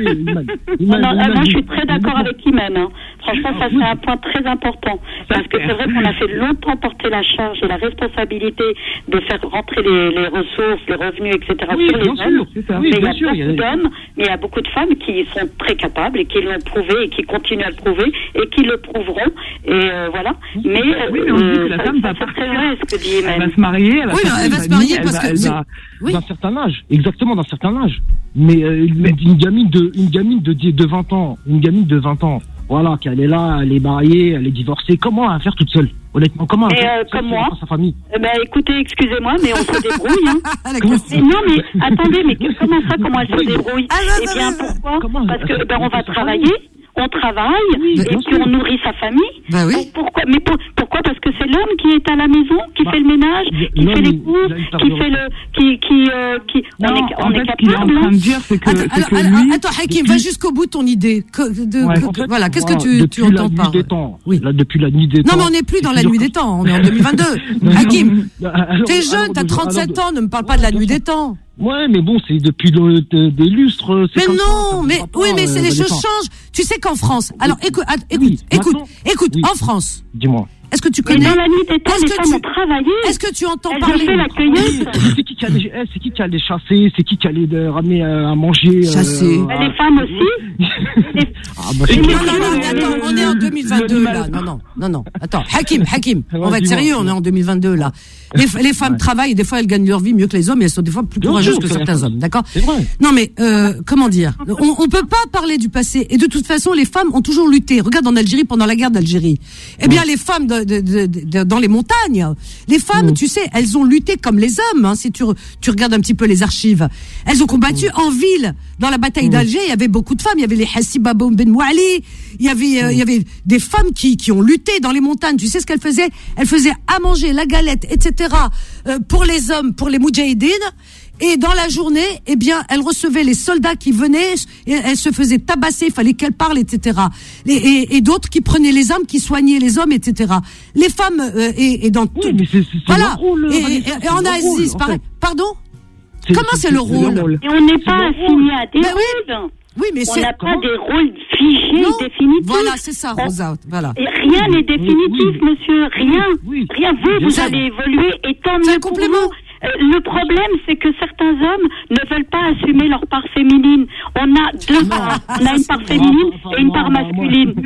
non, non, moi, je suis très d'accord avec Imen. Hein. Franchement, ça, c'est un point très important. Parce que c'est vrai qu'on a fait longtemps porter la charge et la responsabilité de faire rentrer les, les ressources, les revenus, et cetera oui, sur les hommes. C'est ça. Mais Oui, il y a sûr, beaucoup il y a... d'hommes, mais il y a beaucoup de femmes qui sont très capables et qui l'ont prouvé et qui continuent à le prouver et qui le prouveront. Et euh, voilà. Mais, oui, mais on euh, dit que la ça, femme ça, va c'est partir. très vrai ce que dit Imen. Elle va se marier. Elle va, oui, elle va se marier parce que... Elle va, oui. D'un certain âge, exactement d'un certain âge. Mais, euh, mais une gamine de une gamine de de vingt ans, une gamine de vingt ans, voilà, qu'elle est là, elle est mariée, elle est divorcée, comment elle va faire toute seule? Honnêtement, comment elle va faire euh, comme moi, sa famille? Eh ben, écoutez, excusez-moi, mais on se débrouille. Hein. mais, non, mais attendez, mais comment ça, comment elle se débrouille? ah, non, Eh bien, non, pourquoi? comment Parce que ben, on va travailler. Famille. On travaille oui, et puis sûr. on nourrit sa famille. Bah oui. Pourquoi? Mais pour, pourquoi? Parce que c'est l'homme qui est à la maison, qui bah, fait le ménage, qui fait les courses, qui fait le, qui, qui, euh, qui. Non, on est, on en est fait, capable. ce qu'il est en train de dire, c'est que, Attends, c'est alors, que alors, lui, attends, Hakim, depuis... va jusqu'au bout de ton idée. Que, de, ouais, que, en fait, voilà, qu'est-ce voilà, que tu, tu entends par... Depuis la nuit des temps. Oui. Là, depuis la nuit des temps. Non, mais on n'est plus dans la nuit des temps. On est en deux mille vingt-deux. Hakim, t'es jeune, t'as trente-sept ans. Ne me parle pas de la nuit des temps. Ouais, mais bon, c'est depuis le, de, des lustres. Mais comme non, ça, mais ça oui, pas, mais c'est euh, les choses temps. changent. Tu sais qu'en France, alors écoute, écoute, Oui, écoute, maintenant, écoute, oui. en France, Dis-moi. est-ce que tu Mais connais dans la nuit des temps, Est-ce les que femmes tu- ont travaillé. Est-ce que tu entends Elles ont parler fait la cueillette. C'est qui qui allait, eh, c'est qui qui allait chasser, c'est qui qui allait euh, ramener euh, à manger. Chasser. Euh, Ben, les femmes aussi. Les- Ah, bah, Et c'est Non, les non, femmes, non, mais elles- attends, on est en deux mille vingt-deux là. Non, non, non, non. Attends, Hakim, Hakim, on va être Dis-moi, sérieux, on est en deux mille vingt-deux là. Les, les femmes Ouais. travaillent et des fois elles gagnent leur vie mieux que les hommes et elles sont des fois plus Bien courageuses sûr, que c'est certains vrai. hommes, d'accord? C'est vrai. Non mais euh, comment dire, on, on peut pas parler du passé et de toute façon les femmes ont toujours lutté. Regarde en Algérie pendant la guerre d'Algérie. Eh bien les femmes de, de, de, de- dans les montagnes, les femmes, Mm. tu sais, elles ont lutté comme les hommes. Hein, si tu re- tu regardes un petit peu les archives, elles ont combattu en ville. Dans la bataille d'Alger, il y avait beaucoup de femmes. Il y avait les Hassiba Ben Mouali. Il y avait euh, il y avait des femmes qui qui ont lutté dans les montagnes. Tu sais ce qu'elles faisaient? Elles faisaient à manger, la galette, et cetera. Euh, pour les hommes, pour les moudjahidines. Et dans la journée, eh bien, elle recevait les soldats qui venaient, et elle se faisait tabasser, il fallait qu'elle parle, et cetera. Et, et, et d'autres qui prenaient les armes, qui soignaient les hommes, et cetera. Les femmes, euh, et, et dans Oui, tout- mais c'est, c'est, c'est voilà. leur rôle, Et, Vanessa, et- c'est et en leur Asie, rôle, c'est en pareil. fait. Pardon? C'est- Comment c'est le rôle? Et on n'est pas leur assigné à des Ben oui. rôles. Oui, mais On c'est n'a pas comment? des rôles figés, Non. définitifs. Voilà, c'est ça, Rosa. Voilà. Et rien n'est définitif, Oui. monsieur. Rien. Oui. Rien. Vous, Bien vous sûr. allez évoluer et tant C'est un mieux pour complément. vous. Euh, Le problème, c'est que certains hommes ne veulent pas assumer leur part féminine. On a deux parts. On a une part féminine et une part masculine.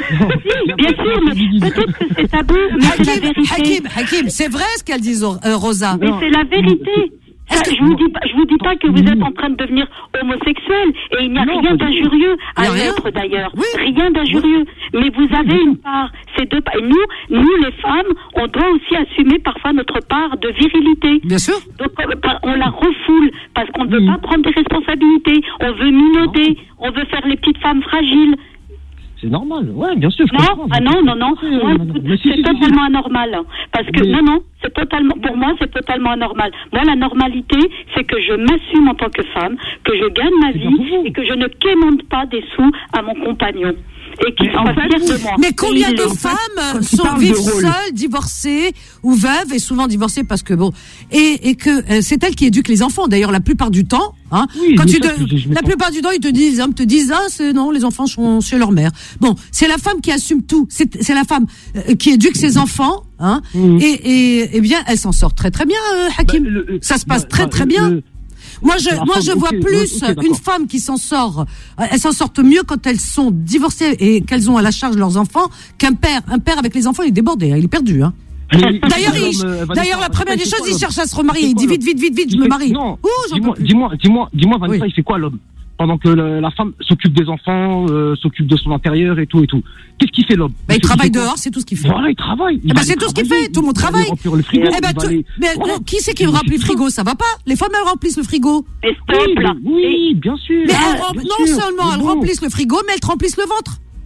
Si, bien sûr, mais peut-être que c'est tabou, mais c'est la Hakim, vérité. Hakim, Hakim, c'est vrai ce qu'elle dit, euh, Rosa. Mais c'est la vérité. Ça, je vous dis pas, je vous dis pas que vous êtes en train de devenir homosexuel et il n'y a Non, rien pas du tout. d'injurieux Il y à a rien. l'être d'ailleurs. Oui. Rien d'injurieux. Mais vous avez une part. Ces deux parts. Et nous, nous les femmes, on doit aussi assumer parfois notre part de virilité. Bien sûr. Donc euh, par- on la refoule parce qu'on ne veut Oui. pas prendre des responsabilités. On veut minauder. On veut faire les petites femmes fragiles. C'est normal, ouais, bien sûr. Je Non, comprends, ah je non, non, comprends. non. C'est, Moi, euh, c'est mais si, si, si, totalement anormal. Parce que, Mais- non, non, c'est totalement, pour moi, c'est totalement anormal. Moi, la normalité, c'est que je m'assume en tant que femme, que je gagne ma C'est bien vie pour vous. et que je ne quémande pas des sous à mon compagnon. Et qu'il Mais en soit fait, fier de moi. Mais combien Et de il est- femmes quand tu sont parles de vivent rôle. seules, divorcées ou veuves, et souvent divorcées parce que bon, et, et que euh, c'est elles qui éduquent les enfants. D'ailleurs, la plupart du temps, hein, Oui, quand mais tu ça, de- je- je la m'étends. plupart du temps, ils te disent, les hommes te disent, ah, c'est non, les enfants sont chez leur mère. Bon, c'est la femme qui assume tout. C'est c'est la femme euh, qui éduque ses enfants, hein, Mhm. et, et, eh bien, elle s'en sort très très bien, euh, Hakim. Bah, le- le- Ça se passe bah, très bah, très le- bien. le- Moi, je, La moi, femme, je ok, vois plus ok, d'accord. une femme qui s'en sort, euh, elles s'en sortent mieux quand elles sont divorcées et qu'elles ont à la charge leurs enfants qu'un père. Un père avec les enfants, il est débordé, hein, il est perdu, hein. Mais- D'ailleurs, il, Madame, euh, Vanessa, d'ailleurs, la première des il fait choses, quoi, il l'homme cherche à se remarier. Il Il fait dit quoi, vite, vite, vite, vite, je Il me fait- marie. Non, Ouh, j'en peux dis-moi, plus. dis-moi, dis-moi, dis-moi, Vanessa, Oui. il fait quoi l'homme pendant que le- la femme s'occupe des enfants, euh, s'occupe de son intérieur et tout et tout. Qu'est-ce qu'il fait l'homme Bah, il fait- travaille fait quoi dehors, c'est tout ce qu'il fait. Voilà, il travaille. Il Eh ben, va c'est aller tout ce qu'il travailler, fait, tout le monde il va aller travaille. remplir le frigo, Eh ben, il va tu- aller- mais Voilà. euh, qui c'est qui Il remplit le fait frigo? Ça va pas. Les femmes, elles remplissent le frigo. Mais Oui, stop, là. mais- oui, bien sûr. Mais Ah, elles rem- bien non sûr, seulement mais elles bon. remplissent le frigo, mais elles te remplissent le ventre.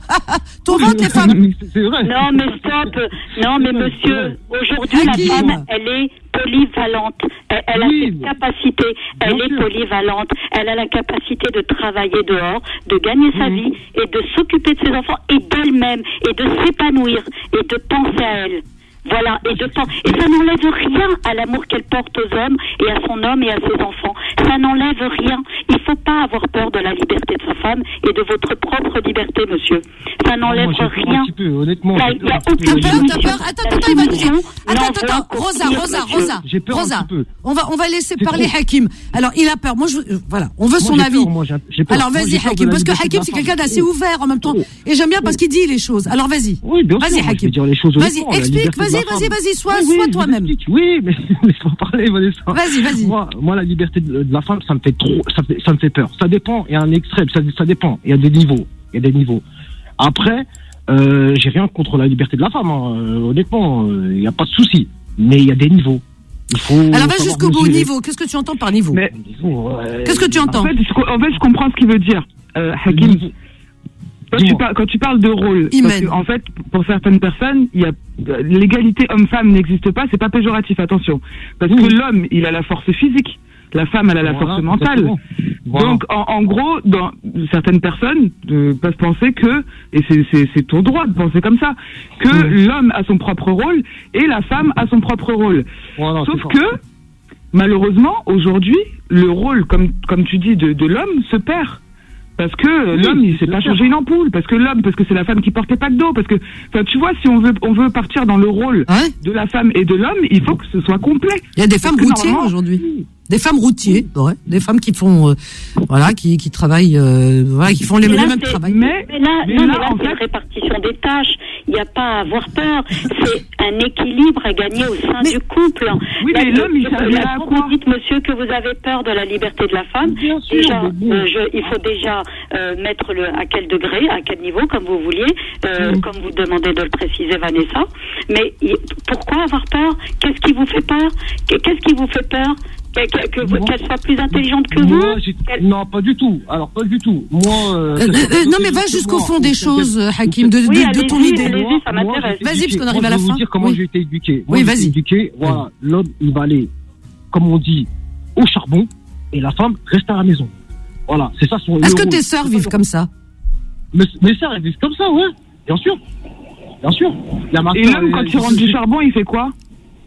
Ton ventre est femme. C'est vrai. Non, mais stop. Non, mais monsieur, aujourd'hui, la femme, elle est polyvalente. Elle, elle a Oui, cette capacité. Elle est sûr. polyvalente. Elle a la capacité de travailler dehors, de gagner sa vie et de s'occuper de ses enfants et d'elle-même et de s'épanouir et de penser à elle. Voilà, et de temps. Et ça n'enlève rien à l'amour qu'elle porte aux hommes et à son homme et à ses enfants. Ça n'enlève rien. Il ne faut pas avoir peur de la liberté de sa femme et de votre propre liberté, monsieur. Ça n'enlève Moi, j'ai peur rien. un petit peu, honnêtement. Là, j'ai il peur y a un petit peu. aucun T'as peur, t'as peur. Attends, attends, il va nous dire. Attends, attends, attends. L'envoie Rosa, pour Rosa, monsieur. Rosa. J'ai peur un Rosa. petit peu. On va, on va laisser C'est parler trop. Hakim. Alors, il a peur. Moi, je, euh, voilà. On veut Moi, son j'ai avis. peur, moi, j'ai- j'ai peur. Alors, Moi, vas-y, j'ai peur de Hakim. la Parce que liberté de Hakim, la c'est femme. quelqu'un d'assez ouvert en même temps. Oh. Et j'aime bien parce qu'il dit les choses. Alors, vas-y. Oui, bien sûr. Vas-y, moi, je vais Hakim. dire les choses Vas-y, honnêtement, la explique. liberté de Vas-y, la vas-y, femme. vas-y. Sois, Oui, oui, sois je vous toi-même. explique. Oui, mais laisse-moi parler, Vanessa. Vas-y, vas-y. Moi, moi, la liberté de, de la femme, ça me fait trop, ça, fait, ça me fait peur. Ça dépend. Il y a un extrême. Ça, ça dépend. Il y a des niveaux. Il y a des niveaux. Après, euh, j'ai rien contre la liberté de la femme. Hein. Euh, honnêtement, il euh, n'y a pas de souci. Mais il y a des niveaux. Il faut. Alors, va savoir jusqu'au bout. mesurer. Niveau. Qu'est-ce que tu entends par niveau? Mais Niveau, euh, Qu'est-ce que tu entends? en fait, je, en fait, je comprends ce qu'il veut dire, euh, Hakim. niveau. Quand tu, Dis-moi. par- quand tu parles de rôle, Imen. parce que, en fait, pour certaines personnes, il y a euh, l'égalité homme-femme n'existe pas, c'est pas péjoratif, attention, parce Oui. que l'homme, il a la force physique, la femme, elle a la Voilà, force mentale. exactement. Voilà. Donc, en, en gros, dans certaines personnes euh, peuvent penser que, et c'est- c'est c'est ton droit de penser comme ça, que Oui. l'homme a son propre rôle et la femme a son propre rôle. Voilà, Sauf c'est ça. que, malheureusement, aujourd'hui, le rôle, comme, comme tu dis, de, de l'homme se perd. Parce que euh, Oui, l'homme, il sait bien pas sûr. changer une ampoule. Parce que l'homme, parce que c'est la femme qui porte les packs d'eau. Parce que, enfin, tu vois, si on veut, on veut partir dans le rôle Ouais. de la femme et de l'homme, il faut que ce soit complet. Il y a des femmes Parce que routières normalement- aujourd'hui. Des femmes routiers, ouais. Des femmes qui font, euh, voilà, qui, qui travaillent, euh, voilà, qui font les, Mais là, les mêmes c'est- travail. Mais, Mais là, mais non, là, mais là, en c'est fait- une répartition des tâches. Il n'y a pas à avoir peur. C'est un équilibre à gagner au sein Mais- du couple. Oui, Là, mais l'homme, il je- servira là, à quand quoi? vous dites, monsieur, que vous avez peur de la liberté de la femme, Bien sûr, déjà, mais bon. euh, je- il faut déjà euh, mettre le à quel degré, à quel niveau, comme vous vouliez, euh, Mm. comme vous demandez de le préciser, Vanessa. Mais il- pourquoi avoir peur? Qu'est-ce qui vous fait peur? Qu'est-ce qui vous fait peur? Que- que- que vous- Moi- Qu'elle soit plus intelligente que Moi, vous? j'ai- Qu'elle- Non, pas du tout. Alors, pas du tout. Moi. Euh, Euh, euh, ça- ça- euh, non, mais va ça- jusqu'au moi, fond des ou- choses, euh, Hakim, de, de, Oui, de ton allez-y, idée. allez-y. Moi, ça moi, m'intéresse. j'ai été Vas-y, éduqué. parce qu'on Moi, arrive à la je vais fin. vous dire comment Oui. j'ai été éduqué. Moi, Oui, j'ai été vas-y. éduqué. Voilà, l'homme, il va aller, comme on dit, au charbon, et la femme reste à la maison. Voilà, c'est ça son. Est-ce le que rôle. tes sœurs C'est vivent ça, comme ça? Mes, mes sœurs, elles vivent comme ça, ouais. Bien sûr. Bien sûr. Il y a ma Et sœur, l'homme, quand elle- il rentre du charbon, il fait quoi?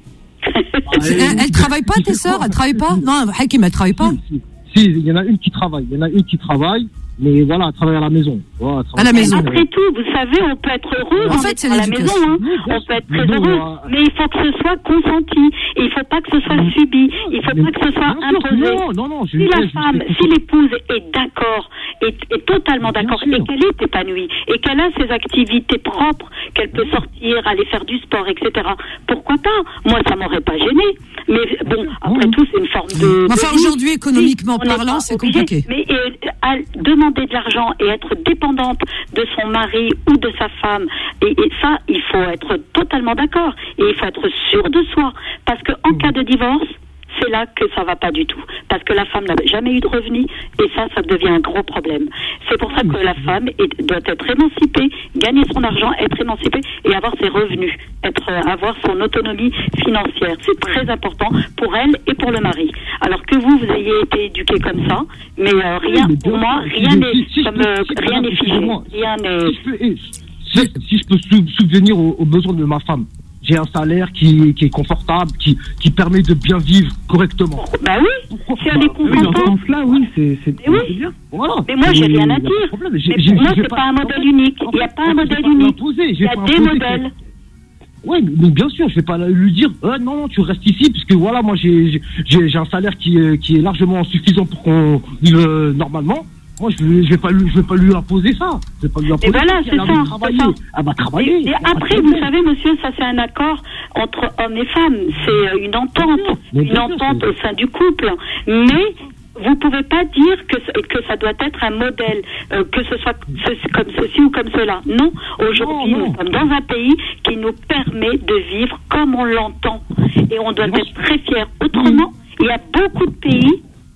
Ah, Elle, elle travaille pas, tes sœurs? Elles travaillent pas? Non, Hakim, elle travaille pas? Si, si, il y en a une qui travaille. Il y en a une qui travaille, mais voilà, elle travaille à la maison. Voilà, elle À la travaille- maison. Après tout, vous savez, on peut être heureux En en fait, étant c'est à la maison, l'éducation. hein. Oui, bien On sûr. peut être Mais très bon, heureux, euh, mais il faut que ce soit consenti. Et il faut pas que ce soit subi. Il faut Mais- pas que ce soit bien sûr, imposé. Non, non, non. je- Si la je- je- femme, je- si l'épouse est d'accord, est, est totalement Bien d'accord, sûr. et qu'elle est épanouie, et qu'elle a ses activités propres, qu'elle peut sortir, aller faire du sport, et cetera, pourquoi pas? Moi, ça m'aurait pas gêné. Mais bon, après Oui. tout, c'est une forme de... Mais enfin, de vie. aujourd'hui, économiquement Oui, on n'est parlant, pas c'est obligé. compliqué. Mais euh, à demander de l'argent et être dépendante de son mari ou de sa femme, et, et ça, il faut être totalement d'accord. Et il faut être sûr de soi. Parce qu'en cas de divorce, c'est là que ça va pas du tout. Parce que la femme n'a jamais eu de revenus, et ça, ça devient un gros problème. C'est pour ça que la femme est, doit être émancipée, gagner son argent, être émancipée et avoir ses revenus, être, euh, avoir son autonomie financière. C'est très important pour elle et pour le mari. Alors que vous, vous ayez été éduqué comme ça, mais euh, rien, mais pour bien moi, sûr, rien si- n'est, si- si je comme, peux- euh, si- rien n'est figé. excusez-moi, Rien n'est... Si je peux, eh, si, si je peux sou- subvenir aux, aux besoins de ma femme, j'ai un salaire qui, qui est confortable, qui, qui permet de bien vivre correctement. Bah oui, si elle est Oui, dans ce consentante. sens-là, oui, c'est c'est- Mais oui. c'est bien. Voilà. Mais moi, j'ai Et rien y à a pas de dire. problème. Mais J'ai- pour j'ai- moi, j'ai c'est pas- pas un en modèle fait- unique. en Il n'y a fait, pas en un fait, modèle j'ai pas unique. l'imposer, Il j'ai y a pas des imposé modèles. que- Ouais, mais bien sûr, je vais pas lui dire, euh, non, non, tu restes ici, parce que voilà, moi, j'ai, j'ai, j'ai un salaire qui, est- qui est largement suffisant pour qu'on vive euh, normalement. Moi, je, vais- je vais pas lui, je vais pas lui imposer ça. Je vais pas lui imposer. voilà, Si c'est elle a envie ça, de travailler, c'est ça. elle va travailler. Et, et y a pas de après, vous problème. savez, monsieur, ça c'est un accord entre hommes et femmes. C'est euh, une entente, Mais une bien sûr, entente c'est- au sein du couple. Mais vous pouvez pas dire que, ce- que ça doit être un modèle, euh, que ce soit ce- comme ceci ou comme cela. Non, aujourd'hui, Non, non. nous sommes dans un pays qui nous permet de vivre comme on l'entend. Et on doit Bien être très fiers. Autrement, il y a beaucoup de pays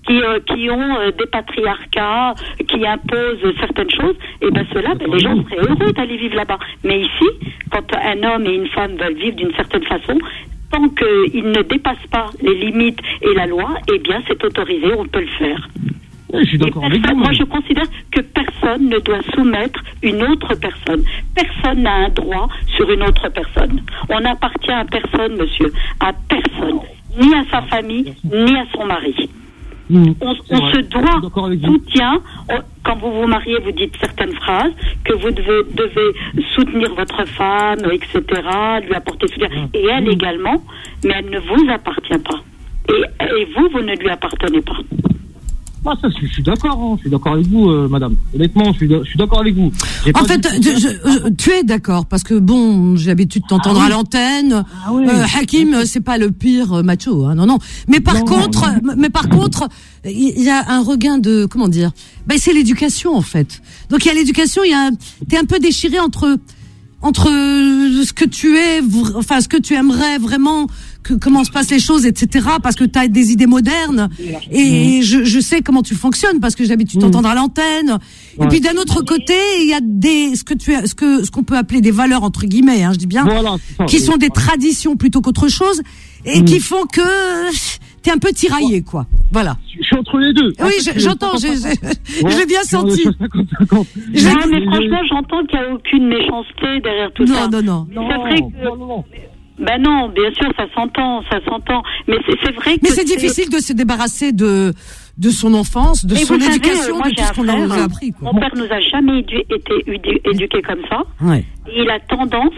qui, euh, qui ont euh, des patriarcats, qui imposent certaines choses, et ben ceux-là, ben, les gens seraient heureux d'aller vivre là-bas. Mais ici, quand un homme et une femme veulent vivre d'une certaine façon, tant qu'ils ne dépassent pas les limites et la loi, eh bien c'est autorisé, on peut le faire. Oui, je suis d'accord avec vous. Moi, je considère que personne ne doit soumettre une autre personne. Personne n'a un droit sur une autre personne. On n'appartient à personne, monsieur, à personne, ni à sa famille, ni à son mari. Mmh, on on se doit soutien. On, quand vous vous mariez, vous dites certaines phrases que vous devez, devez soutenir votre femme, et cetera, lui apporter soutien. Et elle mmh. également, mais elle ne vous appartient pas. Et, et vous, vous ne lui appartenez pas. Ah, ça, je suis d'accord, hein. Je suis d'accord avec vous, euh, madame. Honnêtement, je suis, je suis d'accord avec vous. J'ai en fait, je, je, tu es d'accord, parce que bon, j'ai l'habitude de t'entendre ah, oui. à l'antenne. Ah, oui. euh, Hakim, c'est pas le pire macho, hein, non, non. Mais par non, contre, non. mais par contre, il y a un regain de, comment dire, ben c'est l'éducation en fait. Donc il y a l'éducation, il y a, t'es un peu déchiré entre entre ce que tu es, enfin ce que tu aimerais vraiment, que, comment se passent les choses, et cetera. Parce que tu as des idées modernes et mmh. je, je sais comment tu fonctionnes parce que j'ai l'habitude de t'entendre à l'antenne. Ouais. Et puis d'un autre côté, il y a des ce que tu as, ce que ce qu'on peut appeler des valeurs entre guillemets, hein, je dis bien, voilà, ça, qui sont des traditions plutôt qu'autre chose et mmh. qui font que t'es un peu tiraillé, quoi. Voilà. Je suis entre les deux. Oui, je, j'entends, j'ai, j'ai, j'ai bien senti. cinquante cinquante. Non, mais franchement, j'entends qu'il n'y a aucune méchanceté derrière tout non, ça. Non, non, non. C'est vrai que... non, non, non. Ben non, bien sûr, ça s'entend, ça s'entend. Mais c'est, c'est vrai que... Mais c'est, c'est difficile de se débarrasser de, de son enfance, de mais son éducation, savez, de tout ce qu'on frère, a appris, quoi. Mon père nous a jamais édu- été éduqués comme ça. Ouais. Et il a tendance...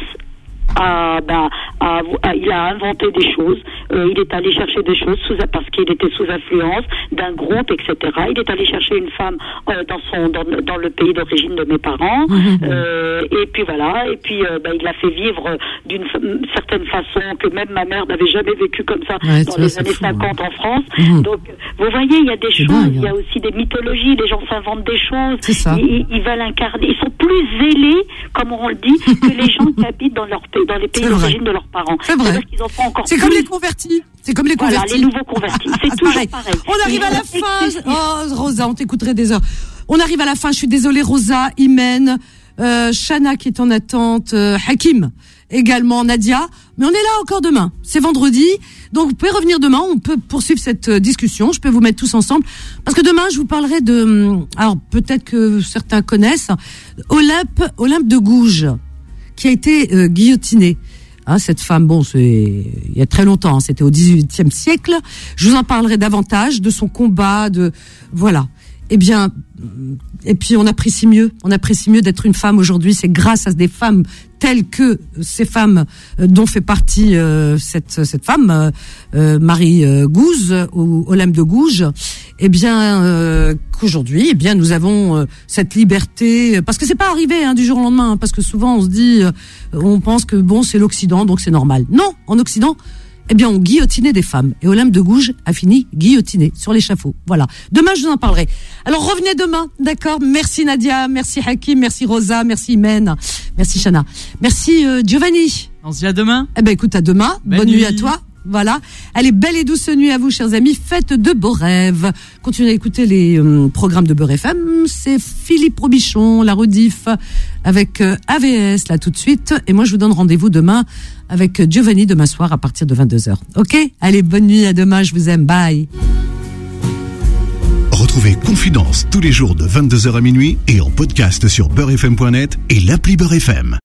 À, bah, à, à, il a inventé des choses, euh, il est allé chercher des choses sous, parce qu'il était sous influence d'un groupe, et cetera. Il est allé chercher une femme euh, dans son dans, dans le pays d'origine de mes parents, mmh. euh, et puis voilà, et puis euh, bah, il l'a fait vivre d'une f- certaine façon que même ma mère n'avait jamais vécu comme ça ouais, dans les ça, années fou, cinquante hein. en France. Mmh. Donc, vous voyez, il y a des c'est choses, dingue, il y a aussi des mythologies, les gens s'inventent des choses, ils, ils veulent incarner, ils sont plus zélés, comme on le dit, que les gens qui habitent dans leur pays, dans les pays d'origine de leurs parents. C'est vrai. Qu'ils en font encore c'est plus. Comme les convertis. C'est comme les convertis. Voilà, les nouveaux convertis. C'est toujours pareil. pareil. On arrive à la fin. Oh, Rosa, on t'écouterait des heures. On arrive à la fin. Je suis désolée, Rosa, Imen, euh, Shana qui est en attente, euh, Hakim également, Nadia. Mais on est là encore demain. C'est vendredi. Donc, vous pouvez revenir demain. On peut poursuivre cette euh, discussion. Je peux vous mettre tous ensemble. Parce que demain, je vous parlerai de, alors, peut-être que certains connaissent, Olympe, Olympe de Gouges, qui a été euh, guillotinée. Hein, cette femme, bon, c'est il y a très longtemps, hein, c'était au dix-huitième siècle. Je vous en parlerai davantage de son combat, de voilà. Eh bien, et puis on apprécie mieux, on apprécie mieux d'être une femme aujourd'hui. C'est grâce à des femmes telles que ces femmes euh, dont fait partie euh, cette cette femme, euh, euh, Marie euh, Gouze ou Olympe de Gouges. Eh bien, euh, qu'aujourd'hui, eh bien, nous avons euh, cette liberté, parce que c'est pas arrivé hein, du jour au lendemain, hein, parce que souvent on se dit, euh, on pense que bon, c'est l'Occident, donc c'est normal. Non, en Occident. Eh bien, on guillotinait des femmes. Et Olympe de Gouges a fini guillotinée sur l'échafaud. Voilà. Demain, je vous en parlerai. Alors, revenez demain, d'accord? Merci Nadia, merci Hakim, merci Rosa, merci Imen, merci Shana. Merci euh, Giovanni. On se dit à demain. Eh ben, écoute, à demain. Belle Bonne nuit. nuit à toi. Voilà. Allez, belle et douce nuit à vous, chers amis. Faites de beaux rêves. Continuez à écouter les euh, programmes de Beurre F M. C'est Philippe Robichon, la rediff, avec euh, A V S, là, tout de suite. Et moi, je vous donne rendez-vous demain avec Giovanni demain soir à partir de vingt-deux heures. Ok? Allez, bonne nuit, à demain, je vous aime. Bye. Retrouvez Confidence tous les jours de vingt-deux heures à minuit et en podcast sur beurre f m point net et l'appli Beurre F M.